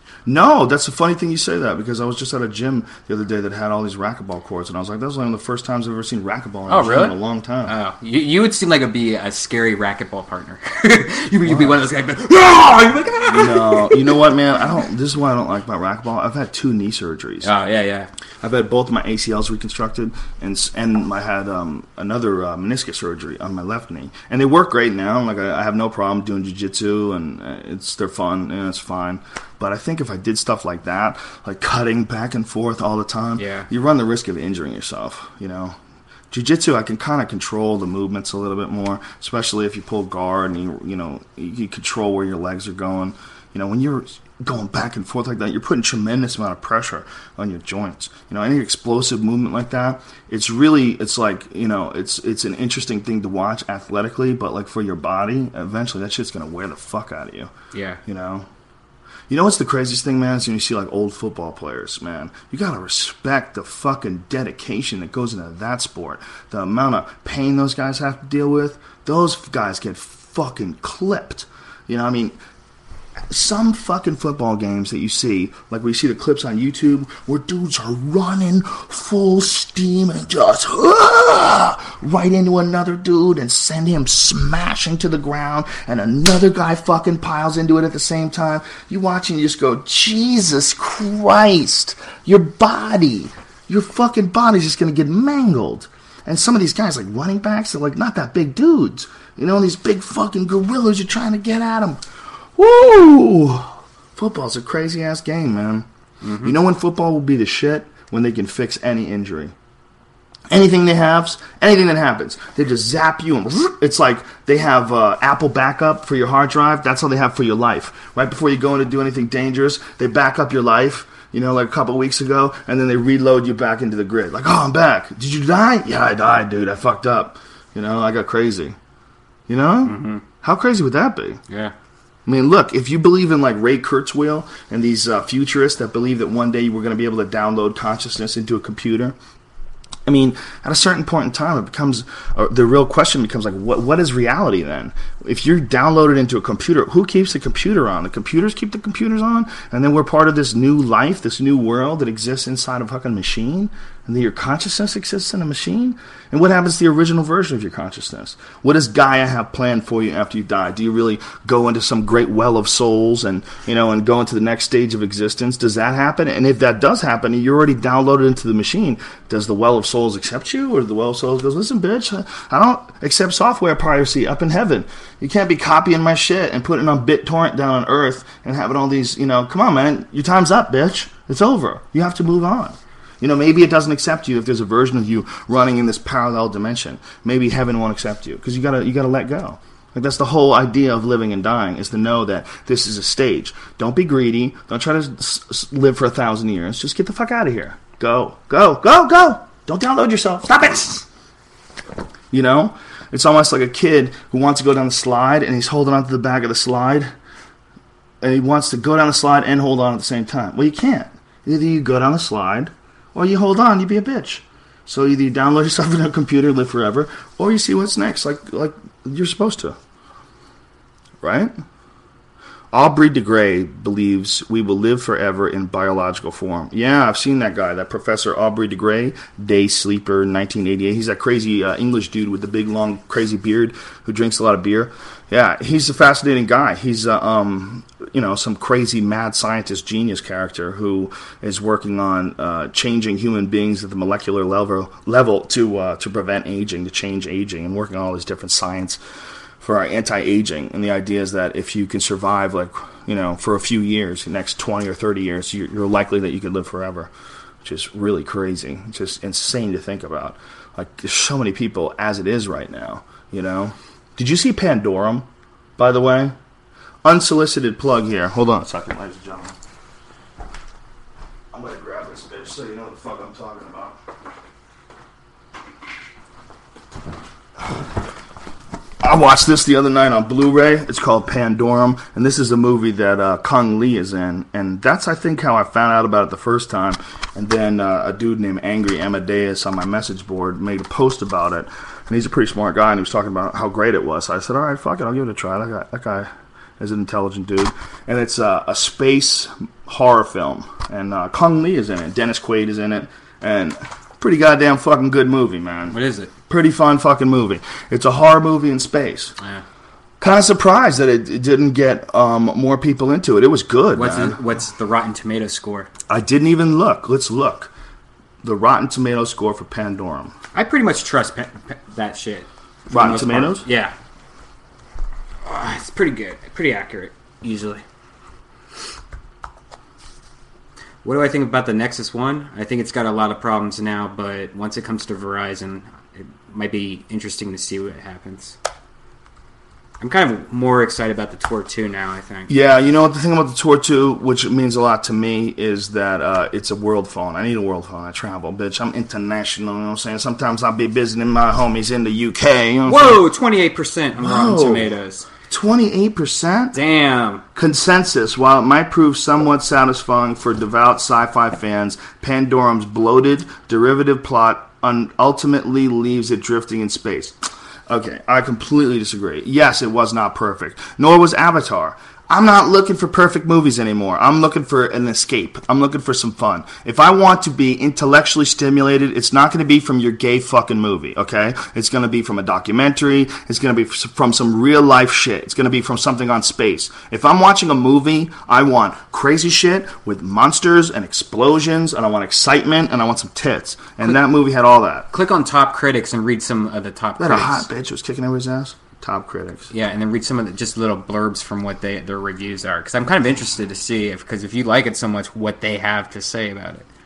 No, that's a funny thing you say that because I was just at a gym the other day that had all these racquetball courts, and I was like, that's one of the first times I've ever seen racquetball in, oh, a, really? in a long time. Oh, you, you would seem like a be a scary racquetball partner. you'd, be, you'd be one of those guys. But, oh! You'd be like, ah! No, you know what, man? I don't. This is what I don't like about racquetball. I've had two knee surgeries. Oh yeah, yeah. I've had both my A C Ls reconstructed, and and I had um, another uh, meniscus surgery on my left knee, and they work great now. Like I, I have no problem doing jiu-jitsu, and it's they're fun and it's fine. But I think if I did stuff like that, like cutting back and forth all the time, yeah. you run the risk of injuring yourself, you know. Jiu-jitsu, I can kind of control the movements a little bit more, especially if you pull guard and, you, you know, you control where your legs are going. You know, when you're going back and forth like that, you're putting tremendous amount of pressure on your joints. You know, any explosive movement like that, it's really, it's like, you know, it's it's an interesting thing to watch athletically, but like for your body, eventually that shit's going to wear the fuck out of you. Yeah. You know? You know what's the craziest thing, man, is when you see, like, old football players, man. You gotta respect the fucking dedication that goes into that sport. The amount of pain those guys have to deal with. Those guys get fucking clipped. You know, I mean, some fucking football games that you see, like we see the clips on YouTube, where dudes are running full steam and just uh, right into another dude and send him smashing to the ground, and another guy fucking piles into it at the same time. You watch and you just go, Jesus Christ, your body, your fucking body's just gonna get mangled. And some of these guys, like running backs, they're like not that big dudes. You know, and these big fucking gorillas, you're trying to get at them. Woo! Football's a crazy-ass game, man. Mm-hmm. You know when football will be the shit? When they can fix any injury. Anything they have, anything that happens, they just zap you, and it's like they have uh, Apple backup for your hard drive. That's how they have for your life. Right before you go in to do anything dangerous, they back up your life, you know, like a couple of weeks ago, and then they reload you back into the grid. Like, oh, I'm back. Did you die? Yeah, I died, dude. I fucked up. You know, I got crazy. You know? Mm-hmm. How crazy would that be? Yeah. I mean, look, if you believe in, like, Ray Kurzweil and these uh, futurists that believe that one day we're going to be able to download consciousness into a computer, I mean, at a certain point in time, it becomes, uh, the real question becomes, like, what what is reality then? If you're downloaded into a computer, who keeps the computer on? The computers keep the computers on? And then we're part of this new life, this new world that exists inside of a fucking machine? And then your consciousness exists in a machine? And what happens to the original version of your consciousness? What does Gaia have planned for you after you die? Do you really go into some great well of souls and, you know, and go into the next stage of existence? Does that happen? And if that does happen, and you're already downloaded into the machine, does the well of souls accept you? Or the well of souls goes, listen, bitch, I don't accept software piracy up in heaven. You can't be copying my shit and putting it on BitTorrent down on Earth and having all these, you know, come on, man, your time's up, bitch. It's over. You have to move on. You know, maybe it doesn't accept you if there's a version of you running in this parallel dimension. Maybe heaven won't accept you because you gotta you gotta let go. Like that's the whole idea of living and dying is to know that this is a stage. Don't be greedy. Don't try to s- s- live for a thousand years. Just get the fuck out of here. Go, go, go, go. Don't download yourself. Stop it. You know, it's almost like a kid who wants to go down the slide and he's holding onto the back of the slide, and he wants to go down the slide and hold on at the same time. Well, you can't. Either you go down the slide, or you hold on, you be a bitch. So either you download yourself in a computer, live forever, or you see what's next, like like you're supposed to. Right? Aubrey de Grey believes we will live forever in biological form. Yeah, I've seen that guy, that Professor Aubrey de Grey, Day Sleeper, nineteen eighty-eight. He's that crazy uh, English dude with the big, long, crazy beard who drinks a lot of beer. Yeah, he's a fascinating guy. He's uh, um, you know, some crazy mad scientist genius character who is working on uh, changing human beings at the molecular level level to uh, to prevent aging, to change aging, and working on all these different science for our anti-aging. And the idea is that if you can survive, like, you know, for a few years, the next twenty or thirty years, you're, you're likely that you could live forever, which is really crazy. It's just insane to think about. Like, there's so many people as it is right now, you know. Did you see Pandorum, by the way? Unsolicited plug here. Hold on a second, ladies and gentlemen. I'm going to grab this bitch so you know what the fuck I'm talking about. I watched this the other night on Blu-ray. It's called Pandorum, and this is a movie that uh, Kung Lee is in, and that's, I think, how I found out about it the first time. And then uh, a dude named Angry Amadeus on my message board made a post about it, and he's a pretty smart guy, and he was talking about how great it was. So I said, all right, fuck it, I'll give it a try. That guy, that guy is an intelligent dude. And it's uh, a space horror film, and uh, Kung Lee is in it. Dennis Quaid is in it, and pretty goddamn fucking good movie, man. What is it? Pretty fun fucking movie. It's a horror movie in space. Yeah. Kind of surprised that it, it didn't get um, more people into it. It was good, what's man. The, what's the Rotten Tomato score? I didn't even look. Let's look. The Rotten Tomato score for Pandorum. I pretty much trust pa- pa- that shit. Rotten Tomatoes? Part. Yeah. Uh, it's pretty good. Pretty accurate, usually. What do I think about the Nexus One? I think it's got a lot of problems now, but once it comes to Verizon, it might be interesting to see what happens. I'm kind of more excited about the Tour two now, I think. Yeah, you know what the thing about the Tour two, which means a lot to me, is that uh, it's a world phone. I need a world phone. I travel, bitch. I'm international, you know what I'm saying? Sometimes I'll be visiting my homies in the U K. You know what Whoa, twenty-eight percent on Rotten Tomatoes. twenty-eight percent? Damn. Consensus. While it might prove somewhat satisfying for devout sci-fi fans, Pandorum's bloated, derivative plot un- ultimately leaves it drifting in space. Okay, I completely disagree. Yes, it was not perfect. Nor was Avatar. I'm not looking for perfect movies anymore. I'm looking for an escape. I'm looking for some fun. If I want to be intellectually stimulated, it's not going to be from your gay fucking movie, okay? It's going to be from a documentary. It's going to be from some real life shit. It's going to be from something on space. If I'm watching a movie, I want crazy shit with monsters and explosions, and I want excitement, and I want some tits. And click, that movie had all that. Click on Top Critics and read some of the top that critics. A hot bitch was kicking everybody's ass. Top critics. Yeah, and then read some of the just little blurbs from what they their reviews are, because I'm kind of interested to see if because if you like it so much, what they have to say about it.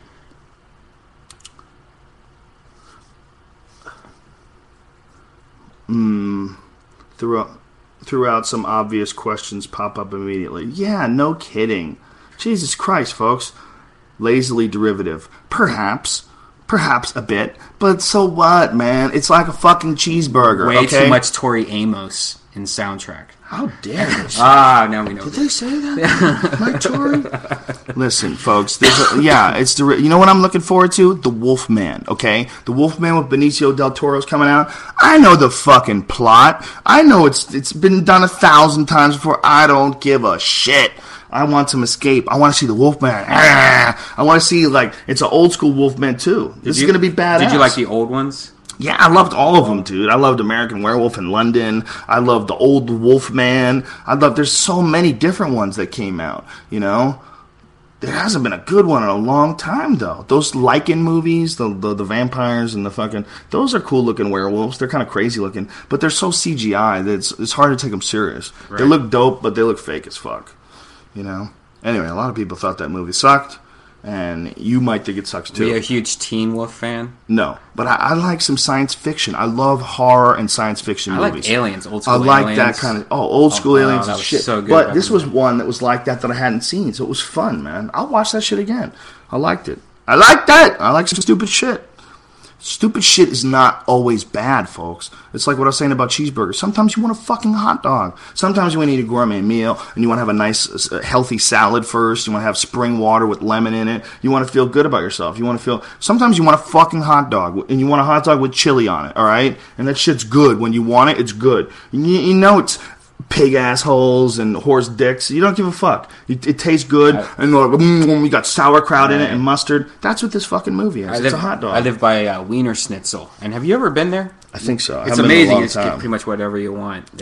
Hmm. Throughout, throughout some obvious questions pop up immediately. Yeah, no kidding. Jesus Christ, folks. Lazily derivative. Perhaps. Perhaps a bit, but so what, man? It's like a fucking cheeseburger. Way okay? too much Tori Amos in soundtrack. How dare you? Ah, now we know. Did they say that? Like Tori? Listen, folks. There's a, yeah, it's the. You know what I'm looking forward to? The Wolfman. Okay, the Wolfman with Benicio del Toro's coming out. I know the fucking plot. I know it's it's been done a thousand times before. I don't give a shit. I want some escape. I want to see the Wolfman. Ah, I want to see, like, it's an old school Wolfman, too. This you, is going to be badass. Did you like the old ones? Yeah, I loved all of them, dude. I loved American Werewolf in London. I loved the old Wolfman. I love. There's so many different ones that came out, you know? There hasn't been a good one in a long time, though. Those Lycan movies, the, the the vampires and the fucking... Those are cool-looking werewolves. They're kind of crazy-looking. But they're so C G I that it's, it's hard to take them serious. Right. They look dope, but they look fake as fuck. You know? Anyway, a lot of people thought that movie sucked, and you might think it sucks too. Are you a huge Teen Wolf fan? No, but I, I like some science fiction. I love horror and science fiction I movies. like Aliens, old school I like aliens. that kind of... Oh, old school oh, aliens wow, and shit. So good but this was one that was like that that I hadn't seen, so it was fun, man. I'll watch that shit again. I liked it. I liked that! I like some stupid shit. Stupid shit is not always bad, folks. It's like what I was saying about cheeseburgers. Sometimes you want a fucking hot dog. Sometimes you want to eat a gourmet meal, and you want to have a nice, uh, healthy salad first. You want to have spring water with lemon in it. You want to feel good about yourself. You want to feel... Sometimes you want a fucking hot dog, and you want a hot dog with chili on it, all right? And that shit's good. When you want it, it's good. You, you know it's... pig assholes and horse dicks. You don't give a fuck. It, it tastes good, I, and like, mm, we got sauerkraut in it and mustard. That's what this fucking movie is. I it's live, a hot dog. I live by uh, Wiener Schnitzel. And have you ever been there? I think so. I it's amazing. You just get pretty much whatever you want. They have like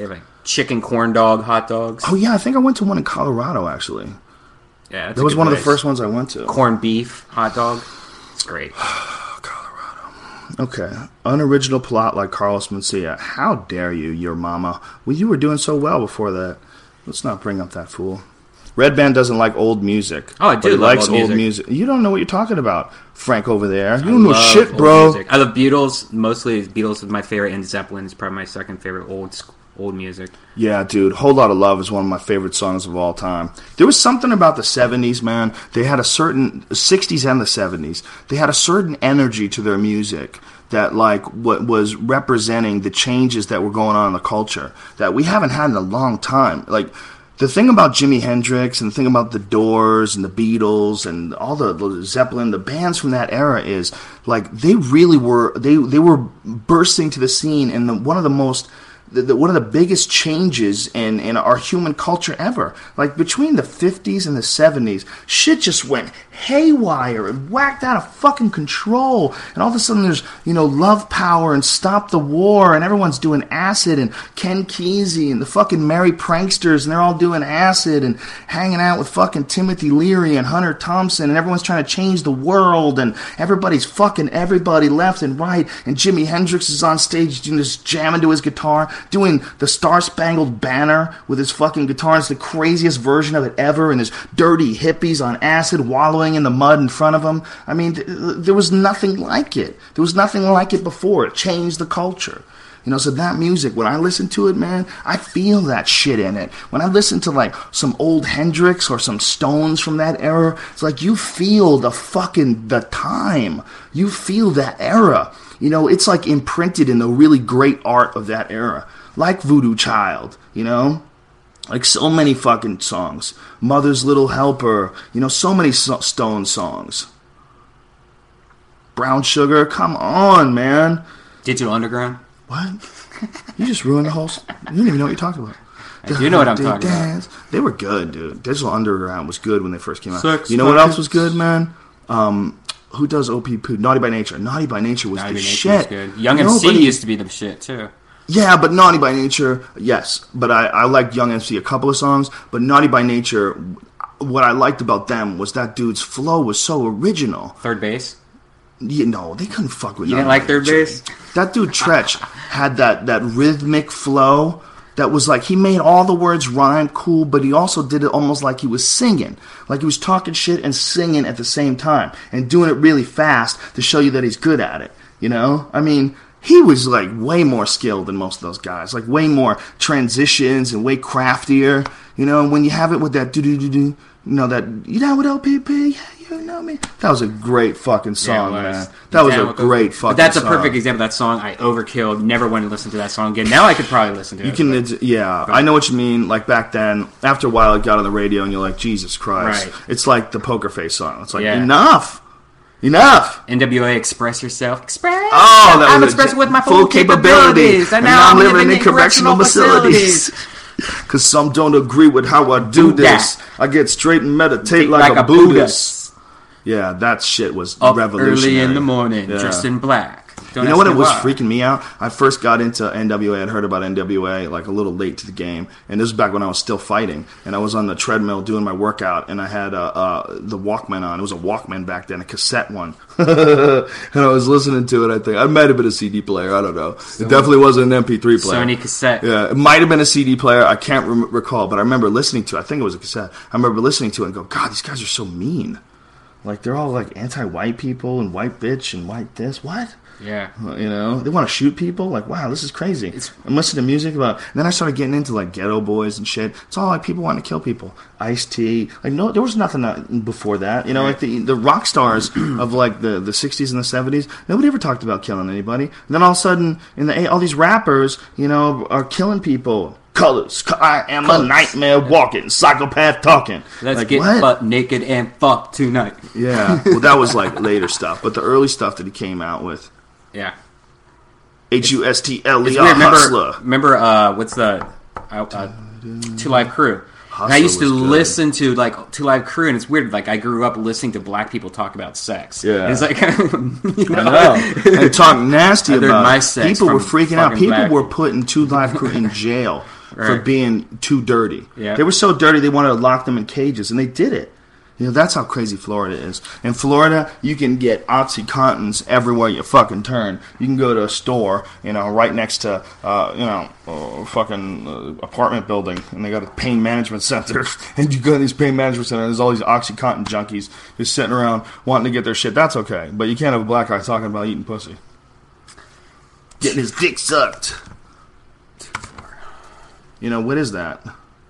chicken corn dog hot dogs. Oh yeah, I think I went to one in Colorado actually. Yeah, that was one place. Of the first ones I went to. Corned beef hot dog. It's great. Colorado. Okay. Unoriginal plot like Carlos Mencia. How dare you, your mama? Well, you were doing so well before that. Let's not bring up that fool. Red Band doesn't like old music. Oh, I do but he love likes old old music. music. You don't know what you're talking about, Frank over there. You I don't know shit, bro. Music. I love Beatles. Mostly Beatles is my favorite, and Zeppelin is probably my second favorite old old music. Yeah, dude. Whole Lotta Love is one of my favorite songs of all time. There was something about the seventies, man. They had a certain, sixties and the seventies, they had a certain energy to their music that, like, what was representing the changes that were going on in the culture that we haven't had in a long time. Like, the thing about Jimi Hendrix and the thing about the Doors and the Beatles and all the, the Zeppelin, the bands from that era is, like, they really were, they, they were bursting to the scene in the, one of the most... The, the, one of the biggest changes in, in our human culture ever. Like, between the fifties and the seventies, shit just went haywire and whacked out of fucking control. And all of a sudden there's, you know, Love Power and Stop the War, and everyone's doing acid, and Ken Kesey and the fucking Merry Pranksters, and they're all doing acid and hanging out with fucking Timothy Leary and Hunter Thompson, and everyone's trying to change the world, and everybody's fucking everybody left and right, and Jimi Hendrix is on stage just jamming to his guitar, doing the Star Spangled Banner with his fucking guitar. It's the craziest version of it ever, and his dirty hippies on acid wallowing in the mud in front of him. I mean, th- there was nothing like it. There was nothing like it before. It changed the culture. You know, so that music, when I listen to it, man, I feel that shit in it. When I listen to, like, some old Hendrix or some Stones from that era, it's like you feel the fucking, the time. You feel that era. You know, it's like imprinted in the really great art of that era. Like Voodoo Child, you know? Like so many fucking songs. Mother's Little Helper, you know, so many so- Stone songs. Brown Sugar, come on, man. Digital Underground? What? You just ruined the whole... You don't even know what you're talking about. I do know what I'm talking dance. about. They were good, dude. Digital Underground was good when they first came out. Six you know what else was good, man? Um... Who does O P P? Naughty by Nature. Naughty by Nature was Naughty the by Nature shit. Was good. Young M C Nobody... used to be the shit too. Yeah, but Naughty by Nature, yes. But I, I liked Young M C a couple of songs. But Naughty by Nature, what I liked about them was that dude's flow was so original. Third Bass? You know, they couldn't fuck with. You didn't like Third Bass? That dude Tretch had that that rhythmic flow. That was like, he made all the words rhyme cool, but he also did it almost like he was singing. Like he was talking shit and singing at the same time. And doing it really fast to show you that he's good at it. You know? I mean, he was like way more skilled than most of those guys. Like way more transitions and way craftier. You know, and when you have it with that do-do-do-do, you know, that, you down with L P P? Yeah, you know me. That was a great fucking song, yeah, man. That was a great fucking song. But that's a perfect example of that song I overkilled. Never wanted to listen to that song again. Now I could probably listen to it. You can, it's, yeah. I know what you mean. Like back then, after a while, it got on the radio, and you're like, Jesus Christ. Right. It's like the Poker Face song. It's like, yeah. enough. Enough. N W A, Express Yourself. Express. Oh, that I'm was expressing with my full, full capabilities. capabilities. And now I'm living, living in correctional facilities. Because some don't agree with how I do, do this. That. I get straight and meditate like, like a, a Buddhist. Buddhist. Yeah, that shit was Up revolutionary. Early in the morning, yeah. dressed in black. Don't you know what? It was why. freaking me out. I first got into N W A. I'd heard about N W A like a little late to the game, and this was back when I was still fighting. And I was on the treadmill doing my workout, and I had uh, uh, the Walkman on. It was a Walkman back then, a cassette one, and I was listening to it. I think I might have been a C D player. I don't know. So it definitely wasn't an M P three player. Sony cassette. Yeah, it might have been a C D player. I can't re- recall, but I remember listening to it. I think it was a cassette. I remember listening to it and go, God, these guys are so mean. Like they're all like anti-white people and white bitch and white this. What? Yeah. You know, they want to shoot people. Like, wow, this is crazy. It's, I'm listening to music about. And then I started getting into like Ghetto Boys and shit. It's all like people wanting to kill people. Ice-T. Like, no, there was nothing before that. You know, like the the rock stars of like the, the sixties and the seventies. Nobody ever talked about killing anybody. And then all of a sudden, in the all these rappers, you know, are killing people. Colors. I am Colors. A nightmare walking, psychopath talking. Let's like, get what? butt naked and fuck tonight. Yeah. Well, that was like later stuff, but the early stuff that he came out with. Yeah. H U S T L E R, Hustler. Remember, remember uh, what's the uh, uh, Two Live Crew? And I used to listen to like Two Live Crew, and it's weird. Like I grew up listening to black people talk about sex. Yeah, and it's like you know? I know. And talk nasty about my sex people were freaking out. People black. were putting Two Live Crew in jail for Right. being too dirty. Yeah. They were so dirty they wanted to lock them in cages, and they did it. You know, that's how crazy Florida is. In Florida, you can get OxyContins everywhere you fucking turn. You can go to a store, you know, right next to, uh, you know, a fucking uh, apartment building, and they got a pain management center. And you go to these pain management centers, and there's all these OxyContin junkies just sitting around wanting to get their shit. That's okay. But you can't have a black guy talking about eating pussy. Getting his dick sucked. You know, what is that?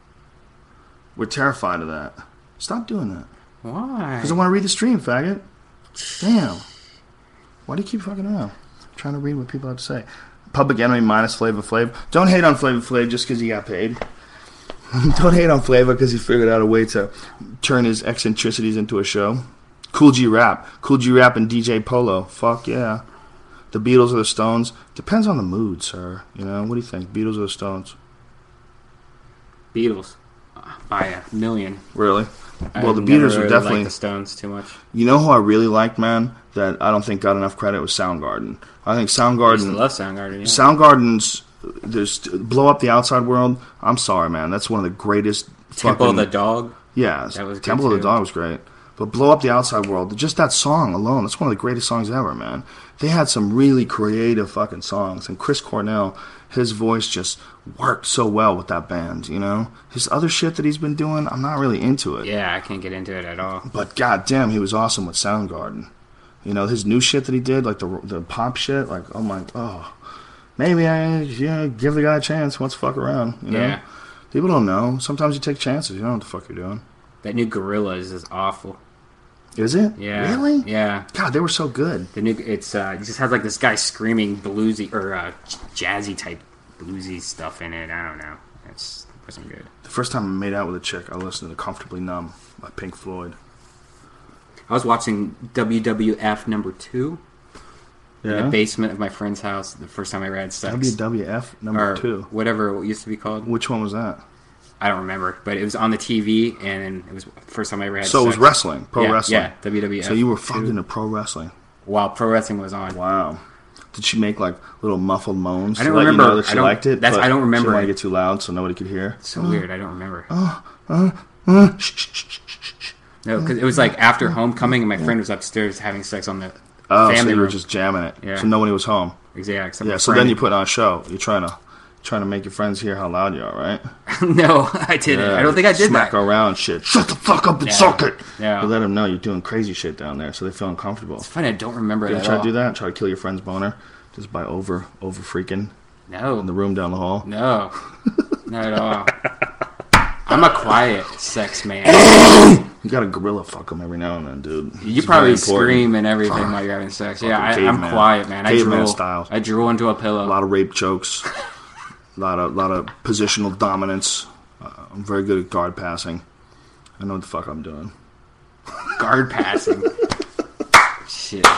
We're terrified of that. Stop doing that. Why? Because I want to read the stream, faggot. Damn. Why do you keep fucking around? I'm trying to read what people have to say. Public Enemy minus Flavor Flav. Don't hate on Flavor Flav just because he got paid. Don't hate on Flavor because he figured out a way to turn his eccentricities into a show. Cool G Rap. Cool G Rap and D J Polo. Fuck yeah. The Beatles or the Stones. Depends on the mood, sir. You know, what do you think? Beatles or the Stones? Beatles. Uh, by a million. Really? I Well, the never Beatles were really definitely... liked the Stones too much. You know who I really liked, man, that I don't think got enough credit was Soundgarden. I think I used to Soundgarden... love Soundgarden. Yeah. Soundgarden's... There's Blow Up the Outside World. I'm sorry, man. That's one of the greatest Temple fucking... of the Dog. Yeah, That was good Temple of the too. Dog was great. But Blow Up the Outside World, just that song alone, that's one of the greatest songs ever, man. They had some really creative fucking songs. And Chris Cornell, his voice just worked so well with that band, you know? His other shit that he's been doing, I'm not really into it. Yeah, I can't get into it at all. But goddamn, he was awesome with Soundgarden. You know, his new shit that he did, like the the pop shit, like, oh my, oh. Maybe I, you know, give the guy a chance, let's fuck around, you know? Yeah. People don't know. Sometimes you take chances, you don't know what the fuck you're doing. That new Gorillaz is awful. Is it? Yeah. Really? Yeah. God, they were so good. The new it's uh it just has like this guy screaming bluesy or uh, jazzy type bluesy stuff in it. I don't know. It's it wasn't good. The first time I made out with a chick, I listened to Comfortably Numb by Pink Floyd. I was watching W W F number two in Yeah? the basement of my friend's house the first time I read sex. W W F number or two. whatever it used to be called. Which one was that? I don't remember, but it was on the T V, and it was the first time I ever had So it was sex. wrestling, pro yeah, wrestling. Yeah, W W F. So you were two, fucked into pro wrestling. while pro wrestling was on. Wow. Did she make like little muffled moans? I don't to let remember. You know that she I don't- liked it. that's- but I don't remember She didn't want it. to get too loud so nobody could hear. It's so weird. I don't remember. Uh, uh, uh, shh, shh, shh, shh, shh, shh. No, because it was like after homecoming, and my friend was upstairs having sex on the Oh, so family you were room. just jamming it. Yeah. So nobody was home. Exactly. except Yeah. my So friend. then you put on a show. You're trying to trying to make your friends hear how loud you are, right? No, I didn't. Yeah, I don't think I did smack that. around shit. Shut the fuck up and Yeah. suck it. Yeah. You let them know you're doing crazy shit down there, so they feel uncomfortable. It's funny. I don't remember You it ever at try all. to do that? Try to kill your friend's boner just by over over freaking No. in the room down the hall. No. Not at all. I'm a quiet sex man. You gotta gorilla fuck them every now and then, dude. You It's probably very important. scream and everything while you're having sex. Yeah, I, Fucking I'm caveman. quiet, man. I Caveman drool. style. I drool into a pillow. A lot of rape jokes. A lot of lot of positional dominance. Uh, I'm very good at guard passing. I know what the fuck I'm doing. Guard passing. Shit.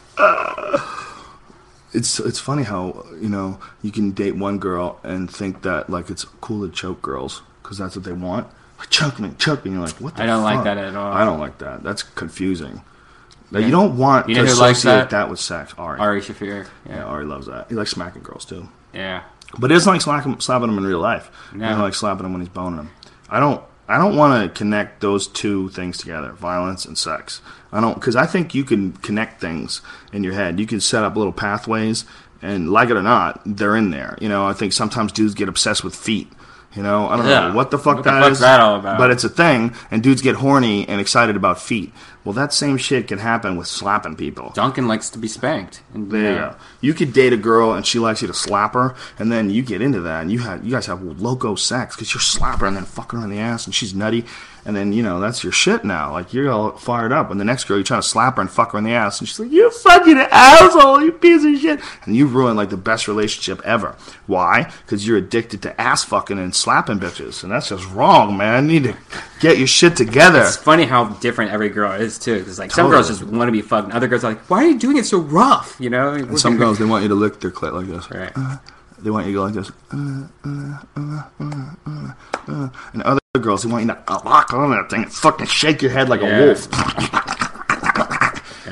It's it's funny how, you know, you can date one girl and think that like it's cool to choke girls because that's what they want. Like, choke me, choke me. And you're like, what the I don't like fuck? that at all. I don't like that. That's confusing. Like, Yeah. you don't want You to know who likes associate that? that? with sex. Ari. Ari Shafir. Yeah, Yeah. Ari loves that. He likes smacking girls too. Yeah. But he doesn't like slapping, slapping them in real life. No. He doesn't like slapping them when he's boning them. I don't. I don't want to connect those two things together: violence and sex. I don't, because I think you can connect things in your head. You can set up little pathways, and like it or not, they're in there. You know, I think sometimes dudes get obsessed with feet. You know, I don't Yeah. know what the fuck What the that fuck's is, that all about? but it's a thing, and dudes get horny and excited about feet. Well, that same shit can happen with slapping people. Duncan likes to be spanked. And, There you go. You could date a girl and she likes you to slap her, and then you get into that, and you have you guys have loco sex because you're slapping her and then fucking her in the ass, and she's nutty, and then you know that's your shit now. Like you're all fired up, and the next girl you're trying to slap her and fuck her in the ass, and she's like, "You fucking asshole, you piece of shit," and you've ruined like the best relationship ever. Why? Because you're addicted to ass fucking and slapping bitches, and that's just wrong, man. You need to get your shit together. It's funny how different every girl is too. Because like some Totally. girls just want to be fucked, and other girls are like, "Why are you doing it so rough?" You know. And some girls, they want you to lick their clit like this. Right. Uh, they want you to go like this. Uh, uh, uh, uh, uh, uh. And other girls, they want you to uh, lock on that thing and fucking shake your head like Yeah. a wolf. Yeah.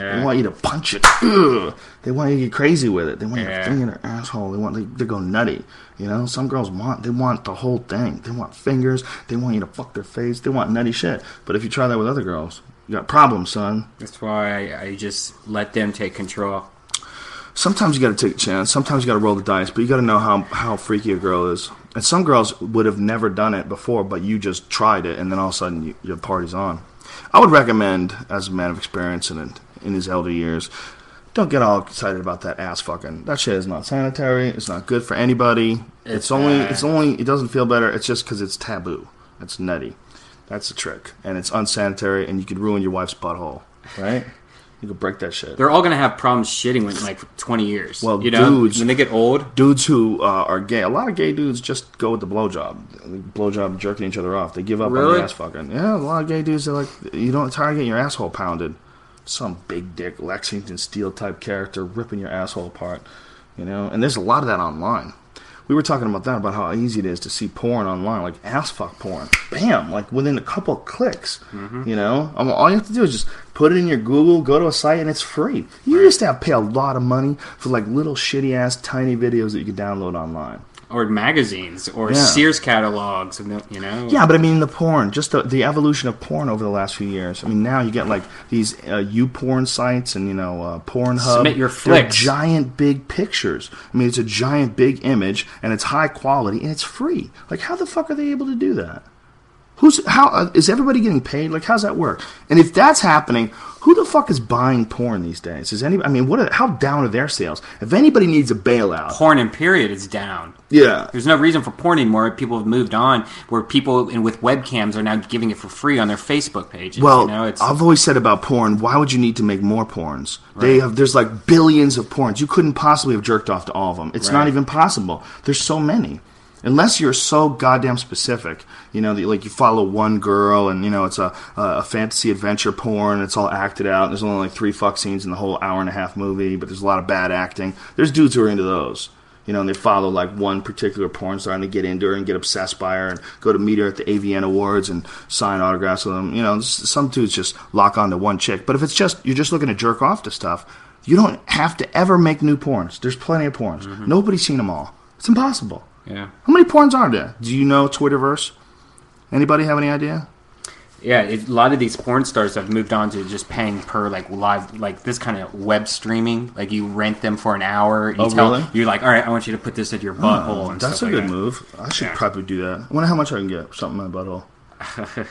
Yeah. They want you to punch it. Ugh. They want you to get crazy with it. They want you Yeah. to finger their asshole. They want they, they go nutty. You know, some girls want they want the whole thing. They want fingers. They want you to fuck their face. They want nutty shit. But if you try that with other girls, you got problems, son. That's why I, I just let them take control. Sometimes you got to take a chance. Sometimes you got to roll the dice, but you got to know how, how freaky a girl is. And some girls would have never done it before, but you just tried it, and then all of a sudden you, your party's on. I would recommend, as a man of experience and in, in his elder years, don't get all excited about that ass fucking. That shit is not sanitary. It's not good for anybody. It's, It's, only. uh, It's only. It doesn't feel better. It's just because it's taboo. It's nutty. That's the trick, and it's unsanitary, and you could ruin your wife's butthole. Right? You could break that shit. They're all gonna have problems shitting in like twenty years. Well, you know, dudes- when they get old. Dudes who uh, are gay, a lot of gay dudes just go with the blowjob, blowjob jerking each other off. They give up on Really? the ass fucking. Yeah, a lot of gay dudes are like, you don't tired of getting your asshole pounded. Some big dick Lexington Steel type character ripping your asshole apart, you know. And there's a lot of that online. We were talking about that, about how easy it is to see porn online, like ass fuck porn. Bam, like within a couple of clicks, Mm-hmm. you know. I mean, all you have to do is just put it in your Google, go to a site, and it's free. You used to have to pay a lot of money for like little shitty ass tiny videos that you could download online. Or magazines, or Yeah. Sears catalogs, you know. Yeah, but I mean the porn, just the, the evolution of porn over the last few years. I mean, now you get like these uh, U-porn sites and, you know, uh, Pornhub. Submit your They're flicks. giant big pictures. I mean, it's a giant big image, and it's high quality, and it's free. Like, how the fuck are they able to do that? Who's how uh, is everybody getting paid? Like, how's that work? And if that's happening, who the fuck is buying porn these days? Is anybody? I mean, what? Are, how down are their sales? If anybody needs a bailout, Porn and period is down. yeah, There's no reason for porn anymore. People have moved on, where people in, with webcams are now giving it for free on their Facebook pages. Well, you know, it's I've always said about porn, why would you need to make more porns? They have, there's like billions of porns. You couldn't possibly have jerked off to all of them. It's not Right. even possible. There's so many. Unless you're so goddamn specific, you know, that, like you follow one girl and, you know, it's a, a fantasy adventure porn, it's all acted out, there's only like three fuck scenes in the whole hour and a half movie, but there's a lot of bad acting. There's dudes who are into those. You know, and they follow like one particular porn star and they get into her and get obsessed by her and go to meet her at the A V N Awards and sign autographs with them. You know, some dudes just lock on to one chick. But if it's just, you're just looking to jerk off to stuff, you don't have to ever make new porns. There's plenty of porns. Mm-hmm. Nobody's seen them all. It's impossible. yeah. How many porns are there? Do you know Twitterverse? Anybody have any idea? Yeah, it, a lot of these porn stars have moved on to just paying per like live, like this kind of web streaming. Like you rent them for an hour. You Oh, tell, really? You're like, all right, I want you to put this in your butthole. Oh, and that's a stuff good like that. move. I should Yeah. probably do that. I wonder how much I can get for something in my butthole.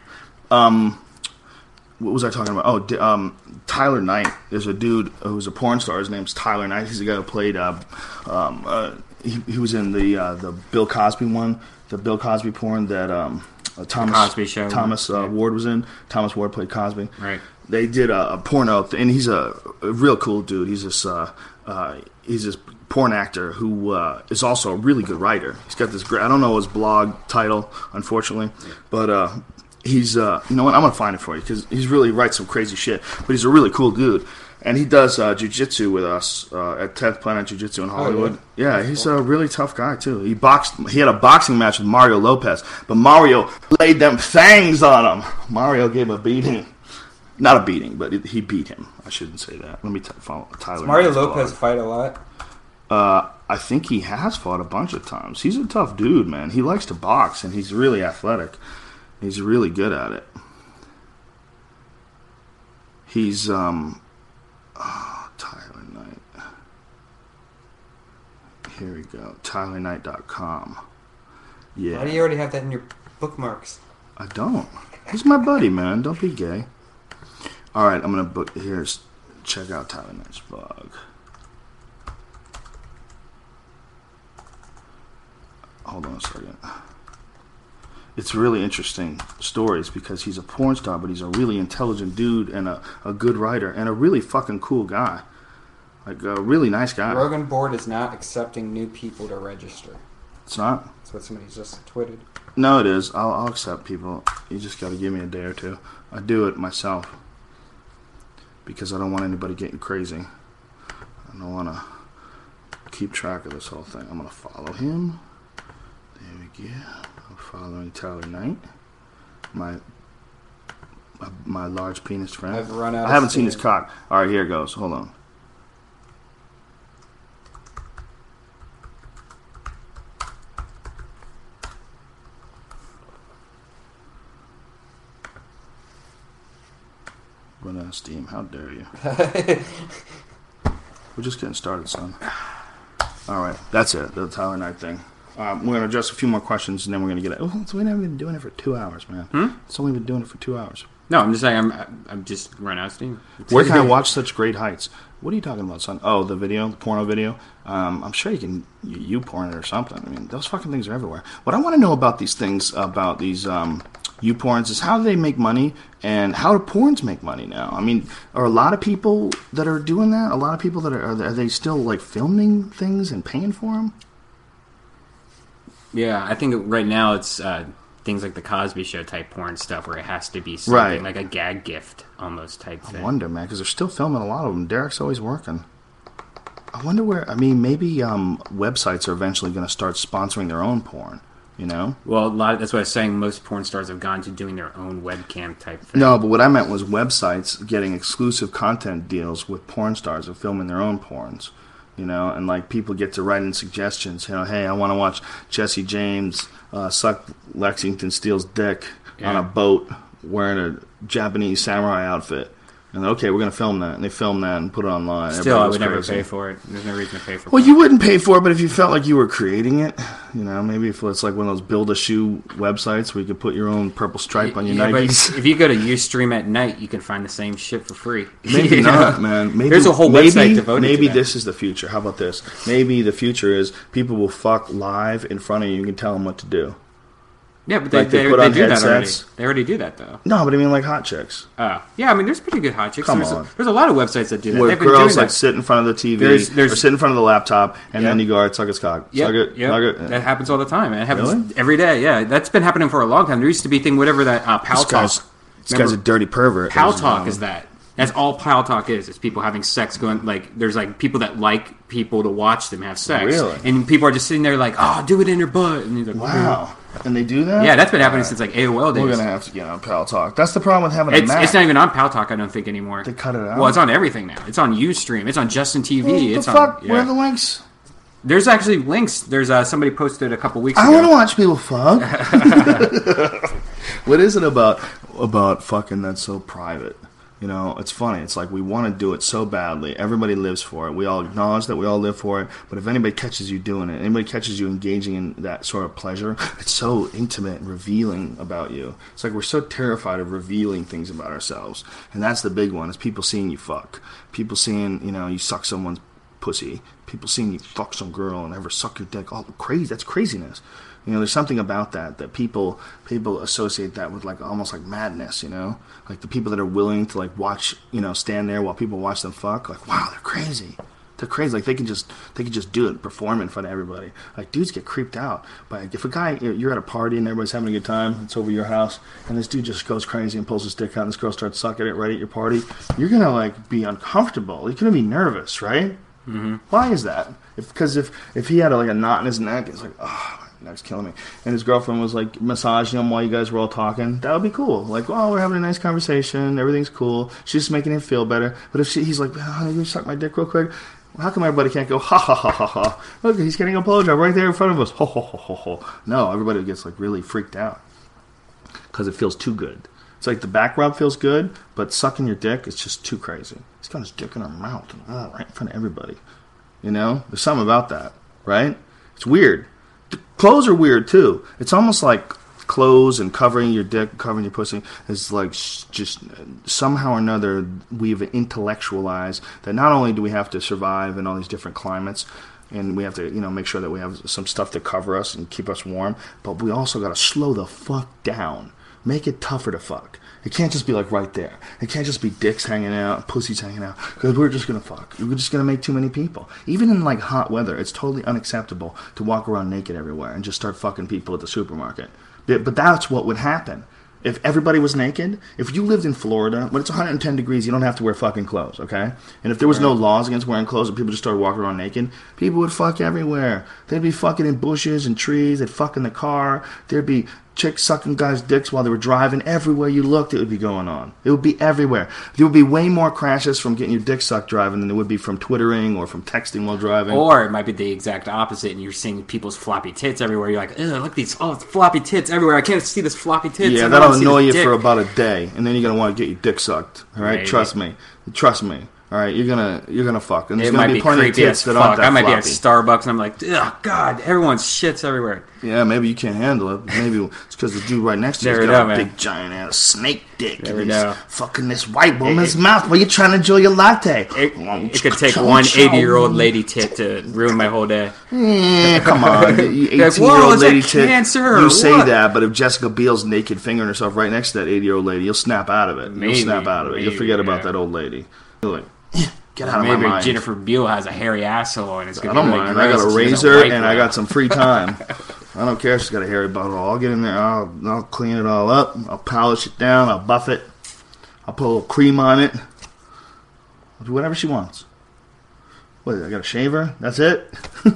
um, what was I talking about? Oh, di- um, Tyler Knight. There's a dude who's a porn star. His name's Tyler Knight. He's the guy who played. Uh, um, uh, he, he was in the uh, the Bill Cosby one, the Bill Cosby porn that um, uh, Thomas Cosby Show. Thomas uh, Yeah. Ward was in. Thomas Ward played Cosby. Right. They did a, a porno, and he's a, a real cool dude. He's this uh, uh, he's this porn actor who uh, is also a really good writer. He's got this great. I don't know his blog title, unfortunately, but uh, he's uh, you know what? I'm gonna find it for you because he's really writes some crazy shit. But he's a really cool dude, and he does uh, jujitsu with us uh, at tenth Planet Jiu-Jitsu in Hollywood. yeah, he's a really tough guy too. He boxed. He had a boxing match with Mario Lopez, but Mario laid them fangs on him. Mario gave him a beating. Not a beating, but it, he beat him. I shouldn't say that. Let me t- follow Tyler. Mario Knight's Lopez blog. fight a lot. Uh, I think he has fought a bunch of times. He's a tough dude, man. He likes to box, and he's really athletic. He's really good at it. He's, um... Oh, Tyler Knight. Here we go. Tyler Knight dot com. Yeah. Why do you already have that in your bookmarks? I don't. He's my buddy, man. Don't be gay. All right, I'm gonna book. Here's check out Tyler Knight's blog. Hold on a second. It's really interesting stories because he's a porn star, but he's a really intelligent dude and a, a good writer and a really fucking cool guy. Like a really nice guy. Rogan Board is not accepting new people to register. It's not. That's what somebody just tweeted. No, it is. I'll, I'll accept people. You just got to give me a day or two. I do it myself because I don't want anybody getting crazy. I don't want to keep track of this whole thing. I'm going to follow him. There we go. I'm following Tyler Knight. My my large penis friend. I've run out I of haven't seen his steam. cock. All right, here it goes. Hold on. Run out of steam. How dare you? We're just getting started, son. All right, that's it. The Tyler Knight thing. Um, we're going to address a few more questions, and then we're going to get it. Oh, so we haven't been doing it for two hours, man. Hmm? It's only been doing it for two hours. No, I'm just saying I'm I'm just run out of steam. Where can I watch such great heights? What are you talking about, son? Oh, the video, the porno video. Um, I'm sure you can you, you porn it or something. I mean, those fucking things are everywhere. What I want to know about these things, about these um, you porns, is how do they make money and how do porns make money now? I mean, are a lot of people that are doing that? A lot of people that are, are they still like filming things and paying for them? Yeah, I think right now it's uh, things like the Cosby Show type porn stuff where it has to be something Right. like a gag gift almost type I thing. wonder, man, because they're still filming a lot of them. Derek's always working. I wonder where. I mean, maybe um, websites are eventually going to start sponsoring their own porn. You know? Well, a lot of, that's what I was saying. Most porn stars have gone to doing their own webcam type thing. No, but what I meant was websites getting exclusive content deals with porn stars of filming their own porns. You know, and like people get to write in suggestions. You know, hey, I want to watch Jesse James uh, suck Lexington Steele's dick on Yeah. a boat wearing a Japanese samurai outfit. And okay, we're going to film that. And they film that and put it online. Still, Everybody I goes would never crazy. pay for it. There's no reason to pay for it. Well, you wouldn't pay for it, but if you felt like you were creating it, you know, maybe if it's like one of those build-a-shoe websites where you could put your own purple stripe on your Yeah, but Nikes. if you go to Ustream at night, you can find the same shit for free. Maybe You know? not, man. Maybe, There's a whole maybe, website devoted Maybe to that. this is the future. How about this? Maybe the future is people will fuck live in front of you. You can tell them what to do. Yeah, but they, Like they they, put they on do that already. headsets. They already do that, though. No, but I mean like hot chicks. Oh. Yeah, I mean, there's pretty good hot chicks. Come there's, on. A, there's a lot of websites that do that. Where They've been girls doing like that. sit in front of the T V There's- there's- or sit in front of the laptop and Yeah. then you go, all right, suck his cock. Yep, Suck it, yep. suck it. That happens all the time. It happens Really? every day. Yeah, that's been happening for a long time. There used to be a thing, whatever that uh, Pal This Talk. guy's, this guy's a dirty pervert. Pal ladies and Talk gentlemen. is that. That's all Pal Talk is. It's people having sex going, like, there's like people that like people to watch them have sex. Really? And people are just sitting there like, oh, do it in your butt. And he's like, Wow. And they do that? yeah, that's been happening All right. since like A O L days. We're going to have to get on Pal Talk. That's the problem with having a It's, Mac. it's not even on Pal Talk, I don't think, anymore. They cut it out? Well, it's on everything now. It's on Ustream. It's on Justin T V. What it's the fuck? on. Yeah. Where are the links? There's actually links. There's uh, somebody posted a couple weeks I ago. want to watch people fuck. What is it about about fucking that's so private? You know, it's funny. It's like we want to do it so badly. Everybody lives for it. We all acknowledge that we all live for it. But if anybody catches you doing it, anybody catches you engaging in that sort of pleasure, it's so intimate and revealing about you. It's like we're so terrified of revealing things about ourselves. And that's the big one, is people seeing you fuck. People seeing, you know, you suck someone's pussy. People seeing you fuck some girl and ever suck your dick. All crazy. That's craziness. You know, there's something about that that people people associate that with like almost like madness. You know, like the people that are willing to like watch, you know, stand there while people watch them fuck. Like, wow, they're crazy. They're crazy. Like they can just they can just do it, perform in front of everybody. Like dudes get creeped out. But like, if a guy, you're at a party and everybody's having a good time, it's over your house, and this dude just goes crazy and pulls his dick out, and this girl starts sucking it right at your party, you're gonna like be uncomfortable. You're gonna be nervous, right? Mm-hmm. Why is that? Because if, if if he had a, like a knot in his neck, it's like, oh, my neck's killing me. And his girlfriend was like massaging him while you guys were all talking. That would be cool. Like, oh, we're having a nice conversation. Everything's cool. She's just making him feel better. But if she, he's like, oh, honey, can you suck my dick real quick? Well, how come everybody can't go, ha ha ha ha ha? Look, he's getting a blowjob right there in front of us. Ho ho ho ho ho. No, everybody gets like really freaked out because it feels too good. It's like the back rub feels good, but sucking your dick is just too crazy. He's got his dick in her mouth and, oh, right in front of everybody. You know? There's something about that, right? It's weird. The clothes are weird, too. It's almost like clothes and covering your dick, covering your pussy is like sh- just uh, somehow or another we've intellectualized that not only do we have to survive in all these different climates, and we have to, you know, make sure that we have some stuff to cover us and keep us warm, but we also got to slow the fuck down. Make it tougher to fuck. It can't just be like right there. It can't just be dicks hanging out, pussies hanging out, because we're just going to fuck. We're just going to make too many people. Even in like hot weather, it's totally unacceptable to walk around naked everywhere and just start fucking people at the supermarket. But, but that's what would happen. If everybody was naked, if you lived in Florida, when it's one hundred ten degrees, you don't have to wear fucking clothes, okay? And if there was no laws against wearing clothes and people just started walking around naked, people would fuck everywhere. They'd be fucking in bushes and trees. They'd fuck in the car. There'd be chicks sucking guys' dicks while they were driving. Everywhere you looked, it would be going on. It would be everywhere. There would be way more crashes from getting your dick sucked driving than there would be from twittering or from texting while driving. Or it might be the exact opposite, and you're seeing people's floppy tits everywhere. You're like, ugh, look at these, oh, it's floppy tits everywhere. I can't see this floppy tits. Yeah, I that'll wanna see annoy this you dick. for about a day, and then you're gonna want to get your dick sucked. All right, Maybe. trust me, trust me. All right, you're gonna you're gonna fuck, and there's It gonna might be be plenty of creepy tits as that aren't fuck. that I might floppy. be at Starbucks, and I'm like, ugh, God, everyone's shits everywhere. Yeah, maybe you can't handle it. Maybe it's because the dude right next to Never you's got know, a man. big giant ass snake dick. Never and he's know. fucking this white woman's it- mouth while you're trying to enjoy your latte. It, it could take one eighty-year-old lady tit to ruin my whole day. Yeah, come on, you Like, whoa, eighteen-year-old is that lady tit. cancer You or say what? that, but if Jessica Biel's naked fingering herself right next to that eighty-year-old lady, you'll snap out of it. Maybe, you'll snap out of it. You'll maybe, forget about yeah. that old lady. You're like, "Eh, get out of my Maybe mind. Jennifer Beal has a hairy asshole, and it's I gonna don't be really mind. I got gross a if she doesn't razor wipe and it I out. got some free time. I don't care if she's got a hairy butthole. I'll get in there. I'll, I'll clean it all up. I'll polish it down. I'll buff it. I'll put a little cream on it. I'll do whatever she wants. What, I got a shaver? That's it?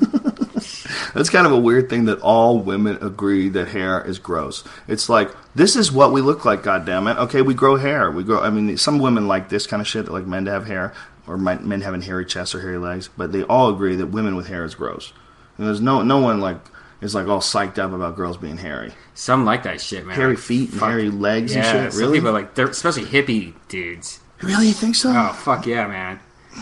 That's kind of a weird thing that all women agree that hair is gross. It's like, this is what we look like, goddammit. Okay, we grow hair. We grow. I mean, some women like this kind of shit, like men to have hair, or men having hairy chests or hairy legs, but they all agree that women with hair is gross. And there's no no one like is like all psyched up about girls being hairy. Some like that shit, man. Hairy feet and Fuck. hairy legs Yeah, and shit. some Really? people like, they're especially hippie dudes. Really, you think so? Oh fuck yeah, man.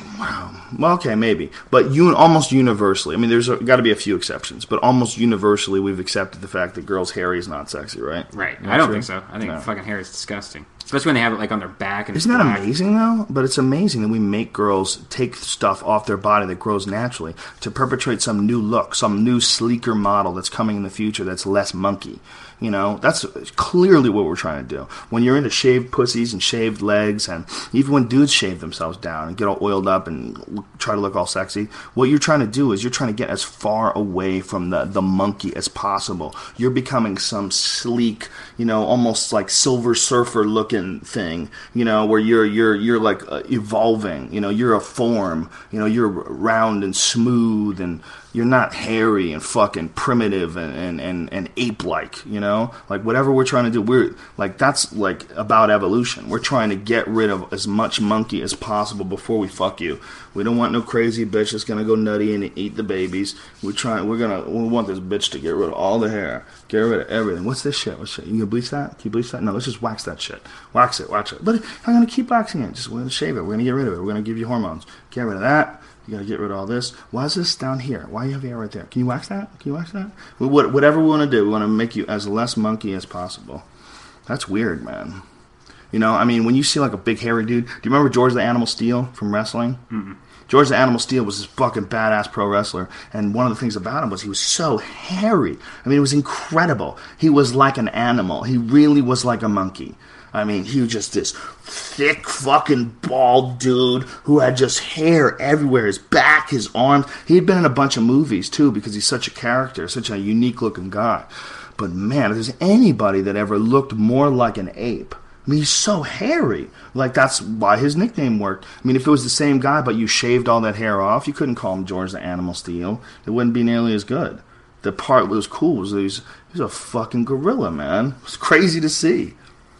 Well, okay, maybe, but un- almost universally. I mean, there's got to be a few exceptions, but almost universally, we've accepted the fact that girls' hairy is not sexy, right? Right. Isn't I that don't true? think so. I think No. fucking hair is disgusting, especially when they have it like on their back and Isn't it's that black. amazing, though? But it's amazing that we make girls take stuff off their body that grows naturally to perpetrate some new look, some new sleeker model that's coming in the future that's less monkey. You know, that's clearly what we're trying to do. When you're into shaved pussies and shaved legs, and even when dudes shave themselves down and get all oiled up and look, try to look all sexy, what you're trying to do is you're trying to get as far away from the, the monkey as possible. You're becoming some sleek, you know, almost like Silver Surfer looking thing, you know, where you're you're you're like uh, evolving. You know, you're a form. You know, you're round and smooth, and you're not hairy and fucking primitive and, and, and, and ape-like, you know? Like, whatever we're trying to do, we're, like, that's, like, about evolution. We're trying to get rid of as much monkey as possible before we fuck you. We don't want no crazy bitch that's gonna go nutty and eat the babies. We're trying, we're gonna, we want this bitch to get rid of all the hair. Get rid of everything. What's this shit? What's shit? You gonna bleach that? Can you bleach that? No, let's just wax that shit. Wax it, wax it. But I'm gonna keep waxing it. Just, we're gonna shave it. We're gonna get rid of it. We're gonna give you hormones. Get rid of that. You gotta get rid of all this. Why is this down here? Why do you have hair right there? Can you wax that? Can you wax that? We, what, whatever we want to do, we want to make you as less monkey as possible. That's weird, man. You know, I mean, when you see like a big hairy dude, do you remember George the Animal Steel from wrestling? Mm-mm. George the Animal Steel was this fucking badass pro wrestler, and one of the things about him was he was so hairy. I mean, it was incredible. He was like an animal. He really was like a monkey. I mean, he was just this thick fucking bald dude who had just hair everywhere, his back, his arms. He had been in a bunch of movies, too, because he's such a character, such a unique-looking guy. But, man, if there's anybody that ever looked more like an ape, I mean, he's so hairy. Like, that's why his nickname worked. I mean, if it was the same guy, but you shaved all that hair off, you couldn't call him George the Animal Steel. It wouldn't be nearly as good. The part that was cool was that he was, he was a fucking gorilla, man. It was crazy to see.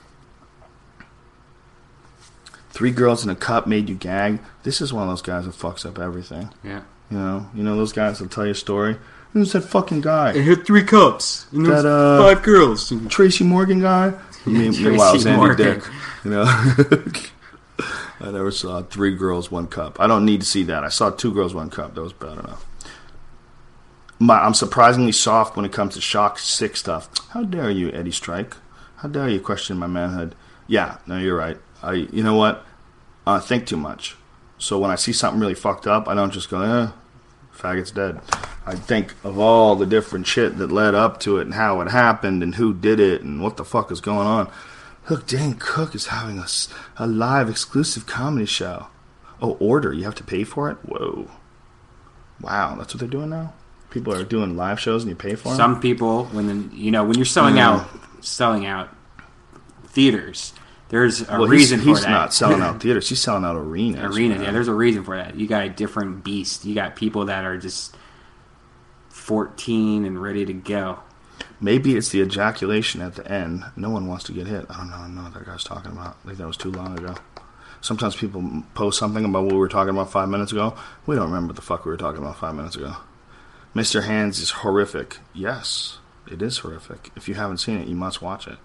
Three girls in a cup made you gag. This is one of those guys that fucks up everything. Yeah. You know, you know those guys that tell you a story. Who's that fucking guy? It hit three cups. And That, there's uh, five girls. Tracy Morgan guy. Me- Tracy Meanwhile, it's Andy Morgan. Dick. You know, I never saw three girls, one cup. I don't need to see that. I saw two girls, one cup. That was bad enough. My, I'm surprisingly soft when it comes to shock sick stuff. How dare you, Eddie Strike? How dare you question my manhood? Yeah, no, you're right. I, you know what? I think too much. So when I see something really fucked up, I don't just go, eh, faggot's dead. I think of all the different shit that led up to it and how it happened and who did it and what the fuck is going on. Look, Dane Cook is having a, s- a live exclusive comedy show. Oh, order. You have to pay for it? Whoa. Wow, that's what they're doing now? People are doing live shows and you pay for them? Some people, when the, you know, when you're selling Mm. out, selling out theaters, there's a well, reason he's, for he's that. not selling out theaters. He's selling out arenas. Arenas, man. yeah. There's a reason for that. You got a different beast. You got people that are just fourteen and ready to go. Maybe it's the ejaculation at the end. No one wants to get hit. I don't know. I don't know what that guy's talking about. I think that was too long ago. Sometimes people post something about what we were talking about five minutes ago. We don't remember what the fuck we were talking about five minutes ago. Mister Hands is horrific. Yes, it is horrific. If you haven't seen it, you must watch it.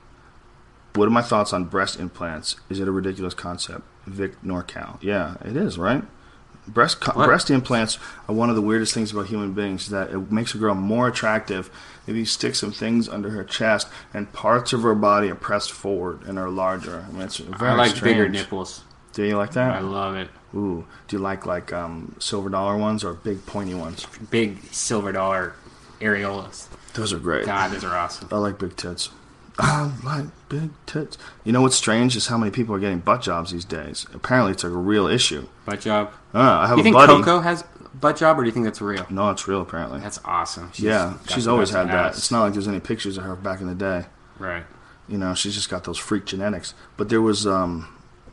What are my thoughts on breast implants? Is it a ridiculous concept? Vic NorCal. Yeah, it is, right? Breast co- breast implants are one of the weirdest things about human beings, is that it makes a girl more attractive if you stick some things under her chest and parts of her body are pressed forward and are larger. I mean, it's very I like strange. bigger nipples. Do you like that? I love it. Ooh. Do you like like um, silver dollar ones or big pointy ones? Big silver dollar areolas. Those are great. God, those are awesome. I like big tits. I like big tits. You know what's strange is how many people are getting butt jobs these days. Apparently, it's a real issue. Butt job? Uh, I have you a think buddy. Coco has butt job, or do you think that's real? No, it's real, apparently. That's awesome. She's yeah, got she's the always best had that. ass. It's not like there's any pictures of her back in the day. Right. You know, she's just got those freak genetics. But there was um,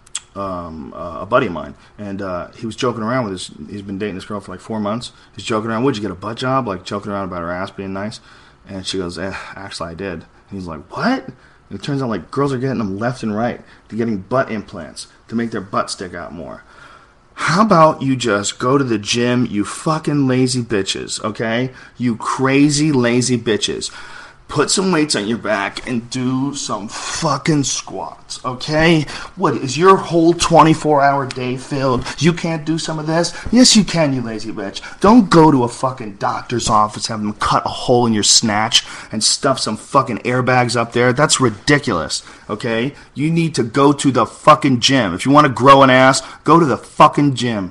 um, uh, a buddy of mine, and uh, he was joking around with his. He's been dating this girl for like four months. He's joking around. Would you get a butt job? Like joking around about her ass being nice. And she goes, eh, actually, I did. And he's like, what? And it turns out like girls are getting them left and right. They're getting butt implants to make their butt stick out more. How about you just go to the gym, you fucking lazy bitches, okay? You crazy lazy bitches. Put some weights on your back and do some fucking squats, okay? What, is your whole twenty-four hour day filled? You can't do some of this? Yes, you can, you lazy bitch. Don't go to a fucking doctor's office, have them cut a hole in your snatch and stuff some fucking airbags up there. That's ridiculous, okay? You need to go to the fucking gym. If you want to grow an ass, go to the fucking gym.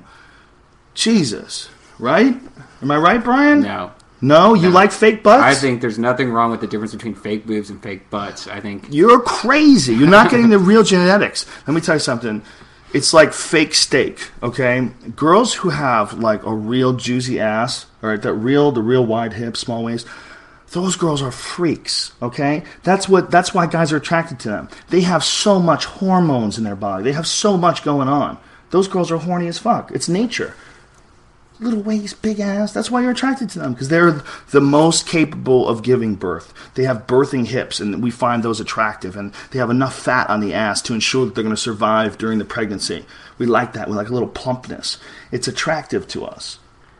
Jesus, right? Am I right, Brian? No. No? You No. like fake butts? I think there's nothing wrong with the difference between fake boobs and fake butts. I think You're crazy. You're not getting the real genetics. Let me tell you something. It's like fake steak, okay? Girls who have like a real juicy ass, all right, that real, the real wide hips, small waist, those girls are freaks, okay? That's what. That's why guys are attracted to them. They have so much hormones in their body. They have so much going on. Those girls are horny as fuck. It's nature. Little waist, big ass. That's why you're attracted to them, because they're the most capable of giving birth. They have birthing hips, and we find those attractive. And they have enough fat on the ass to ensure that they're going to survive during the pregnancy. We like that. We like a little plumpness. It's attractive to us.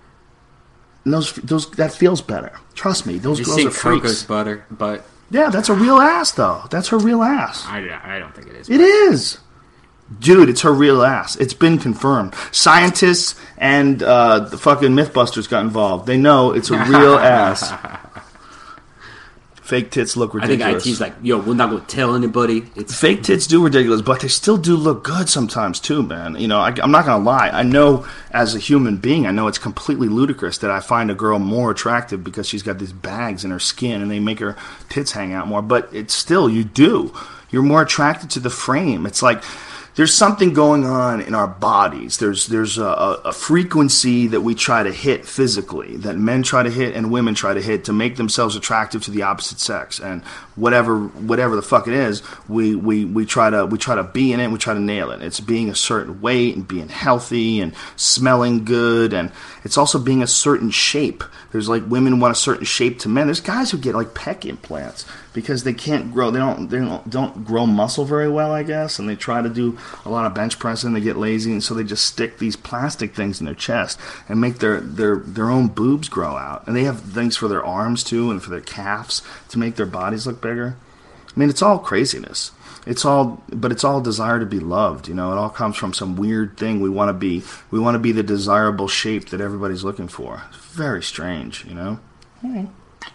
And those, those, that feels better. Trust me, those you girls see are freaks. Coco's butter, but Yeah, that's a real ass, though. That's her real ass. I, I don't think it is. It is. Dude, it's her real ass. It's been confirmed. Scientists and uh, the fucking Mythbusters got involved. They know it's a real ass. Fake tits look I think ridiculous. I T's like, yo, we're not going to tell anybody. It's Fake tits do ridiculous, but they still do look good sometimes too, man. You know, I, I'm not gonna lie. I know as a human being, I know it's completely ludicrous that I find a girl more attractive because she's got these bags in her skin and they make her tits hang out more. But it's still, you do. You're more attracted to the frame. It's like there's something going on in our bodies. There's there's a, a frequency that we try to hit physically, that men try to hit and women try to hit to make themselves attractive to the opposite sex. And whatever whatever the fuck it is, we, we, we try to we try to be in it. We try to nail it. It's being a certain weight and being healthy and smelling good, and it's also being a certain shape. There's like women want a certain shape to men. There's guys who get like pec implants because they can't grow. They don't they don't, don't grow muscle very well, I guess, and they try to do a lot of bench pressing. They get lazy, and so they just stick these plastic things in their chest and make their their their own boobs grow out. And they have things for their arms too, and for their calves to make their bodies look bigger. I mean, it's all craziness. It's all, but it's all desire to be loved. You know, it all comes from some weird thing. We want to be, we want to be the desirable shape that everybody's looking for. It's very strange, you know. Hmm.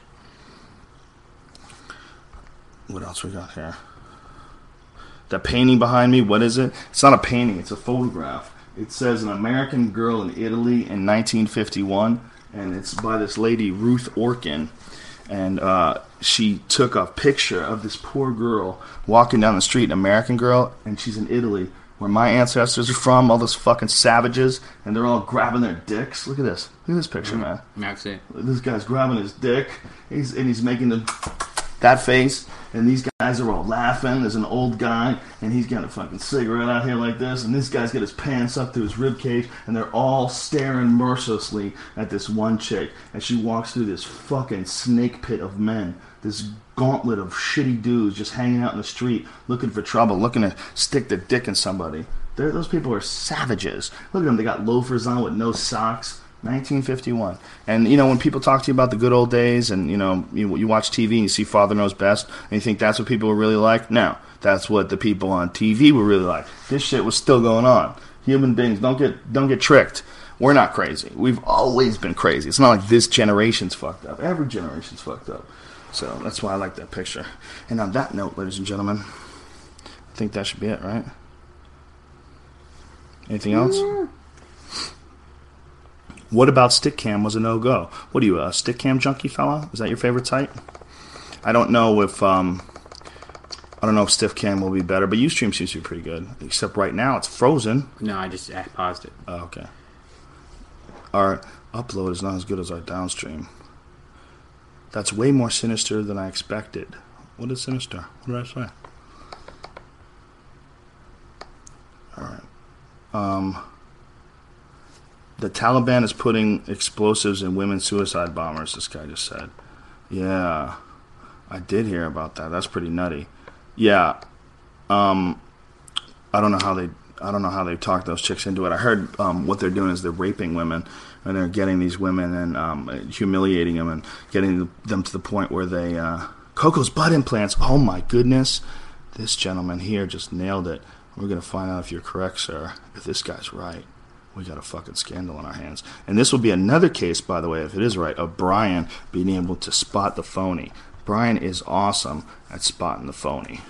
What else we got here? The painting behind me. What is it? It's not a painting. It's a photograph. It says an American girl in Italy in nineteen fifty-one, and it's by this lady Ruth Orkin. And uh, she took a picture of this poor girl walking down the street, an American girl, and she's in Italy, where my ancestors are from, all those fucking savages, and they're all grabbing their dicks. Look at this. Look at this picture, man. That's it. This guy's grabbing his dick, he's, and he's making the that face, and these guys are all laughing. There's an old guy, and he's got a fucking cigarette out here like this, and this guy's got his pants up to his rib cage, and they're all staring mercilessly at this one chick, and she walks through this fucking snake pit of men this gauntlet of shitty dudes just hanging out in the street, looking for trouble, looking to stick their dick in somebody. They're, those people are savages. Look at them. They got loafers on with no socks. nineteen fifty-one. And, you know, when people talk to you about the good old days and, you know, you, you watch T V and you see Father Knows Best and you think that's what people were really like, no. That's what the people on T V were really like. This shit was still going on. Human beings, don't get don't get tricked. We're not crazy. We've always been crazy. It's not like this generation's fucked up. Every generation's fucked up. So that's why I like that picture. And on that note, ladies and gentlemen, I think that should be it, right? Anything else? Yeah. What about Stickcam was a no-go? What are you, a Stickcam junkie fella? Is that your favorite site? I don't know if um, I don't know if Stiffcam will be better, but Ustream seems to be pretty good. Except right now it's frozen. No, I just I paused it. Oh, okay. Our upload is not as good as our downstream. That's way more sinister than I expected. What is sinister? What did I say? All right. Um, the Taliban is putting explosives in women suicide bombers, this guy just said. Yeah, I did hear about that. That's pretty nutty. Yeah. Um, I don't know how they I don't know how they talked those chicks into it. I heard um, what they're doing is they're raping women, and they're getting these women and um, humiliating them and getting them to the point where they... Uh, Coco's butt implants. Oh, my goodness. This gentleman here just nailed it. We're going to find out if you're correct, sir. If this guy's right, we got a fucking scandal on our hands. And this will be another case, by the way, if it is right, of Brian being able to spot the phony. Brian is awesome at spotting the phony.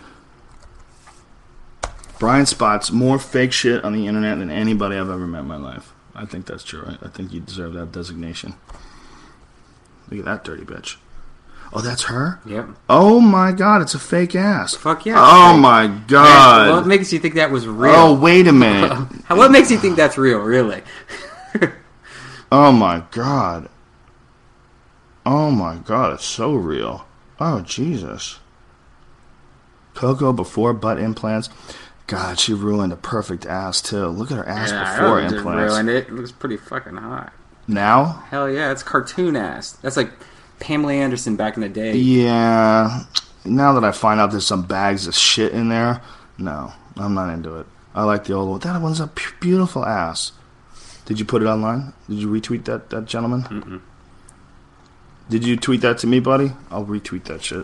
Brian spots more fake shit on the internet than anybody I've ever met in my life. I think that's true. Right? I think you deserve that designation. Look at that dirty bitch. Oh, that's her? Yep. Oh, my God. It's a fake ass. Fuck yeah. Oh, fake. my God. Man, what makes you think that was real? Oh, wait a minute. What makes you think that's real, really? Oh, my God. Oh, my God. It's so real. Oh, Jesus. Coco before butt implants. God, she ruined a perfect ass, too. Look at her ass yeah, before I implants. ruined it. It looks pretty fucking hot. Now? Hell yeah, it's cartoon ass. That's like Pamela Anderson back in the day. Yeah. Now that I find out there's some bags of shit in there, no, I'm not into it. I like the old one. That one's a p- beautiful ass. Did you put it online? Did you retweet that, that gentleman? Mm-mm. Did you tweet that to me, buddy? I'll retweet that shit.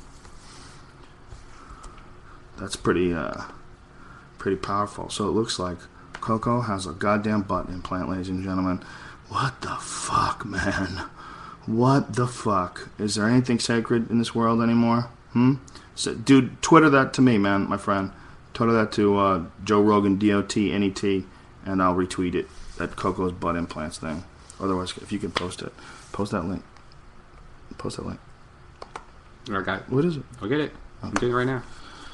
That's pretty, uh... pretty powerful. So it looks like Coco has a goddamn butt implant, ladies and gentlemen. What the fuck, man? What the fuck? Is there anything sacred in this world anymore? Hmm? So, dude, Twitter that to me, man, my friend. Twitter that to uh, Joe Rogan, D O T N E T, and I'll retweet it. That Coco's butt implants thing. Otherwise, if you can post it. Post that link. Post that link. I got it. What is it? I'll get it. I'm doing it right now.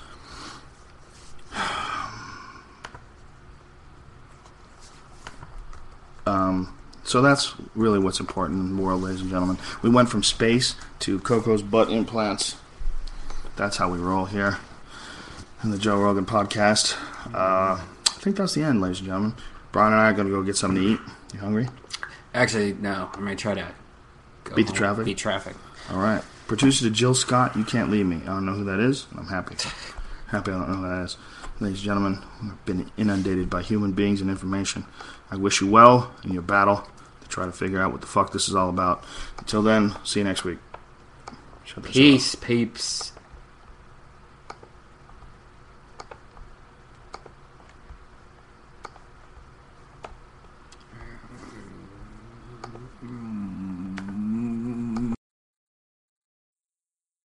Um, so that's really what's important in the world, ladies and gentlemen. We went from space to Coco's butt implants. That's how we roll here in the Joe Rogan podcast. Uh, I think that's the end, ladies and gentlemen. Brian and I are going to go get something to eat. You hungry? Actually, no. I'm going to try to go beat the home. traffic? Beat traffic. All right. Producer to Jill Scott, you can't leave me. I don't know who that is, and I'm happy. Happy I don't know who that is. Ladies and gentlemen, we've been inundated by human beings and information. I wish you well in your battle to try to figure out what the fuck this is all about. Until then, see you next week. Shut that shit Peace, off. peeps. Mm.